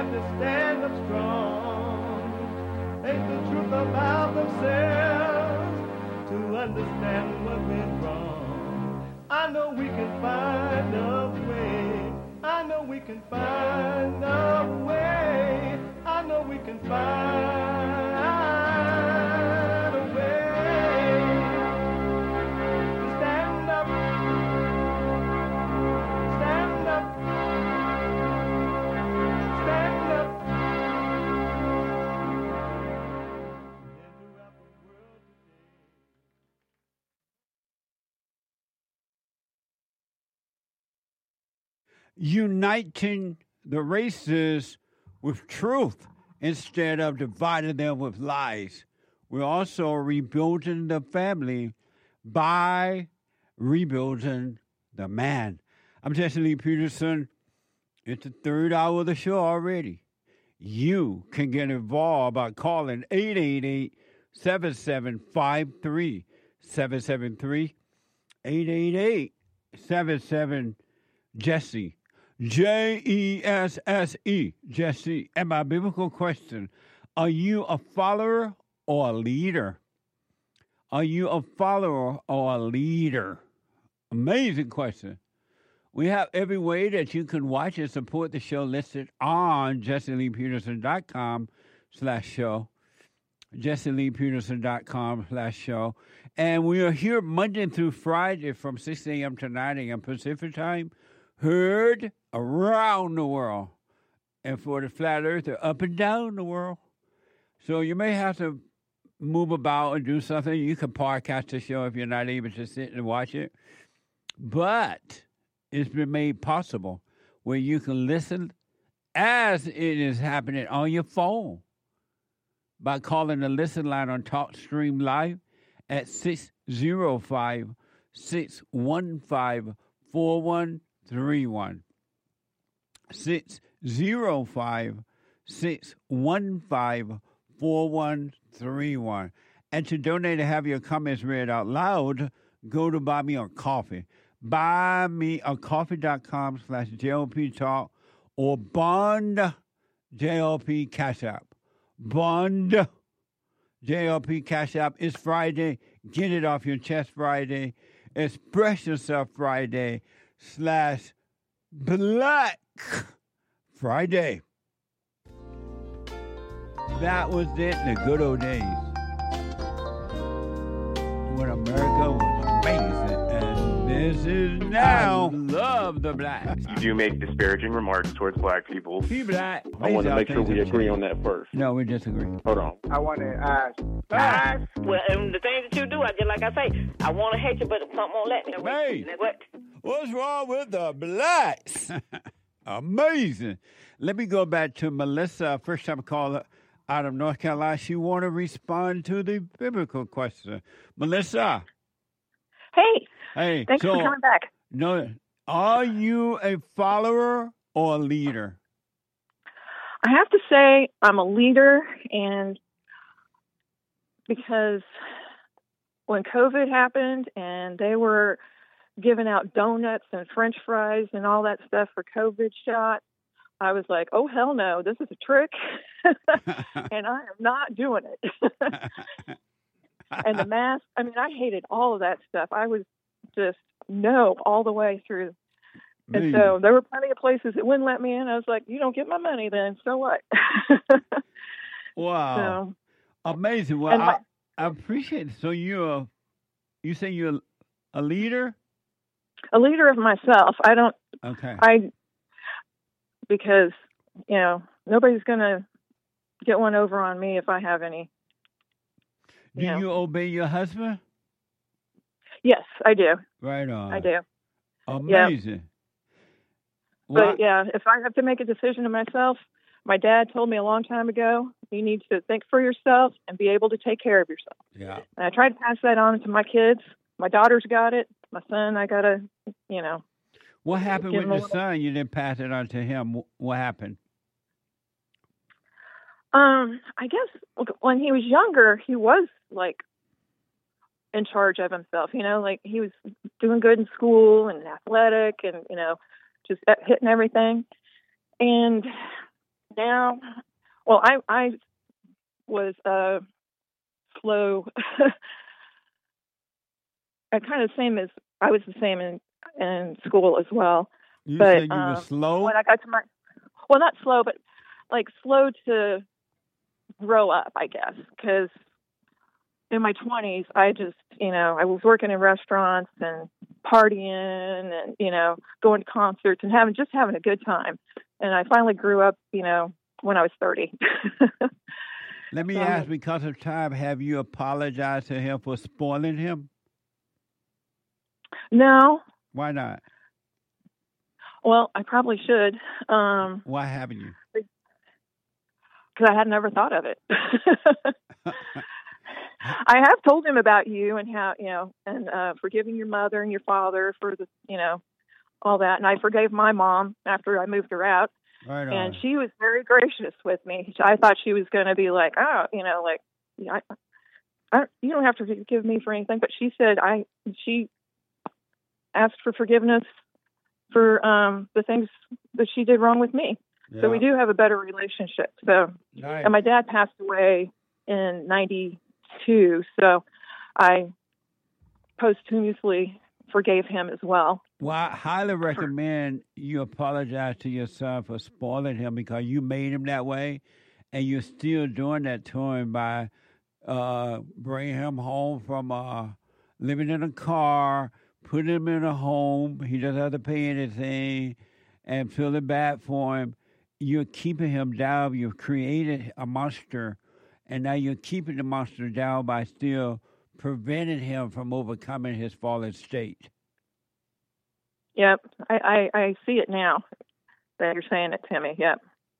got to stand up strong. Ain't the truth about themselves to understand what went wrong. I know we can find a way. I know we can find a way. I know we can find a way to stand up, stand up, stand up. Uniting the races with truth instead of dividing them with lies. We're also rebuilding the family by rebuilding the man. I'm Jesse Lee Peterson. It's the third hour of the show already. You can get involved by calling eight eight eight, seven seven five, three seven seven three, eight eight eight, seven seven, Jesse. J E S S E, Jesse. And my biblical question, are you a follower or a leader? Are you a follower or a leader? Amazing question. We have every way that you can watch and support the show listed on jesse lee peterson.com slash show. jesse lee peterson.com slash show. And we are here Monday through Friday from six a.m. to nine a.m. Pacific time. Heard around the world. And for the flat earther, up and down the world. So you may have to move about and do something. You can podcast the show if you're not able to sit and watch it. But it's been made possible where you can listen as it is happening on your phone by calling the listen line on TalkStream Live at six oh five, six one five, four one three one. six oh five, six one five, four one three one. And to donate and have your comments read out loud, go to Buy Me a Coffee. buymeacoffee.com slash JLP Talk or Bond J L P Cash App. Bond J L P Cash App. It's Friday. Get it off your chest Friday. Express yourself Friday slash Black Friday. That was it in the good old days when America was amazing. And this is now. I love the blacks. You do make disparaging remarks towards black people. Be black. I want to make sure we agree on that first. No, we disagree. Hold on. I want to ask. I, well, and the things that you do, I just like I say, I want to hate you, but something won't let me. Hey, what? What's wrong with the blacks? Amazing. Let me go back to Melissa, first time caller out of North Carolina. She want to respond to the biblical question. Melissa. Hey. Hey. Thanks so, for coming back. No, are you a follower or a leader? I have to say I'm a leader, and because when COVID happened and they were giving out donuts and French fries and all that stuff for COVID shots, I was like, oh, hell no, this is a trick, and I am not doing it. And the mask, I mean, I hated all of that stuff. I was just, no, all the way through. And Me. so there were plenty of places that wouldn't let me in. I was like, you don't get my money then, so what? Wow. So, amazing. Well, my, I, I appreciate it. So you're, you say you're a leader? A leader of myself. I don't, okay. I, because, you know, nobody's going to get one over on me if I have any. Do you, know. you obey your husband? Yes, I do. Right on. I do. Amazing. Yeah. Well, but yeah, if I have to make a decision to myself, my dad told me a long time ago, you need to think for yourself and be able to take care of yourself. Yeah. And I try to pass that on to my kids. My daughter's got it. My son, I got to, you know. What happened with the little... son? You didn't pass it on to him. What happened? Um, I guess when he was younger, he was like in charge of himself, you know, like he was doing good in school and athletic and, you know, just hitting everything. And now, well, I I was uh, slow. I kind of the same as I was the same in in school as well. You but said you um, were slow? when I got to my, well, not slow, but like slow to grow up, I guess, because in my twenties, I just, you know, I was working in restaurants and partying and, you know, going to concerts and having, just having a good time. And I finally grew up, you know, when I was thirty. Let me So- ask, because of time, have you apologized to him for spoiling him? No, Why not? well, I probably should, um, Why haven't you? because I had never thought of it. I have told him about you and how, you know, and uh, forgiving your mother and your father for the, you know, all that. And I forgave my mom after I moved her out. Right on. And she was very gracious with me. I thought she was going to be like, oh, you know, like, I, I, you don't have to forgive me for anything. But she said, I, she asked for forgiveness for um, the things that she did wrong with me. So we Yeah. do have a better relationship. So, Nice. and my dad passed away in ninety-two. So I posthumously forgave him as well. Well, I highly recommend you apologize to your son for spoiling him because you made him that way, and you're still doing that to him by uh, bringing him home from uh, living in a car, putting him in a home. He doesn't have to pay anything, and feeling bad for him. You're keeping him down. You've created a monster, and now you're keeping the monster down by still preventing him from overcoming his fallen state. Yep. I, I, I see it now that you're saying it to me. Yep.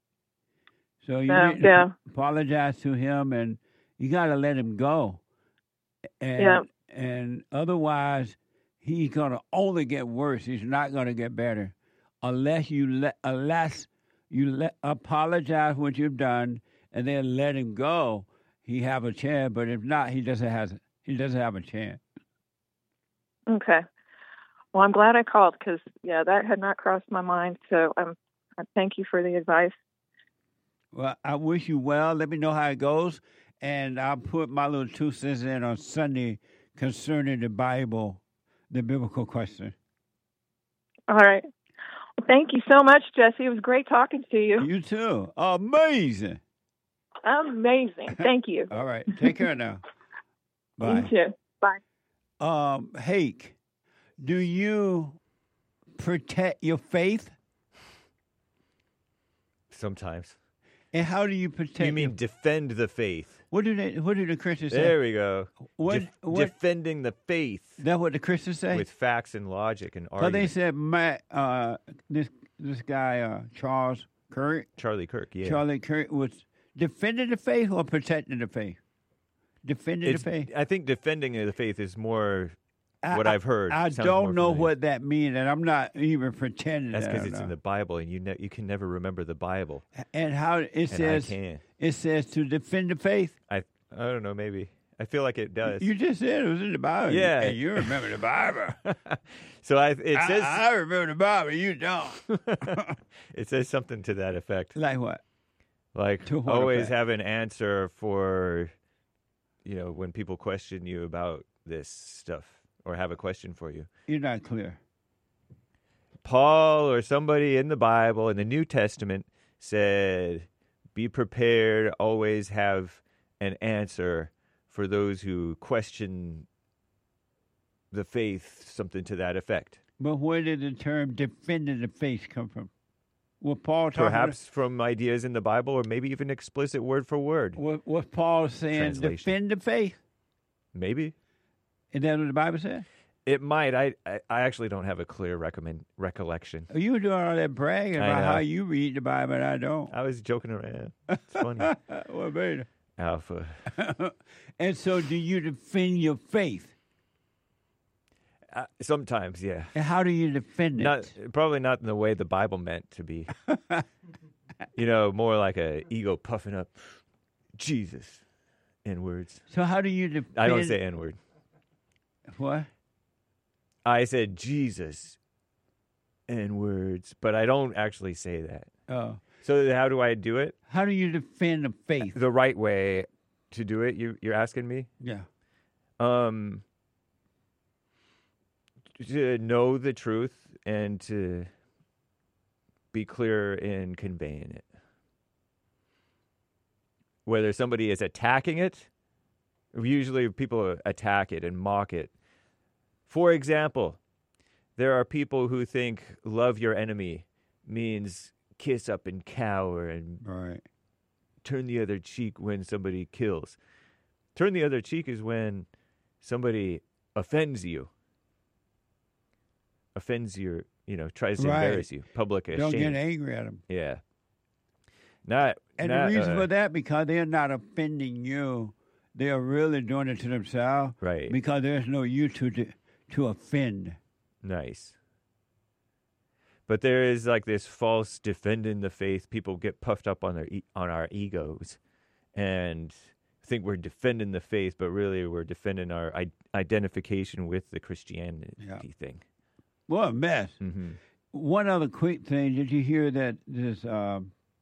So you So, need to yeah. apologize to him, and you got to let him go. And, Yeah. And otherwise, he's going to only get worse. He's not going to get better unless you let unless you let apologize for what you've done and then let him go. He have a chance, but if not, he doesn't have he doesn't have a chance. Okay. Well, I'm glad I called because, yeah, that had not crossed my mind. So um, I thank you for the advice. Well, I wish you well. Let me know how it goes, and I'll put my little two cents in on Sunday concerning the Bible, the biblical question. All right. Well, thank you so much, Jesse. It was great talking to you. You too. Amazing. Amazing. Thank you. All right. Take care now. Bye. You too. Bye. Um, Hake, do you protect your faith? Sometimes. And how do you protect? You mean your, defend the faith? what do they? What do the Christians say? There we go. What, Def- what defending the faith. That what the Christians say? With facts and logic and So argument. they said, Matt, uh, this this guy uh, Charles Kirk, Charlie Kirk, yeah. Charlie Kirk was defending the faith or protecting the faith? Defending It's- the faith. I think defending the faith is more I- what I- I've heard. I Sounds more don't know familiar. what that means, and I'm not even pretending. That's that because I it's in know. the Bible, and you ne- you can never remember the Bible. And how it And says I can. it says to defend the faith. I I don't know. Maybe I feel like it does. You just said it was in the Bible. Yeah. and you remember the Bible. So I it I- says I, remember the Bible. You don't. it says something to that effect. Like what? Like To what always effect? have an answer for, you know, when people question you about this stuff or have a question for you. You're not clear. Paul or somebody in the Bible in the New Testament said, "Be prepared. Always have an answer for those who question the faith." Something to that effect. But where did the term defending the faith come from? Was Paul talking Perhaps from ideas in the Bible, or maybe even explicit word for word. Was, was Paul saying Translation. defend the faith? Maybe. Is that what the Bible said? It might. I I, I actually don't have a clear recommend recollection. You were doing all that bragging I about know. how you read the Bible and I don't. I was joking around. It's funny. Well, baby. Alpha. And so, do you defend your faith? Uh, sometimes, yeah. And how do you defend it? Not probably not in the way the Bible meant to be. You know, more like a ego puffing up. Jesus, N words. So, how do you defend? I don't say N word. What? I said Jesus, N words, but I don't actually say that. Oh. So how do I do it? How do you defend the faith? The right way to do it, you, you're asking me? Yeah. Um, to know the truth and to be clear in conveying it. Whether somebody is attacking it, usually people attack it and mock it. For example, there are people who think love your enemy means kiss up and cower and right. turn the other cheek when somebody kills. Turn the other cheek is when somebody offends you. Offends your, you know, tries to Right. embarrass you. Public shame. Don't get angry at them. Yeah. Not, And not, the reason uh, for that, because they're not offending you. They are really doing it to themselves. Right. Because there's no you to, to, to offend. Nice. But there is like this false defending the faith. People get puffed up on their e- on our egos and think we're defending the faith, but really we're defending our I- identification with the Christianity Yeah. thing. What a mess. Mm-hmm. One other quick thing. Did you hear that this uh,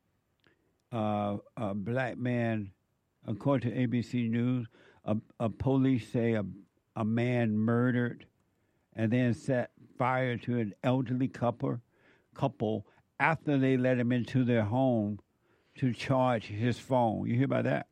uh, uh, black man, according to A B C News, a, a police say a, a man murdered and then set fire to an elderly couple, couple after they let him into their home to charge his phone. You hear about that?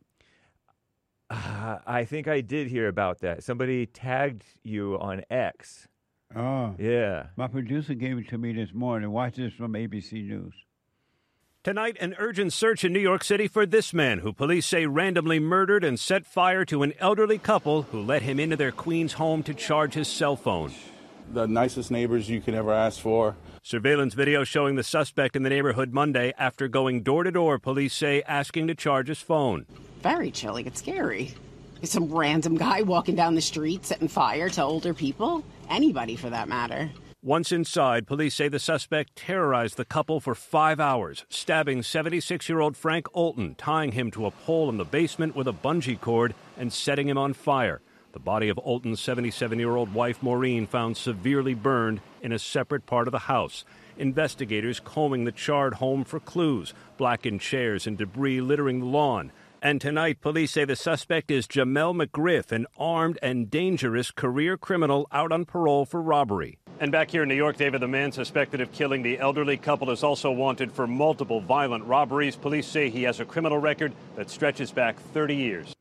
Uh, I think I did hear about that. Somebody tagged you on X. Oh. Yeah. My producer gave it to me this morning. Watch this from A B C News. Tonight, an urgent search in New York City for this man who police say randomly murdered and set fire to an elderly couple who let him into their Queens home to charge his cell phone. The nicest neighbors you could ever ask for. Surveillance video showing the suspect in the neighborhood Monday after going door to door, police say, asking to charge his phone. Very chilling. It's scary. Some random guy walking down the street setting fire to older people. Anybody, for that matter. Once inside, police say the suspect terrorized the couple for five hours, stabbing seventy-six-year-old Frank Olton, tying him to a pole in the basement with a bungee cord and setting him on fire. The body of Olton's seventy-seven-year-old wife, Maureen, found severely burned in a separate part of the house. Investigators combing the charred home for clues, blackened chairs and debris littering the lawn. And tonight, police say the suspect is Jamel McGriff, an armed and dangerous career criminal out on parole for robbery. And back here in New York, David, the man suspected of killing the elderly couple is also wanted for multiple violent robberies. Police say he has a criminal record that stretches back thirty years.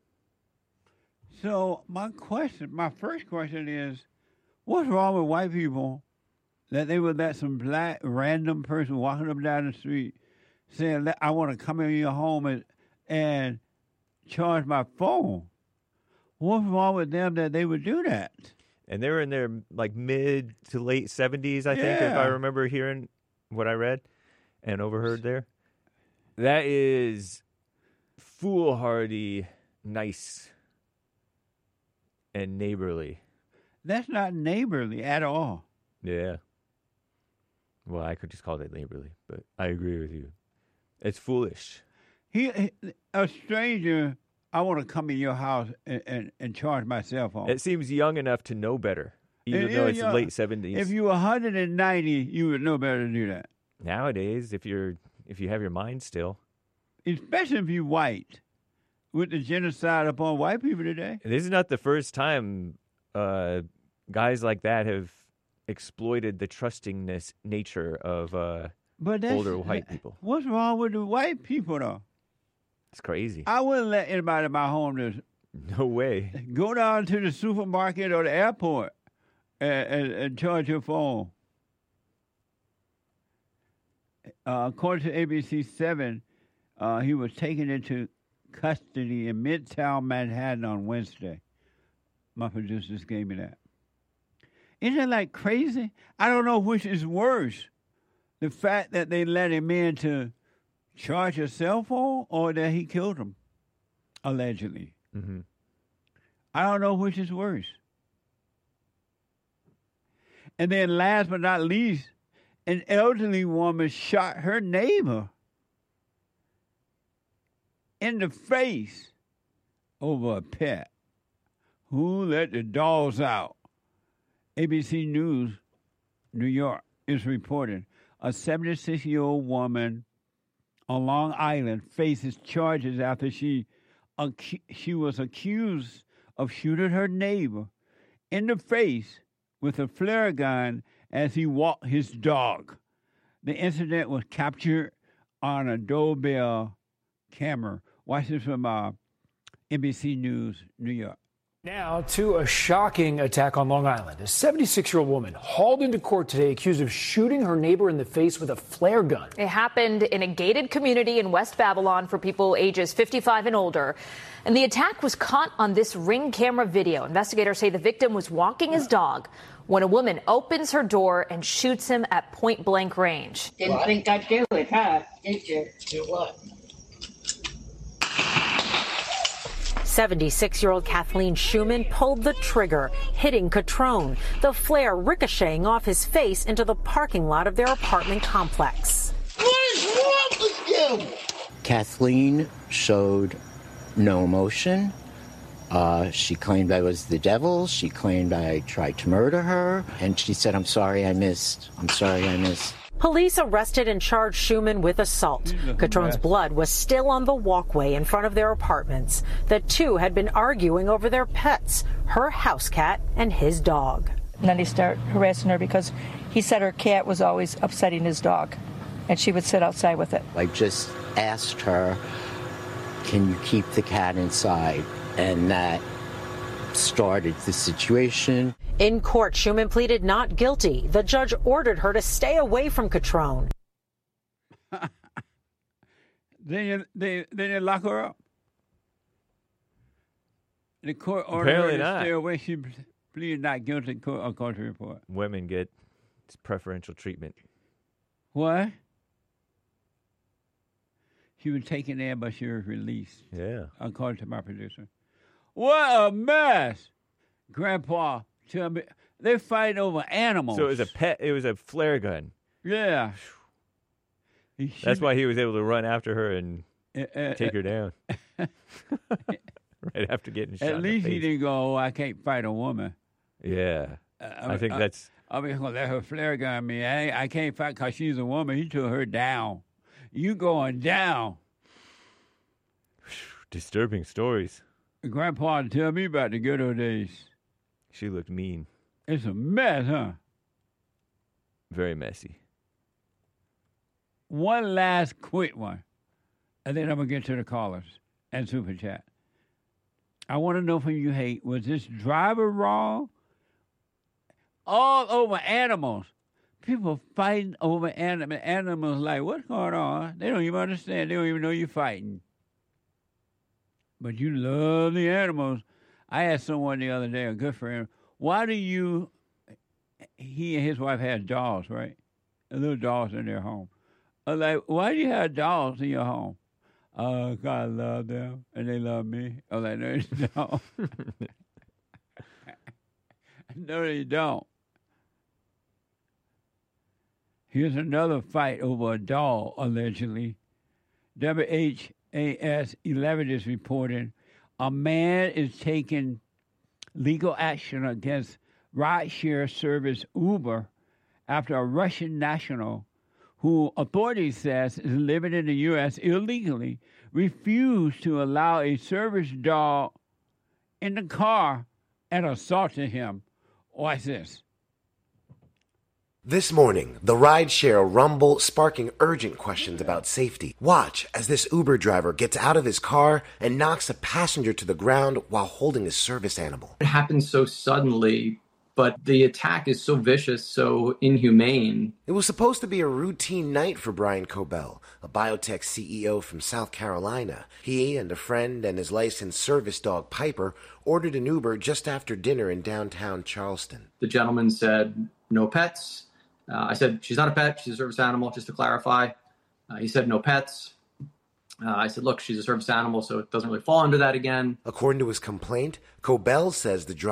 So my question, my first question is, what's wrong with white people that they would let some black random person walking up down the street saying, I want to come in your home and, and charge my phone? What's wrong with them that they would do that? And they were in their like mid to late seventies, I think, if Yeah. I remember hearing what I read and overheard there. That is foolhardy, nice, and neighborly. That's not neighborly at all. Yeah. Well, I could just call it neighborly, but I agree with you. It's foolish. He, he a stranger, I want to come in your house and, and, and charge my cell phone. It seems young enough to know better, even And though if it's you're- late seventies. If you were one hundred ninety, you would know better to do that. Nowadays, if you're if you have your mind still. Especially if you're white. With the genocide upon white people today. This is not the first time uh, guys like that have exploited the trustingness nature of uh, But that's, older white people. What's wrong with the white people, though? It's crazy. I wouldn't let anybody in my home just No way. go down to the supermarket or the airport and, and, and charge your phone. Uh, according to A B C seven, uh, he was taken into custody in Midtown Manhattan on Wednesday. My producers gave me that. Isn't that like crazy? I don't know which is worse. The fact that they let him in to charge a cell phone or that he killed him, allegedly. Mm-hmm. I don't know which is worse. And then last but not least, an elderly woman shot her neighbor in the face over a pet. Who let the dogs out? A B C News, New York, is reporting a seventy-six-year-old woman on Long Island faces charges after she acu- she was accused of shooting her neighbor in the face with a flare gun as he walked his dog. The incident was captured on a doorbell camera. Watch this from uh, N B C News, New York. Now to a shocking attack on Long Island. A seventy-six-year-old woman hauled into court today accused of shooting her neighbor in the face with a flare gun. It happened in a gated community in West Babylon for people ages fifty-five and older. And the attack was caught on this Ring camera video. Investigators say the victim was walking his dog when a woman opens her door and shoots him at point-blank range. Didn't think I'd do it, huh? Did you? Do what? seventy-six-year-old Kathleen Schumann pulled the trigger, hitting Catrone, the flare ricocheting off his face into the parking lot of their apartment complex. What is wrong with you? Kathleen showed no emotion. Uh, she claimed I was the devil. She claimed I tried to murder her. And she said, I'm sorry I missed. I'm sorry I missed. Police arrested and charged Schumann with assault. Catrone's blood was still on the walkway in front of their apartments. The two had been arguing over their pets, her house cat and his dog. And then he started harassing her because he said her cat was always upsetting his dog, and she would sit outside with it. I just asked her, can you keep the cat inside? And that started the situation. In court, Schumann pleaded not guilty. The judge ordered her to stay away from Catrone. Then you, they then they lock her up. The court ordered Apparently her to not. stay away. She pleaded not guilty. Court, a court report. Women get preferential treatment. What? She was taken there, but she was released. Yeah. According to my producer. What a mess! Grandpa, tell me, they fight over animals. So it was a pet. It was a flare gun. Yeah. That's why he was able to run after her and Uh, uh, take her down. Right after getting shot. At in the least he face. didn't go, oh, I can't fight a woman. Yeah. Uh, I think uh, that's. I mean, gonna let her flare gun me. I, I can't fight because she's a woman. He took her down. You going down. Disturbing stories. Grandpa tell me about the good old days. She looked mean. It's a mess, huh? Very messy. One last quick one, and then I'm going to get to the callers and Super Chat. I want to know from you, Hate, was this driver wrong? All over animals. People fighting over anim- animals like, what's going on? They don't even understand. They don't even know you're fighting. But you love the animals. I asked someone the other day, a good friend, why do you, he and his wife had dogs, right? Little dogs in their home. I was like, why do you have dogs in your home? Uh, God, I love them, and they love me. I was like, no, they don't. No, they don't. Here's another fight over a dog, allegedly. W H A S eleven is reporting a man is taking legal action against rideshare service Uber after a Russian national who authorities says is living in the U S illegally refused to allow a service dog in the car and assaulted him. Watch this. This morning, the rideshare rumble sparking urgent questions about safety. Watch as this Uber driver gets out of his car and knocks a passenger to the ground while holding his service animal. It happened so suddenly, but the attack is so vicious, so inhumane. It was supposed to be a routine night for Brian Cobell, a biotech C E O from South Carolina. He and a friend and his licensed service dog Piper ordered an Uber just after dinner in downtown Charleston. The gentleman said, no pets. Uh, I said, she's not a pet, she's a service animal, just to clarify. Uh, he said, no pets. Uh, I said, look, she's a service animal, so it doesn't really fall under that again. According to his complaint, Cobell says the driver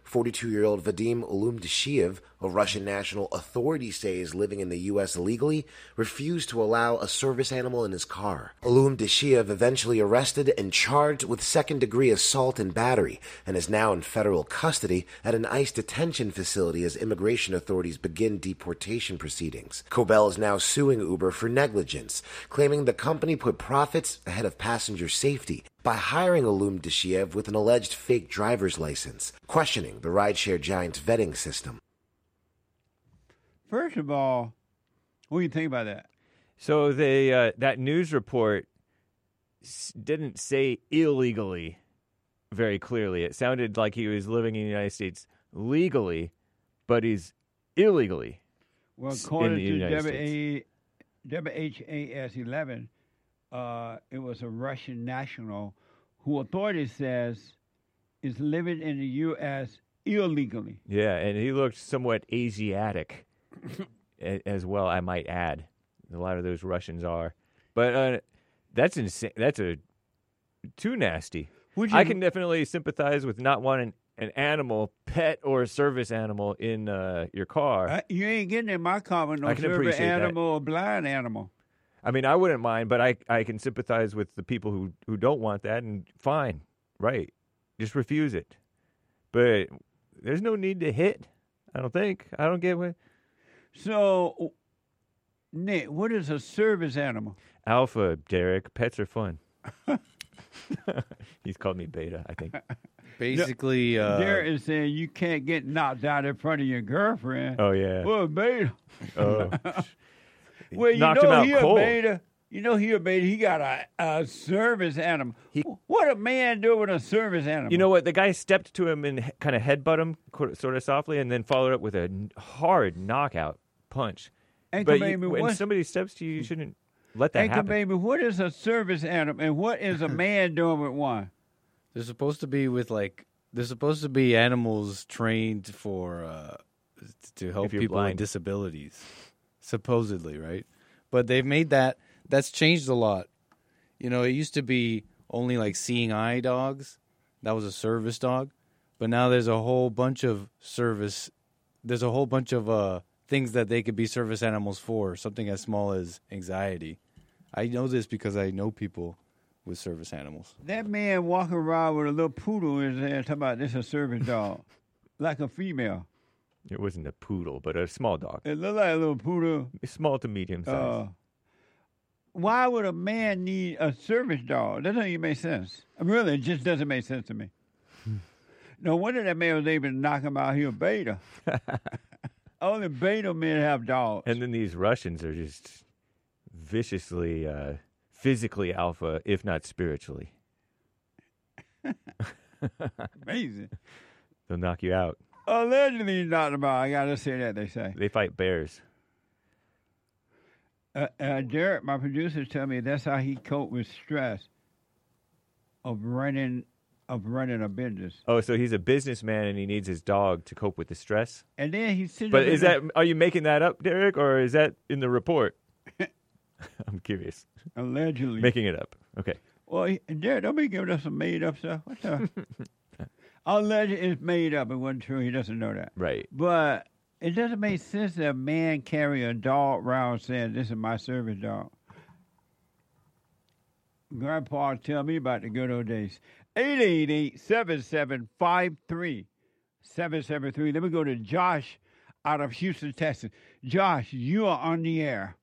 forty-two-year-old Vadim Ulumdashiev, a Russian national authorities say is living in the U S illegally, refused to allow a service animal in his car. Ulumdashiev eventually arrested and charged with second-degree assault and battery, and is now in federal custody at an ICE detention facility as immigration authorities begin deportation proceedings. Kobel is now suing Uber for negligence, claiming the company put profits ahead of passenger safety by hiring Ulumdashiev with an alleged fake driver's license, questioning the rideshare giant's vetting system. First of all, what do you think about that? So they uh, that news report s- didn't say illegally very clearly. It sounded like he was living in the United States legally, but he's illegally Well, s- in according the to United W States. A W H A S eleven, uh, it was a Russian national who authorities says is living in the U S illegally. Yeah, and he looked somewhat Asiatic a- as well, I might add. A lot of those Russians are. But uh, that's insane. That's a too nasty. Would I you- can definitely sympathize with not wanting an animal, pet or service animal in uh, your car. Uh, you ain't getting in my car with no I can service appreciate that. animal or blind animal. I mean, I wouldn't mind, but I, I can sympathize with the people who, who don't want that, and fine, right. Just refuse it. But there's no need to hit, I don't think. I don't get what... So, Nick, what is a service animal? Alpha, Derek. Pets are fun. He's called me Beta, I think. Basically, uh, Derek is saying you can't get knocked out in front of your girlfriend. Oh, yeah. Well, beta. Oh. Well, you Knocked know him out he a cold. beta. You know he a beta. He got a, a service animal. What a man do with a service animal? You know what? The guy stepped to him and kind of headbutt him sort of softly and then followed up with a n- hard knockout punch. Uncle but Baby, you, when what's- somebody steps to you, you shouldn't let that Anchor happen. baby, what is a service animal and what is a man doing with one? they're supposed to be with like they're supposed to be animals trained for uh, to help If you're people with blind. disabilities, supposedly, right? But they've made that that's changed a lot. You know, it used to be only like seeing eye dogs. That was a service dog, but now there's a whole bunch of service. There's a whole bunch of uh, things that they could be service animals for. Something as small as anxiety. I know this because I know people with service animals. That man walking around with a little poodle in his hand talking about this a service dog. Like a female. It wasn't a poodle, but a small dog. It looked like a little poodle. Small to medium size. Uh, why would a man need a service dog? That doesn't even make sense. Really, it just doesn't make sense to me. No wonder that man was able to knock him out. He a beta. Only beta men have dogs. And then these Russians are just viciously, uh, physically alpha, if not spiritually. Amazing. They'll knock you out. Allegedly knocked him out. I gotta say that, they say. They fight bears. Uh, uh, Derek, my producers tell me that's how he coped with stress of running of running a business. Oh, so he's a businessman and he needs his dog to cope with the stress? And then he sits But up is in that are you making that up, Derek, or is that in the report? I'm curious. Allegedly. Making it up. Okay. Well, he, Derek, don't be giving us some made up stuff. What the? Allegedly, it's made up. It wasn't true. He doesn't know that. Right. But it doesn't make sense that a man carry a dog around saying, "This is my service dog." Grandpa tell me about the good old days. eight eight eight, seven seven five three, seven seven three. Let me go to Josh out of Houston, Texas. Josh, you are on the air.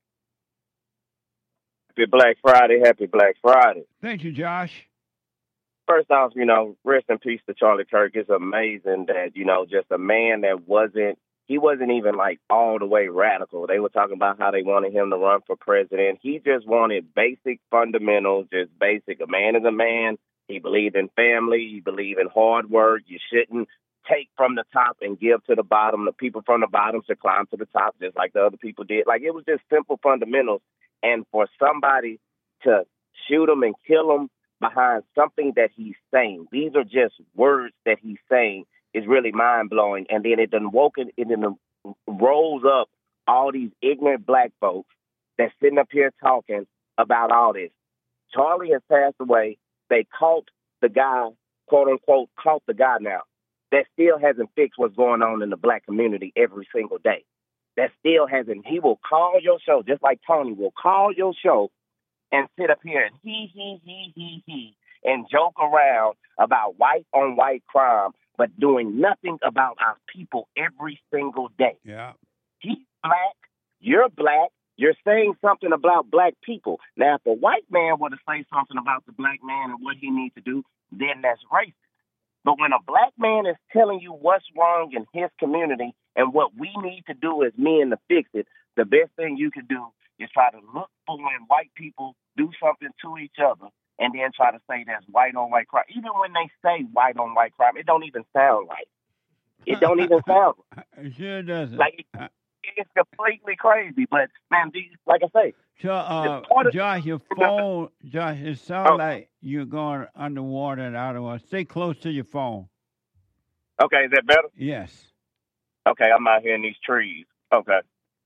Happy Black Friday. Happy Black Friday. Thank you, Josh. First off, you know, rest in peace to Charlie Kirk. It's amazing that, you know, just a man that wasn't, he wasn't even like all the way radical. They were talking about how they wanted him to run for president. He just wanted basic fundamentals, just basic. A man is a man. He believed in family. He believed in hard work. You shouldn't take from the top and give to the bottom. The people from the bottom should climb to the top just like the other people did. Like, it was just simple fundamentals. And for somebody to shoot him and kill him behind something that he's saying, these are just words that he's saying, is really mind-blowing. And then it done woken, it done rolls up all these ignorant black folks that's sitting up here talking about all this. Charlie has passed away. They caught the guy, quote-unquote, caught the guy now. that still hasn't fixed what's going on in the black community every single day. That still hasn't. He will call your show, just like Tony will call your show and sit up here and he, he, he, he, he, and joke around about white on white crime, but doing nothing about our people every single day. Yeah. He's black. You're black. You're saying something about black people. Now, if a white man were to say something about the black man and what he needs to do, then that's racist. But when a black man is telling you what's wrong in his community and what we need to do as men to fix it, the best thing you can do is try to look for when white people do something to each other and then try to say that's white on white crime. Even when they say white on white crime, it don't even sound right. It don't even sound right. It sure doesn't. Like, it, it's completely crazy. But, man, these, like I say. So, uh, of, Josh, your phone, Josh, it sounds oh. like you're going underwater and out of water. Stay close to your phone. Okay, is that better? Yes. Okay, I'm out here in these trees. Okay.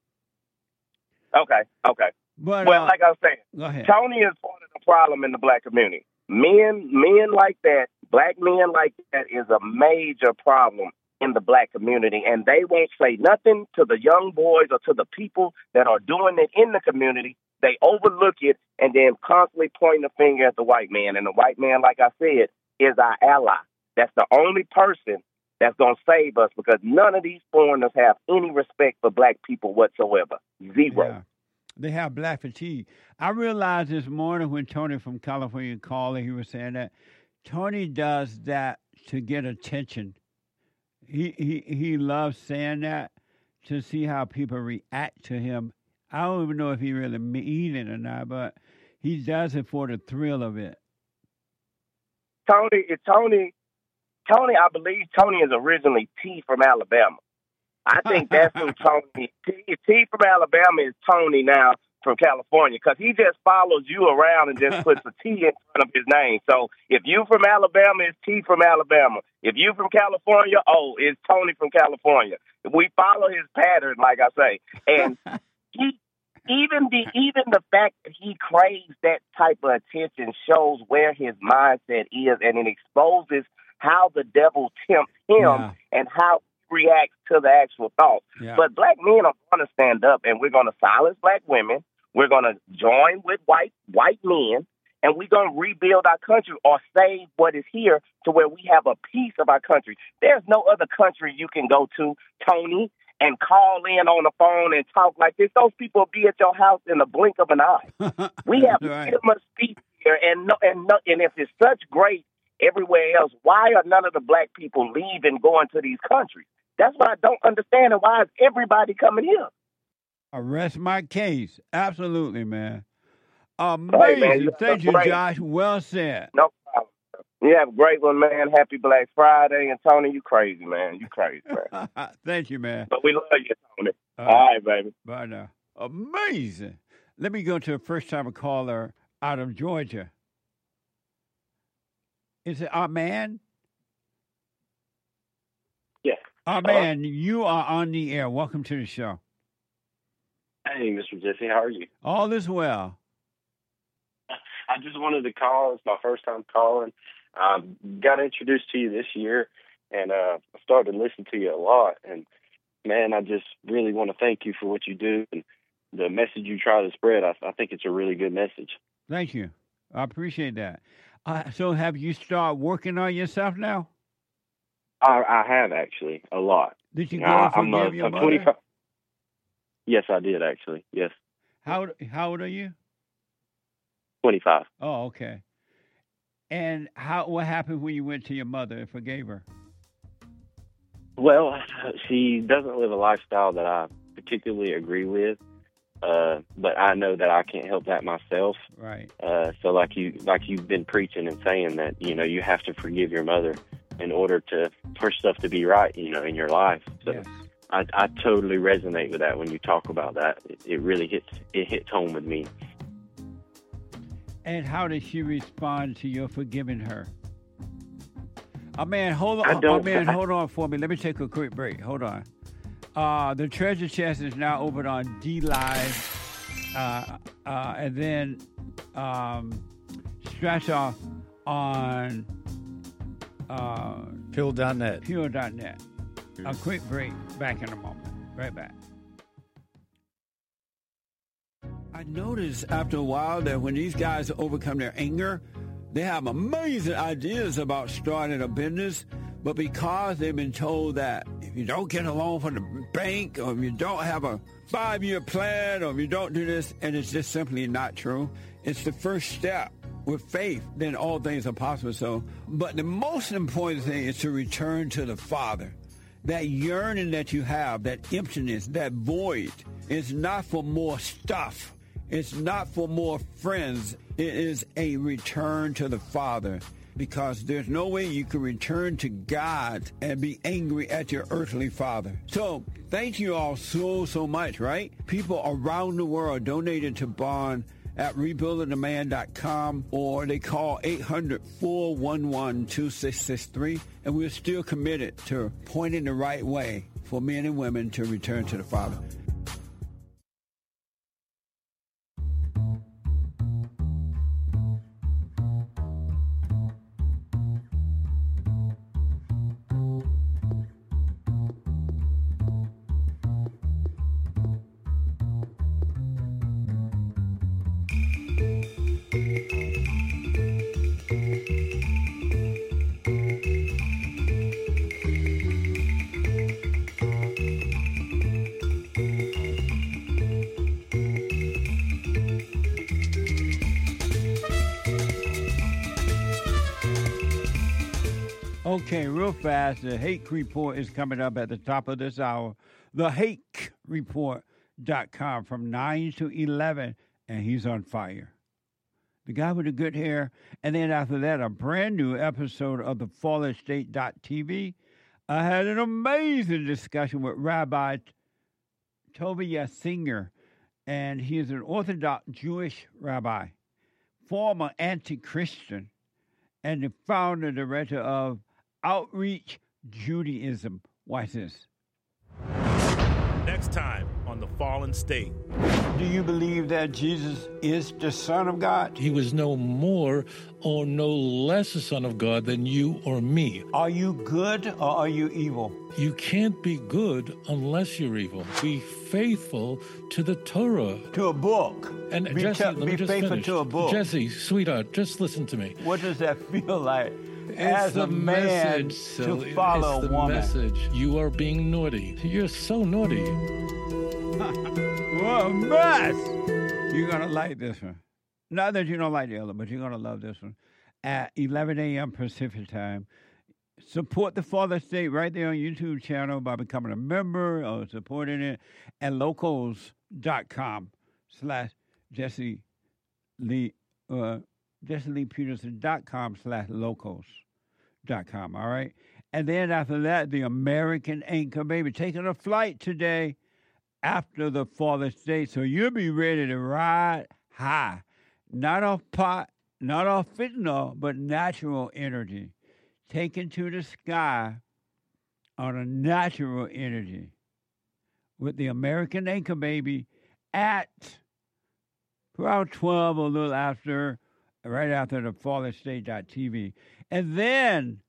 Okay, okay. But, well, uh, like I was saying, go ahead. Tony is part of the problem in the black community. Men, men like that, black men like that is a major problem in the black community, and they won't say nothing to the young boys or to the people that are doing it in the community. They overlook it and then constantly point the finger at the white man. And the white man, like I said, is our ally. That's the only person that's going to save us, because none of these foreigners have any respect for black people whatsoever. Zero. Yeah. They have black fatigue. I realized this morning when Tony from California called and he was saying that Tony does that to get attention. He he he loves saying that to see how people react to him. I don't even know if he really mean it or not, but he does it for the thrill of it. Tony, Tony, Tony. I believe Tony is originally T from Alabama. I think that's who Tony. T, T from Alabama is Tony now from California, because he just follows you around and just puts a T in front of his name. So if you from Alabama, it's T from Alabama. If you from California, oh, it's Tony from California. We follow his pattern, like I say. And he, even the even the fact that he craves that type of attention shows where his mindset is, and it exposes how the devil tempts him yeah. and how he reacts to the actual thought. Yeah. But black men are going to stand up, and we're going to silence black women. We're going to join with white white men, and we're going to rebuild our country or save what is here to where we have a piece of our country. There's no other country you can go to, Tony, and call in on the phone and talk like this. Those people will be at your house in the blink of an eye. We have right. freedom of speech here, and no, and no, and if it's such great everywhere else, why are none of the black people leaving, going to these countries? That's what I don't understand, and why is everybody coming here? Arrest my case. Absolutely, man. Amazing. Hey, man, you Thank you, great. Josh. Well said. No problem. You have a great one, man. Happy Black Friday. And, Tony, you crazy, man. You crazy, man. Thank you, man. But we love you, Tony. Uh, All right, baby. Bye now. Amazing. Let me go to a first-time caller out of Georgia. Is it our man? Yes. Our man, you are on the air. Welcome to the show. Hey, Mister Jesse, how are you? All is well. I just wanted to call. It's my first time calling. I got introduced to you this year, and uh, I started listening to you a lot. And, man, I just really want to thank you for what you do and the message you try to spread. I, I think it's a really good message. Thank you. I appreciate that. Uh, so have you started working on yourself now? I, I have, actually, a lot. Did you go I, and forgive I'm a, your I'm mother? twenty-five. Yes, I did, actually. Yes. How, how old are you? twenty-five. Oh, okay. And how? What happened when you went to your mother and forgave her? Well, she doesn't live a lifestyle that I particularly agree with, uh, but I know that I can't help that myself. Right. Uh, so, like you, like you've been preaching and saying that, you know, you have to forgive your mother in order to for stuff to be right, you know, in your life. So, yes. I, I totally resonate with that when you talk about that. It, it really hits it hits home with me. And how did she respond to your forgiving her? Oh, man, hold I on. don't- Oh, man, hold on for me. Let me take a quick break. Hold on. Uh, the treasure chest is now open on D Live. Uh, uh, and then um, scratch off on uh, Pill dot net. Pill dot net. A quick break. Back in a moment. Right back. I noticed after a while that when these guys overcome their anger, they have amazing ideas about starting a business, but because they've been told that if you don't get a loan from the bank, or if you don't have a five-year plan, or if you don't do this, and it's just simply not true, it's the first step. With faith, then all things are possible. So, but the most important thing is to return to the Father. That yearning that you have, that emptiness, that void, is not for more stuff. It's not for more friends. It is a return to the Father, because there's no way you can return to God and be angry at your earthly father. So thank you all so, so much, right? People around the world donated to Bond at rebuilding the man dot com, or they call eight hundred, four one one, two six six three, and we're still committed to pointing the right way for men and women to return to the Father. Okay, real fast, the Hake Report is coming up at the top of this hour. The hake report dot com from nine to eleven, and he's on fire. The guy with the good hair. And then after that, a brand new episode of the fallen state dot t v. I had an amazing discussion with Rabbi Tovia Singer, and he is an Orthodox Jewish rabbi, former anti-Christian, and the founder, director of Outreach Judaism. Watch this. Next time on The Fallen State. Do you believe that Jesus is the Son of God? He was no more or no less a Son of God than you or me. Are you good or are you evil? You can't be good unless you're evil. Be faithful to the Torah. To a book. And be Jesse, te- let me be just faithful finish. to a book. Jesse, sweetheart, just listen to me. What does that feel like? It's As the a man message, so to follow it's a the woman. message. You are being naughty. You're so naughty. What a mess! You're going to like this one. Not that you don't like the other, but you're going to love this one. At eleven a.m. Pacific time. Support the Father State right there on YouTube channel by becoming a member or supporting it at locals.com slash Jesse Lee, uh, Jesse Lee Peterson.com slash locals.com, all right? And then after that, the American Anchor Baby taking a flight today after the Father State. So you'll be ready to ride high. Not off pot, not off fentanyl, but natural energy. Taken to the sky on a natural energy with the American Anchor Baby at around twelve, a little after, right after the fallen state dot t v. And then,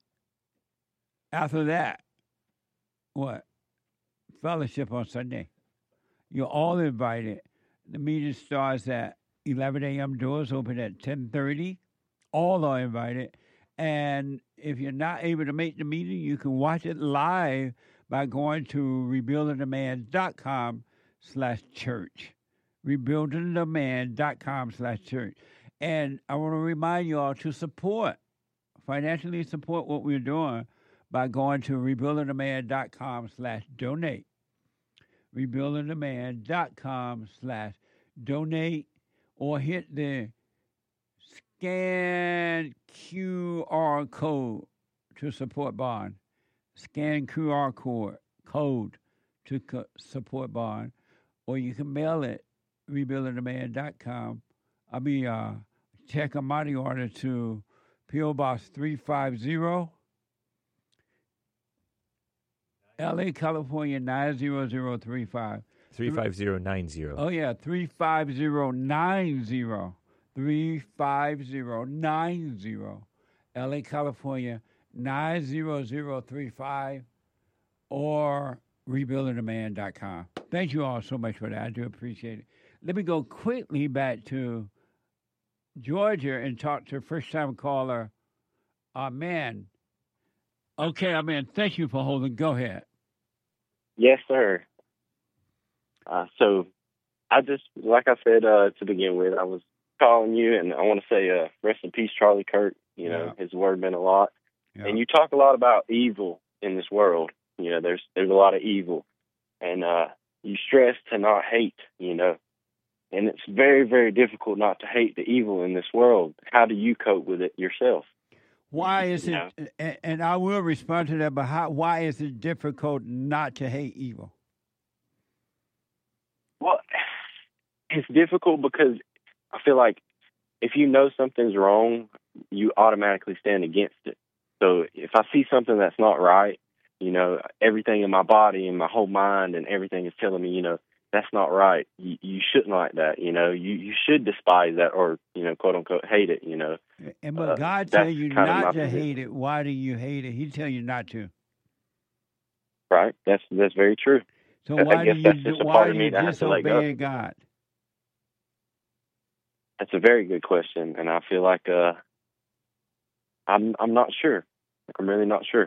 after that, what? Fellowship on Sunday. You're all invited. The meeting starts at eleven a.m. Doors open at ten thirty. All are invited. And if you're not able to make the meeting, you can watch it live by going to rebuilding the man dot com slash church. rebuilding the man dot com slash church. And I want to remind you all to support, financially support what we're doing by going to rebuilding the man dot com slash donate. rebuilding the man dot com slash donate, or hit the scan Q R code to support Bond. Scan Q R code code to co- support Bond, or you can mail it rebuilding the man dot com. I mean, uh, check a money order to P O Box three fifty, L A, California nine zero zero three five. three five zero nine zero. Oh, yeah, three five zero nine zero. three five zero nine zero. L A, California nine zero zero three five or rebuilding a man dot com. Thank you all so much for that. I do appreciate it. Let me go quickly back to Georgia and talk to first-time caller, Amen. Okay, Amen. Thank you for holding. Go ahead. Yes, sir. Uh, so I just, like I said uh, to begin with, I was calling you, and I want to say uh, rest in peace, Charlie Kirk. You know, Yeah. his word meant a lot. Yeah. And you talk a lot about evil in this world. You know, there's there's a lot of evil. And uh, you stress to not hate, you know. And it's very, very difficult not to hate the evil in this world. How do you cope with it yourself? Why is You it, know? and, and I will respond to that, but how, why is it difficult not to hate evil? Well, it's difficult because I feel like if you know something's wrong, you automatically stand against it. So if I see something that's not right, you know, everything in my body and my whole mind and everything is telling me, you know, that's not right. You, you shouldn't like that. You know, you, you should despise that or, you know, quote unquote, hate it, you know. And but Uh, God that's tell you kind of my not to position. hate it. Why do you hate it? He tell you not to. Right. That's, that's very true. So I- why I guess do you that's do, just a why part are of me you that has to let go. disobeying God? That's a very good question. And I feel like, uh, I'm, I'm not sure. I'm really not sure.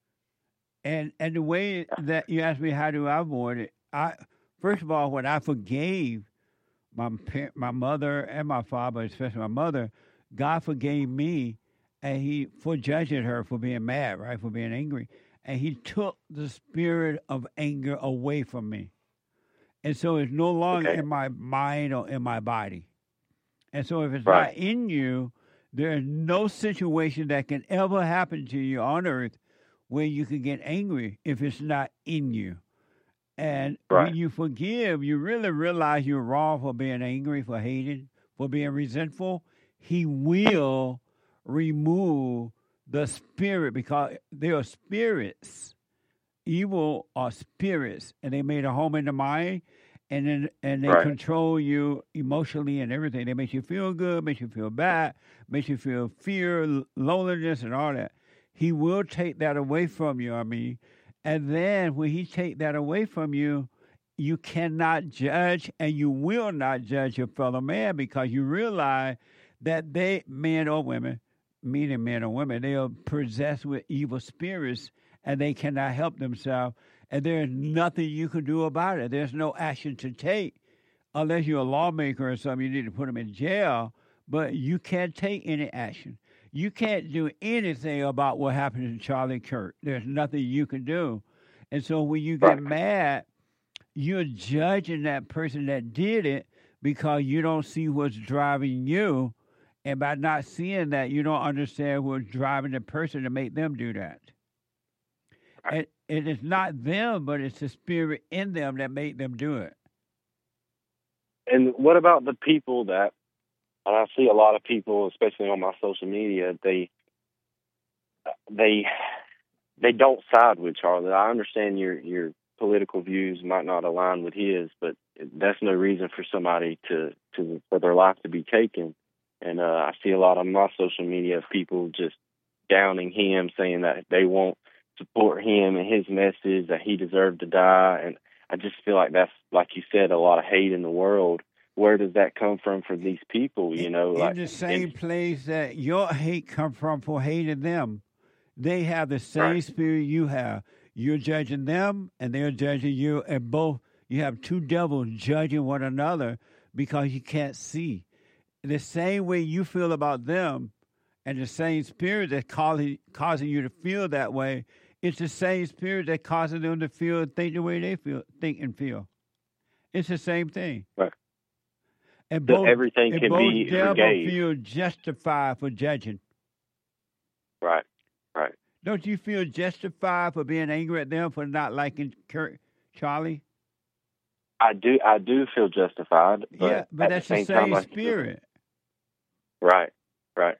And and the way that you asked me how do I avoid it, I first of all when I forgave my par- my mother and my father, especially my mother, God forgave me, and He for judging her for being mad, right, for being angry, and He took the spirit of anger away from me, and so it's no longer Okay. in my mind or in my body, and so if it's Right. not in you, there is no situation that can ever happen to you on earth where you can get angry if it's not in you. And Right. when you forgive, you really realize you're wrong for being angry, for hating, for being resentful. He will remove the spirit because they are spirits. Evil are spirits, and they made a home in the mind, and then and they Right. control you emotionally and everything. They make you feel good, make you feel bad, make you feel fear, l- loneliness, and all that. He will take that away from you, I mean. And then when he take that away from you, you cannot judge and you will not judge your fellow man because you realize that they, men or women, meaning men or women, they are possessed with evil spirits and they cannot help themselves. And there's nothing you can do about it. There's no action to take unless you're a lawmaker or something. You need to put them in jail, but you can't take any action. You can't do anything about what happened to Charlie Kirk. There's nothing you can do. And so when you get Right. mad, you're judging that person that did it because you don't see what's driving you. And by not seeing that, you don't understand what's driving the person to make them do that. And, and it's not them, but it's the spirit in them that made them do it. And what about the people that, and I see a lot of people, especially on my social media, they they they don't side with Charlie. I understand your your political views might not align with his, but that's no reason for somebody to, to for their life to be taken. And uh, I see a lot on my social media of people just downing him, saying that they won't support him and his message, that he deserved to die. And I just feel like that's, like you said, a lot of hate in the world. Where does that come from for these people, you know? In like the same and- place that your hate come from for hating them. They have the same Right. spirit you have. You're judging them, and they're judging you, and both you have two devils judging one another because you can't see. The same way you feel about them, and the same spirit that's causing causing you to feel that way, it's the same spirit that causing them to feel and think the way they feel, think and feel. It's the same thing. Right. And So both, everything and can both be devils forgave. feel justified for judging. Right, right. Don't you feel justified for being angry at them for not liking Kurt, Charlie? I do, I do feel justified, but yeah, but at that's the the same, same time, like, spirit. right, right.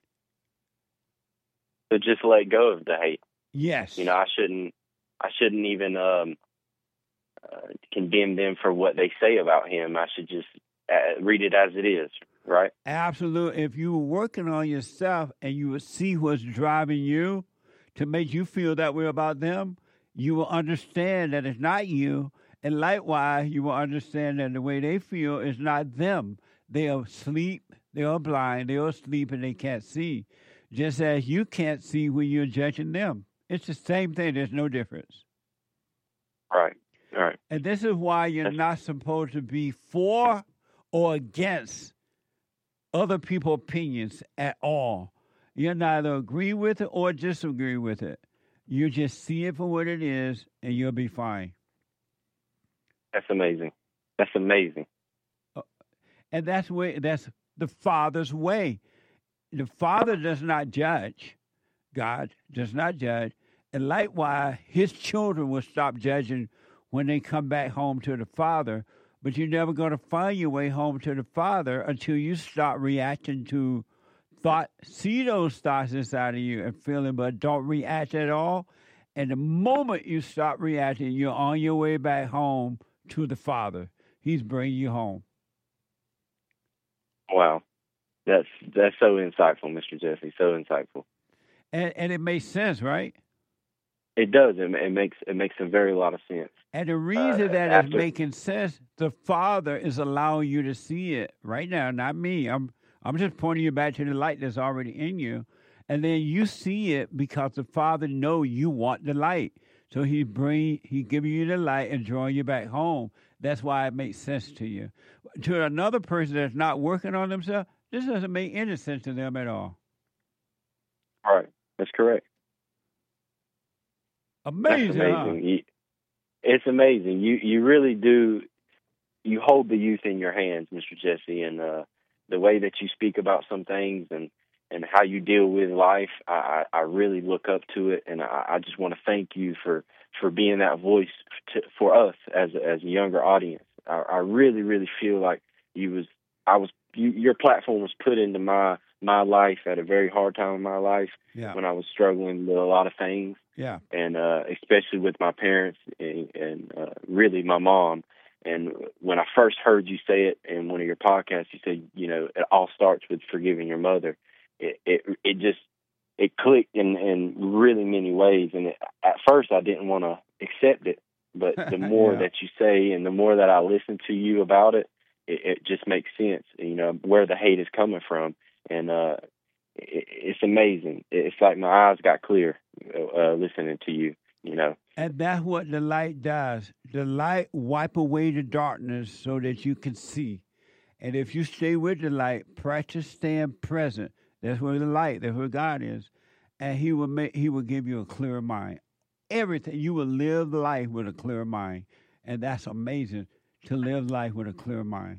So just let go of the hate. Yes. You know, I shouldn't, I shouldn't even um, uh, condemn them for what they say about him. I should just uh, read it as it is, right? Absolutely. If you were working on yourself and you would see what's driving you to make you feel that way about them, you will understand that it's not you. And likewise, you will understand that the way they feel is not them. They are asleep, they are blind, they are asleep, and they can't see. Just as you can't see when you're judging them. It's the same thing. There's no difference. Right, right. And this is why you're That's... not supposed to be for or against other people's opinions at all. You neither agree with it or disagree with it. You just see it for what it is, and you'll be fine. That's amazing. That's amazing. Uh, and that's way. That's the Father's way. The Father does not judge. God does not judge. And likewise, his children will stop judging when they come back home to the Father. But you're never going to find your way home to the Father until you start reacting to thought. See those thoughts inside of you and feeling, but don't react at all. And the moment you stop reacting, you're on your way back home to the Father. He's bringing you home. Wow. That's that's so insightful, Mister Jesse. So insightful. And and it makes sense, right? It does. It, it makes it makes a very lot of sense. And the reason uh, that after... it's making sense, the Father is allowing you to see it right now, not me. I'm I'm just pointing you back to the light that's already in you. And then you see it because the Father knows you want the light. So he bring he giving you the light and drawing you back home. That's why it makes sense to you. To another person that's not working on themselves, this doesn't make any sense to them at all. All right. That's correct. Amazing. That's amazing. Huh? You, it's amazing. You you really do. You hold the youth in your hands, Mister Jesse, and uh, the way that you speak about some things and, and how you deal with life. I, I really look up to it, and I, I just want to thank you for, for being that voice to, for us as as a younger audience. I, I really, really feel like you was I was you, your platform was put into my my life at a very hard time in my life yeah. when I was struggling with a lot of things. Yeah. And uh, especially with my parents and, and uh, really my mom. And when I first heard you say it in one of your podcasts, you said, you know, it all starts with forgiving your mother. It it, it just, it clicked in, in really many ways. And it, at first I didn't want to accept it. But the more yeah. that you say and the more that I listen to you about it, it, it just makes sense, you know, where the hate is coming from. And uh, it, it's amazing. It's like my eyes got clear uh, listening to you, you know. And that's what the light does. The light wipe away the darkness so that you can see. And if you stay with the light, practice staying present. That's where the light, that's where God is. And he will make, he will give you a clear mind. Everything, you will live life with a clear mind. And that's amazing, to live life with a clear mind.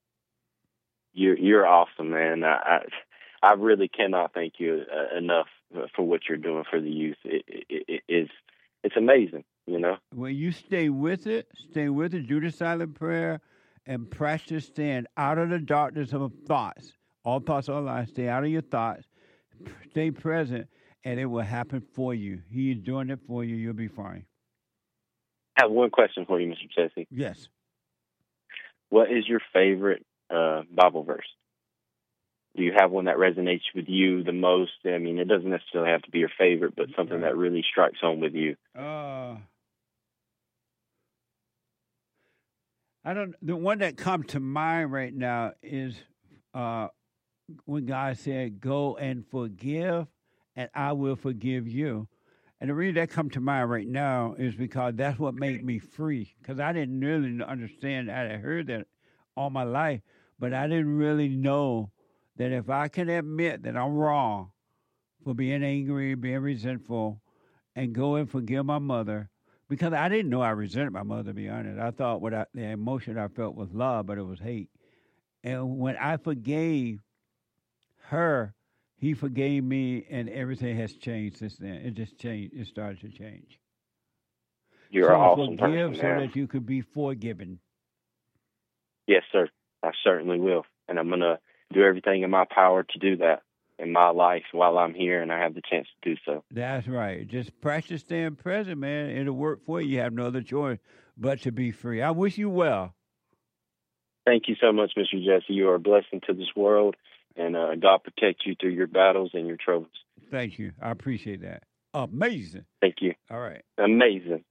You're you're awesome, man. I I, I really cannot thank you uh, enough for what you're doing for the youth. It, it, it is it's amazing, you know. When you stay with it, stay with it, do the silent prayer, and practice staying out of the darkness of thoughts. All thoughts are lies. Stay out of your thoughts. Stay present, and it will happen for you. He is doing it for you. You'll be fine. I have one question for you, Mister Jesse. Yes. What is your favorite uh, Bible verse? Do you have one that resonates with you the most? I mean, it doesn't necessarily have to be your favorite, but something right. that really strikes home with you. Uh, I don't. The one that comes to mind right now is uh, when God said, "Go and forgive, and I will forgive you." And the reason that comes to mind right now is because that's what made me free. Because I didn't really understand. I had heard that all my life, but I didn't really know that if I can admit that I'm wrong for being angry, being resentful, and go and forgive my mother, because I didn't know I resented my mother, to be honest. I thought what I, the emotion I felt was love, but it was hate. And when I forgave her, he forgave me, and everything has changed since then. It just changed. It started to change. You're so an awesome forgive person, so man. that you could be forgiven. Yes, sir. I certainly will. And I'm going to do everything in my power to do that in my life while I'm here and I have the chance to do so. That's right. Just practice staying present, man. It'll work for you. You have no other choice but to be free. I wish you well. Thank you so much, Mister Jesse. You are a blessing to this world, and uh, God protect you through your battles and your troubles. Thank you. I appreciate that. Amazing. Thank you. All right. Amazing.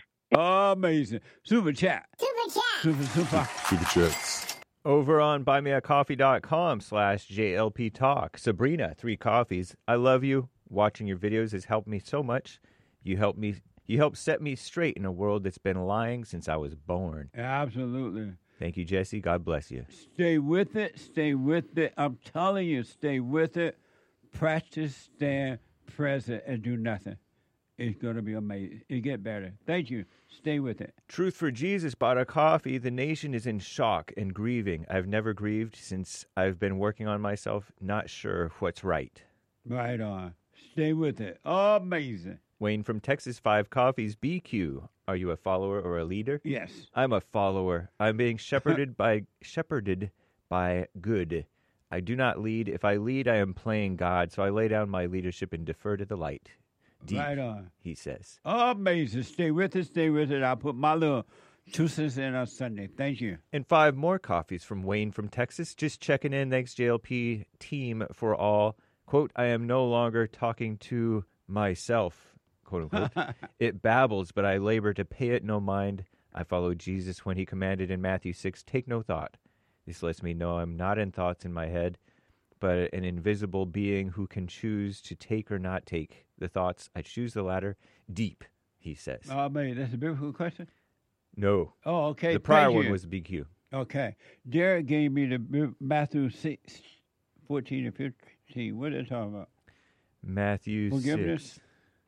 Amazing. Super chat. Super chat. Super, super. Super chats. Over on buymeacoffee.com slash JLP Talk. Sabrina, three coffees. I love you. Watching your videos has helped me so much. You help me. You help set me straight in a world that's been lying since I was born. Absolutely. Thank you, Jesse. God bless you. Stay with it. Stay with it. I'm telling you, stay with it. Practice, stand present, and do nothing. It's going to be amazing. It get better. Thank you. Stay with it. Truth for Jesus bought a coffee. The nation is in shock and grieving. I've never grieved since I've been working on myself, not sure what's right. Right on. Stay with it. Amazing. Wayne from Texas, five coffees. B Q. Are you a follower or a leader? Yes. I'm a follower. I'm being shepherded by shepherded by good. I do not lead. If I lead, I am playing God. So I lay down my leadership and defer to the light. Deep, right on. He says. Amazing. Stay with it. Stay with it. I'll put my little two cents in on Sunday. Thank you. And five more coffees from Wayne from Texas. Just checking in. Thanks, J L P team, for all. Quote, I am no longer talking to myself, quote unquote. It babbles, but I labor to pay it no mind. I follow Jesus when he commanded in Matthew six, take no thought. This lets me know I'm not in thoughts in my head, but an invisible being who can choose to take or not take the thoughts. I choose the latter. Deep, he says. Oh, man, that's a biblical question? No. Oh, okay. The prior Thank one you. was B Q. Okay. Derek gave me the Matthew six, fourteen and fifteen. What are they talking about? Matthew Forgiveness? six,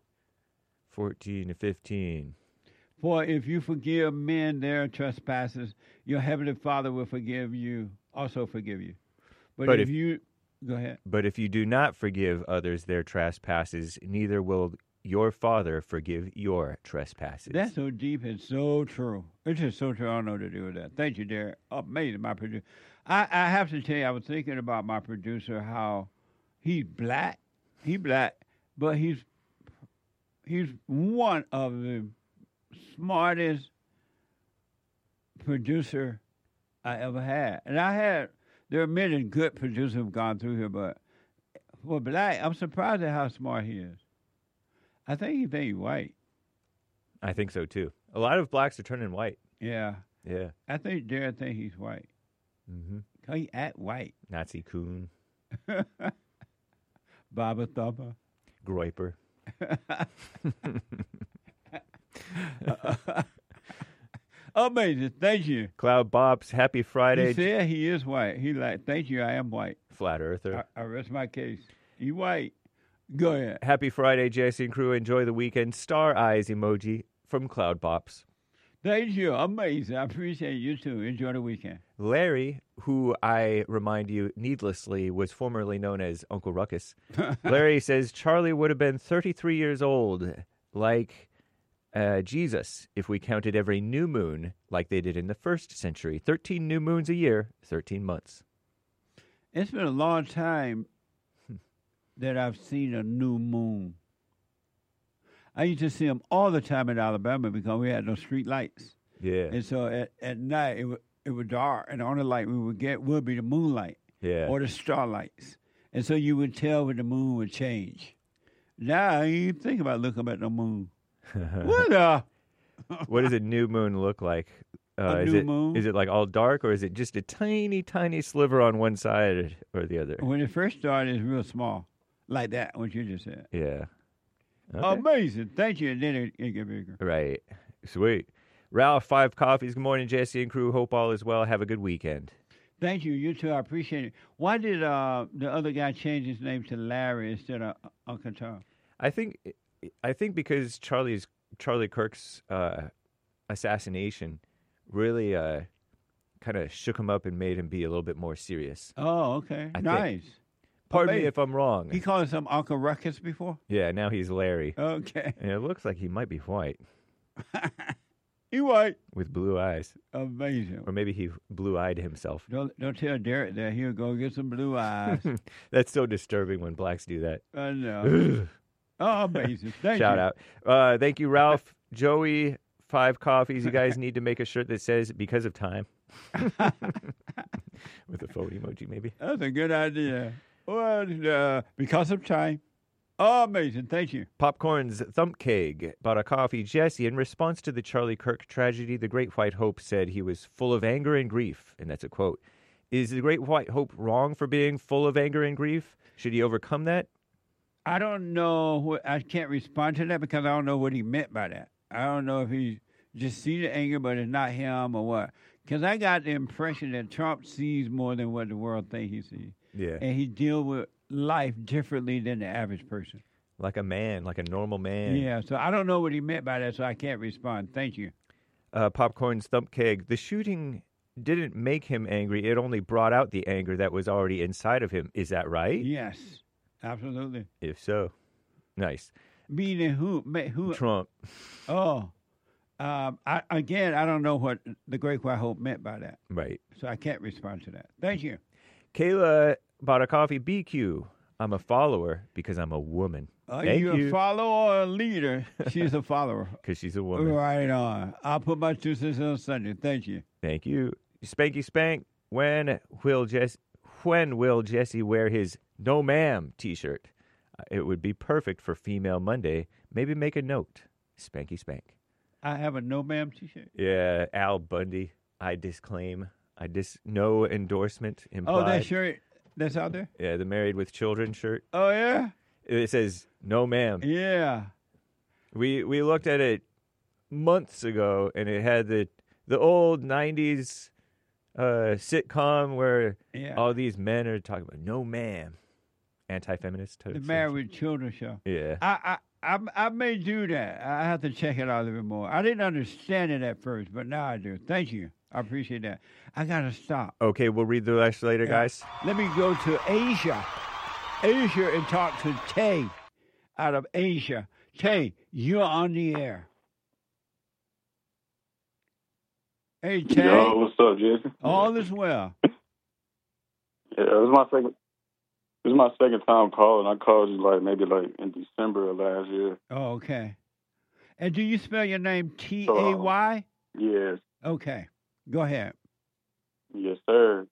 fourteen to fifteen. For if you forgive men their trespasses, your heavenly Father will forgive you, also forgive you. But, But if, if- you, go ahead. But if you do not forgive others their trespasses, neither will your Father forgive your trespasses. That's so deep and so true. It's just so true. I don't know what to do with that. Thank you, Derek. Amazing, my producer. I, I have to tell you, I was thinking about my producer, how he's black. He's black, but he's he's one of the smartest producer I ever had. And I had, there are many good producers who've gone through here, but for black, I'm surprised at how smart he is. I think he thinks he's white. I think so, too. A lot of blacks are turning white. Yeah. Yeah. I think Derek think he's white. Mm-hmm. He act white. Nazi coon. Baba Thumper. Groiper. Amazing. Thank you. Cloud Bops, happy Friday. He said he is white. He like, thank you, I am white. Flat Earther. I, I rest my case. You white. Go ahead. Happy Friday, Jesse and crew. Enjoy the weekend. Star eyes emoji from Cloud Bops. Thank you. Amazing. I appreciate you too. Enjoy the weekend. Larry, who I remind you needlessly was formerly known as Uncle Ruckus. Larry says Charlie would have been thirty-three years old, like uh, Jesus, if we counted every new moon like they did in the first century. thirteen new moons a year, thirteen months. It's been a long time that I've seen a new moon. I used to see them all the time in Alabama because we had no street lights. Yeah. And so at, at night, it was, it was dark, and the only light we would get would be the moonlight Yeah. or the starlights. And so you would tell when the moon would change. Now, you ain't think about looking at the moon. What the? What does a new moon look like? Uh, A is new it, moon? Is it like all dark, or is it just a tiny, tiny sliver on one side or the other? When it first started, it's real small, like that, what you just said. Yeah. Okay. Amazing. Thank you. And then it, it get bigger. Right. Sweet. Ralph, five coffees. Good morning, Jesse and crew. Hope all is well. Have a good weekend. Thank you. You too. I appreciate it. Why did uh, the other guy change his name to Larry instead of Uncle Charles? I think, I think because Charlie's Charlie Kirk's uh, assassination really uh, kind of shook him up and made him be a little bit more serious. Oh, okay. I nice. think. Pardon Amazing. me if I'm wrong. He called him Uncle Ruckus before? Yeah, now he's Larry. Okay. And it looks like he might be white. He white. With blue eyes. Amazing. Or maybe he blue-eyed himself. Don't don't tell Derek that he'll go get some blue eyes. That's so disturbing when blacks do that. I know. Oh, amazing. Thank Shout you. out. Uh, thank you, Ralph. Joey, five coffees. You guys need to make a shirt that says, because of time. With a phone emoji, maybe. That's a good idea. Well, uh, because of time. Oh, amazing. Thank you. Popcorn's Thump Keg bought a coffee. Jesse, in response to the Charlie Kirk tragedy, the Great White Hope said he was full of anger and grief, and that's a quote. Is the Great White Hope wrong for being full of anger and grief? Should he overcome that? I don't know. What, I can't respond to that because I don't know what he meant by that. I don't know if he just see the anger, but it's not him or what. Because I got the impression that Trump sees more than what the world thinks he sees. Yeah. And he deals with life differently than the average person. Like a man, like a normal man. Yeah, so I don't know what he meant by that, so I can't respond. Thank you. Uh, Popcorn's Thump Keg. The shooting didn't make him angry. It only brought out the anger that was already inside of him. Is that right? Yes, absolutely. If so, nice. Meaning who? who Trump. Oh. Um, I, again, I don't know what the Great White Hope meant by that. Right. So I can't respond to that. Thank you. Kayla bought a coffee. B Q. I'm a follower because I'm a woman. Are Thank you, you a follower or a leader? She's a follower. Because she's a woman. Right on. I'll put my two cents on Sunday. Thank you. Thank you. Spanky Spank. When will Jesse, when will Jesse wear his No Ma'am t-shirt? Uh, it would be perfect for Female Monday. Maybe make a note. Spanky Spank. I have a No Ma'am t-shirt. Yeah, Al Bundy. I disclaim. I dis no endorsement implied. Oh, that shirt that's out there? Yeah, the Married with Children shirt. Oh, yeah? It says, no ma'am. Yeah. We we looked at it months ago, and it had the the old nineties uh, sitcom where yeah. all these men are talking about, no ma'am. Anti-feminist. The Married with Children show. Yeah. I, I I I may do that. I have to check it out a little bit more. I didn't understand it at first, but now I do. Thank you. I appreciate that. I got to stop. Okay, we'll read the rest later, yeah. guys. Let me go to Asia. Asia and talk to Tay out of Asia. Tay, you're on the air. Hey, Tay. Yo, what's up, Jason? All is well. Yeah, it was my second. This is my second time calling. I called you like maybe like in December of last year. Oh, okay. And do you spell your name T A Y? Uh, yes. Okay. Go ahead. Yes, sir.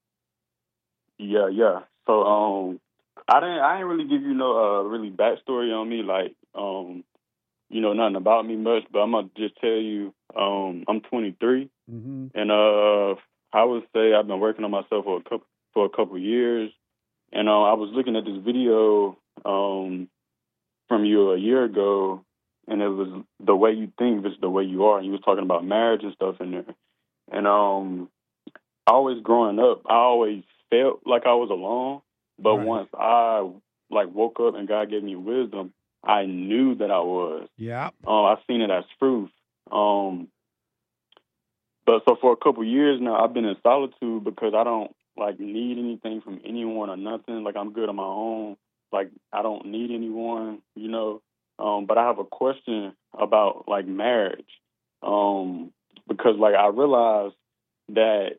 Yeah, yeah. So, um, I didn't. I didn't really give you no uh really backstory on me, like um, you know, nothing about me much. But I'm gonna just tell you, um, I'm twenty-three, mm-hmm. and uh, I would say I've been working on myself for a couple for a couple years. And uh, I was looking at this video um, from you a year ago, and it was the way you think is the way you are. And you was talking about marriage and stuff in there. And um, always growing up, I always felt like I was alone. But right. once I like woke up and God gave me wisdom, I knew that I was. Yeah. Uh, I've seen it as proof. Um, but so for a couple years now, I've been in solitude because I don't like need anything from anyone or nothing. Like I'm good on my own. Like I don't need anyone, you know. Um, but I have a question about like marriage. Um, because like I realized that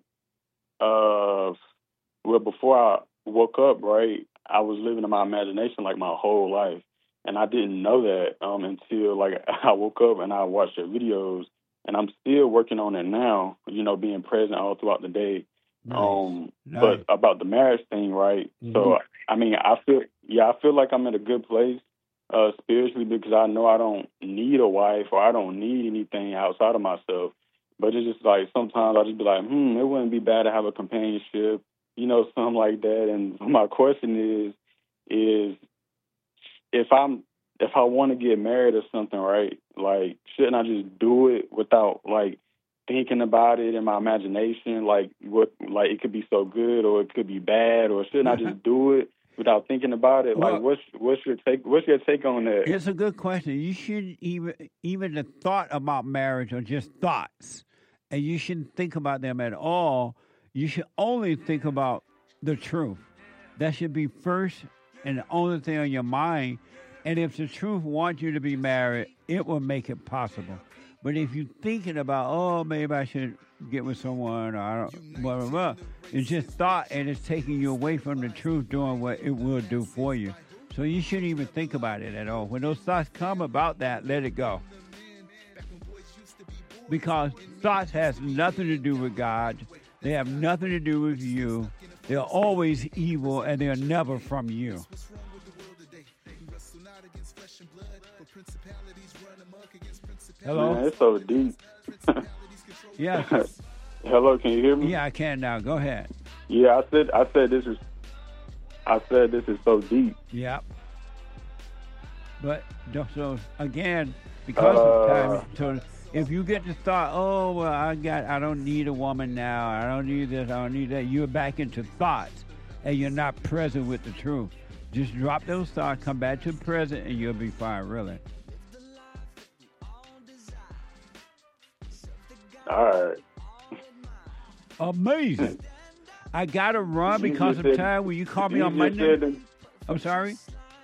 uh well before I woke up, right, I was living in my imagination like my whole life. And I didn't know that um until like I woke up and I watched your videos, and I'm still working on it now, you know, being present all throughout the day. Nice. Um, nice. But about the marriage thing, right? Mm-hmm. So, I mean, I feel, yeah, I feel like I'm in a good place uh, spiritually because I know I don't need a wife or I don't need anything outside of myself. But it's just like sometimes I just be like, hmm, it wouldn't be bad to have a companionship, you know, something like that. And my question is, is if I'm, if I want to get married or something, right? Like, shouldn't I just do it without like thinking about it in my imagination, like what, like it could be so good or it could be bad, or shouldn't I just do it without thinking about it? Well, like, what's what's your take? What's your take on that? It's a good question. You shouldn't even even the thought about marriage are just thoughts, and you shouldn't think about them at all. You should only think about the truth. That should be first and the only thing on your mind. And if the truth wants you to be married, it will make it possible. But if you're thinking about, oh, maybe I should get with someone, or I don't, blah, blah, blah, it's just thought, and it's taking you away from the truth doing what it will do for you. So you shouldn't even think about it at all. When those thoughts come about that, let it go. Because thoughts has nothing to do with God. They have nothing to do with you. They're always evil, and they're never from you. Hello? Man, it's so deep. Yeah. Hello, can you hear me? Yeah, I can now. Go ahead. Yeah, I said I said this is I said this is so deep. Yeah. But so again, because Uh, of time, so if you get to thought, oh well, I got, I don't need a woman now. I don't need this. I don't need that. You're back into thoughts, and you're not present with the truth. Just drop those thoughts, come back to the present, and you'll be fine. Really. All right. Amazing. I gotta run You because just of said- time. Will you call me you on just Monday? said I'm sorry.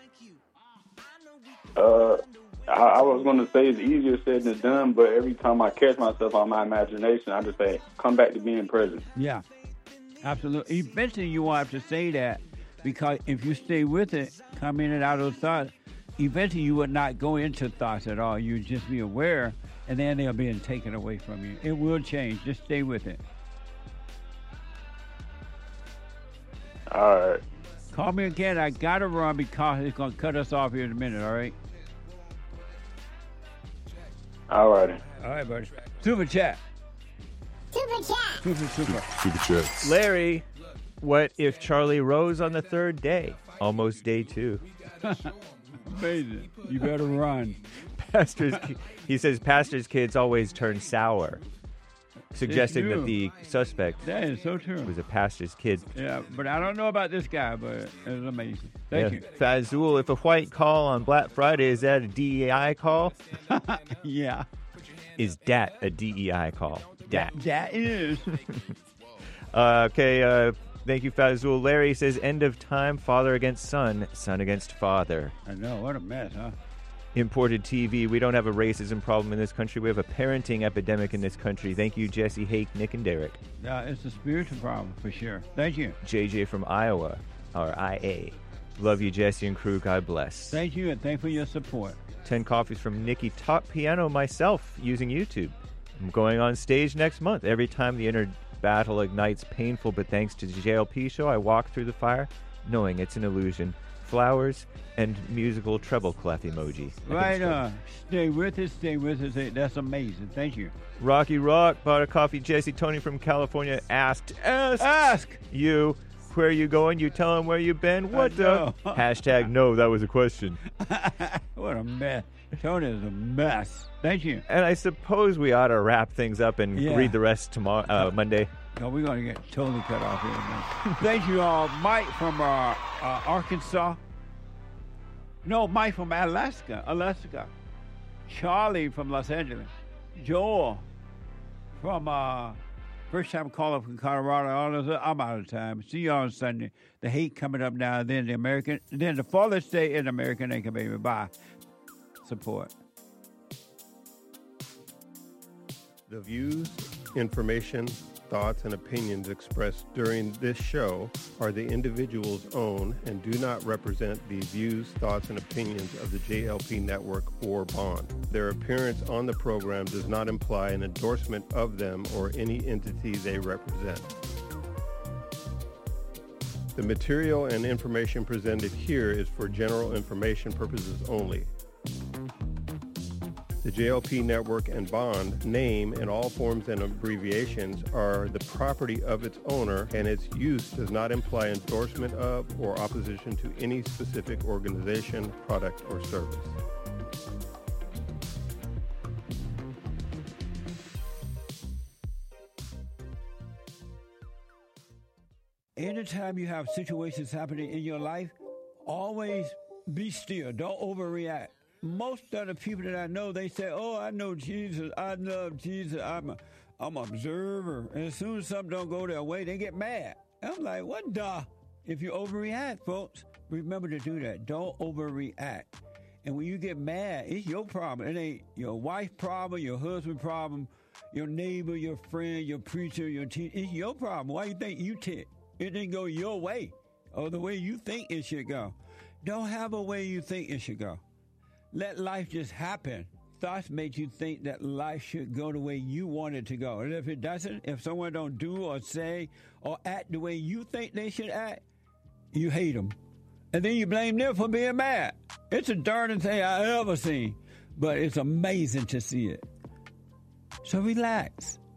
Uh, I, I was going to say it's easier said than done, but every time I catch myself on my imagination, I just say, come back to being present. Yeah, absolutely. Eventually, you will have to say that because if you stay with it, come in and out of those thoughts, eventually you would not go into thoughts at all. You would just be aware, and then they're being taken away from you. It will change. Just stay with it. All right. Call me again. I got to run because it's going to cut us off here in a minute, all right? All right. All right, buddy. Super chat. Super chat. Super, super. Super chats. Larry, what if Charlie rose on the third day? Almost day two. Amazing. You better run. Pastors, he says pastors' kids always turn sour, suggesting It's that true. the suspect That is so true. was a pastor's kid. Yeah, but I don't know about this guy, but it was amazing. Thank Yeah. you. Fazul, if a white call on Black Friday, is that a D E I call? Yeah. Is dat a D E I call? Dat. That is. Uh, okay, uh, thank you, Fazul. Larry says, end of time, father against son, son against father. I know. What a mess, huh? Imported T V. We don't have a racism problem in this country. We have a parenting epidemic in this country. Thank you, Jesse, Hake, Nick, and Derek. Yeah, it's a spiritual problem for sure. Thank you. J J from Iowa, or I A. Love you, Jesse and crew. God bless. Thank you, and thank you for your support. Ten coffees from Nikki. Taught piano myself using YouTube. I'm going on stage next month. Every time the inner battle ignites, painful, but thanks to the J L P show, I walk through the fire knowing it's an illusion. Flowers and musical treble clef emoji. I think Right it's called. on. Stay with us. Stay with us. Hey, that's amazing. Thank you. Rocky Rock bought a coffee. Jesse Tony from California asked, asked, ask you, where are you going? You tell him where you've been. What the? know. Hashtag no, that was a question. What a mess. Tony is a mess. Thank you. And I suppose we ought to wrap things up and Yeah. read the rest tomorrow, uh, Monday. No, we're going to get totally cut off here. Man. Thank you all. Mike from uh, uh, Arkansas. No, Mike from Alaska. Alaska. Charlie from Los Angeles. Joel from uh, first time caller from Colorado. All those, I'm out of time. See you on Sunday. The hate coming up now. Then the American. Then the Father's Day in American Anchor Baby. Bye. Support. The views, information, thoughts, and opinions expressed during this show are the individual's own and do not represent the views, thoughts, and opinions of the J L P Network or Bond. Their appearance on the program does not imply an endorsement of them or any entity they represent. The material and information presented here is for general information purposes only. The J L P Network and Bond name and all forms and abbreviations are the property of its owner, and its use does not imply endorsement of or opposition to any specific organization, product, or service. Anytime you have situations happening in your life, always be still. Don't overreact. Most of the people that I know, they say, oh, I know Jesus. I love Jesus. I'm a, I'm an observer. And as soon as something don't go their way, they get mad. I'm like, what the? If you overreact, folks, remember to do that. Don't overreact. And when you get mad, it's your problem. It ain't your wife's problem, your husband's problem, your neighbor, your friend, your preacher, your teacher. It's your problem. Why you think you tick? It didn't go your way or the way you think it should go. Don't have a way you think it should go. Let life just happen. Thoughts make you think that life should go the way you want it to go. And if it doesn't, if someone don't do or say or act the way you think they should act, you hate them. and then you blame them for being mad. It's the darndest thing I ever seen, but it's amazing to see it. So relax.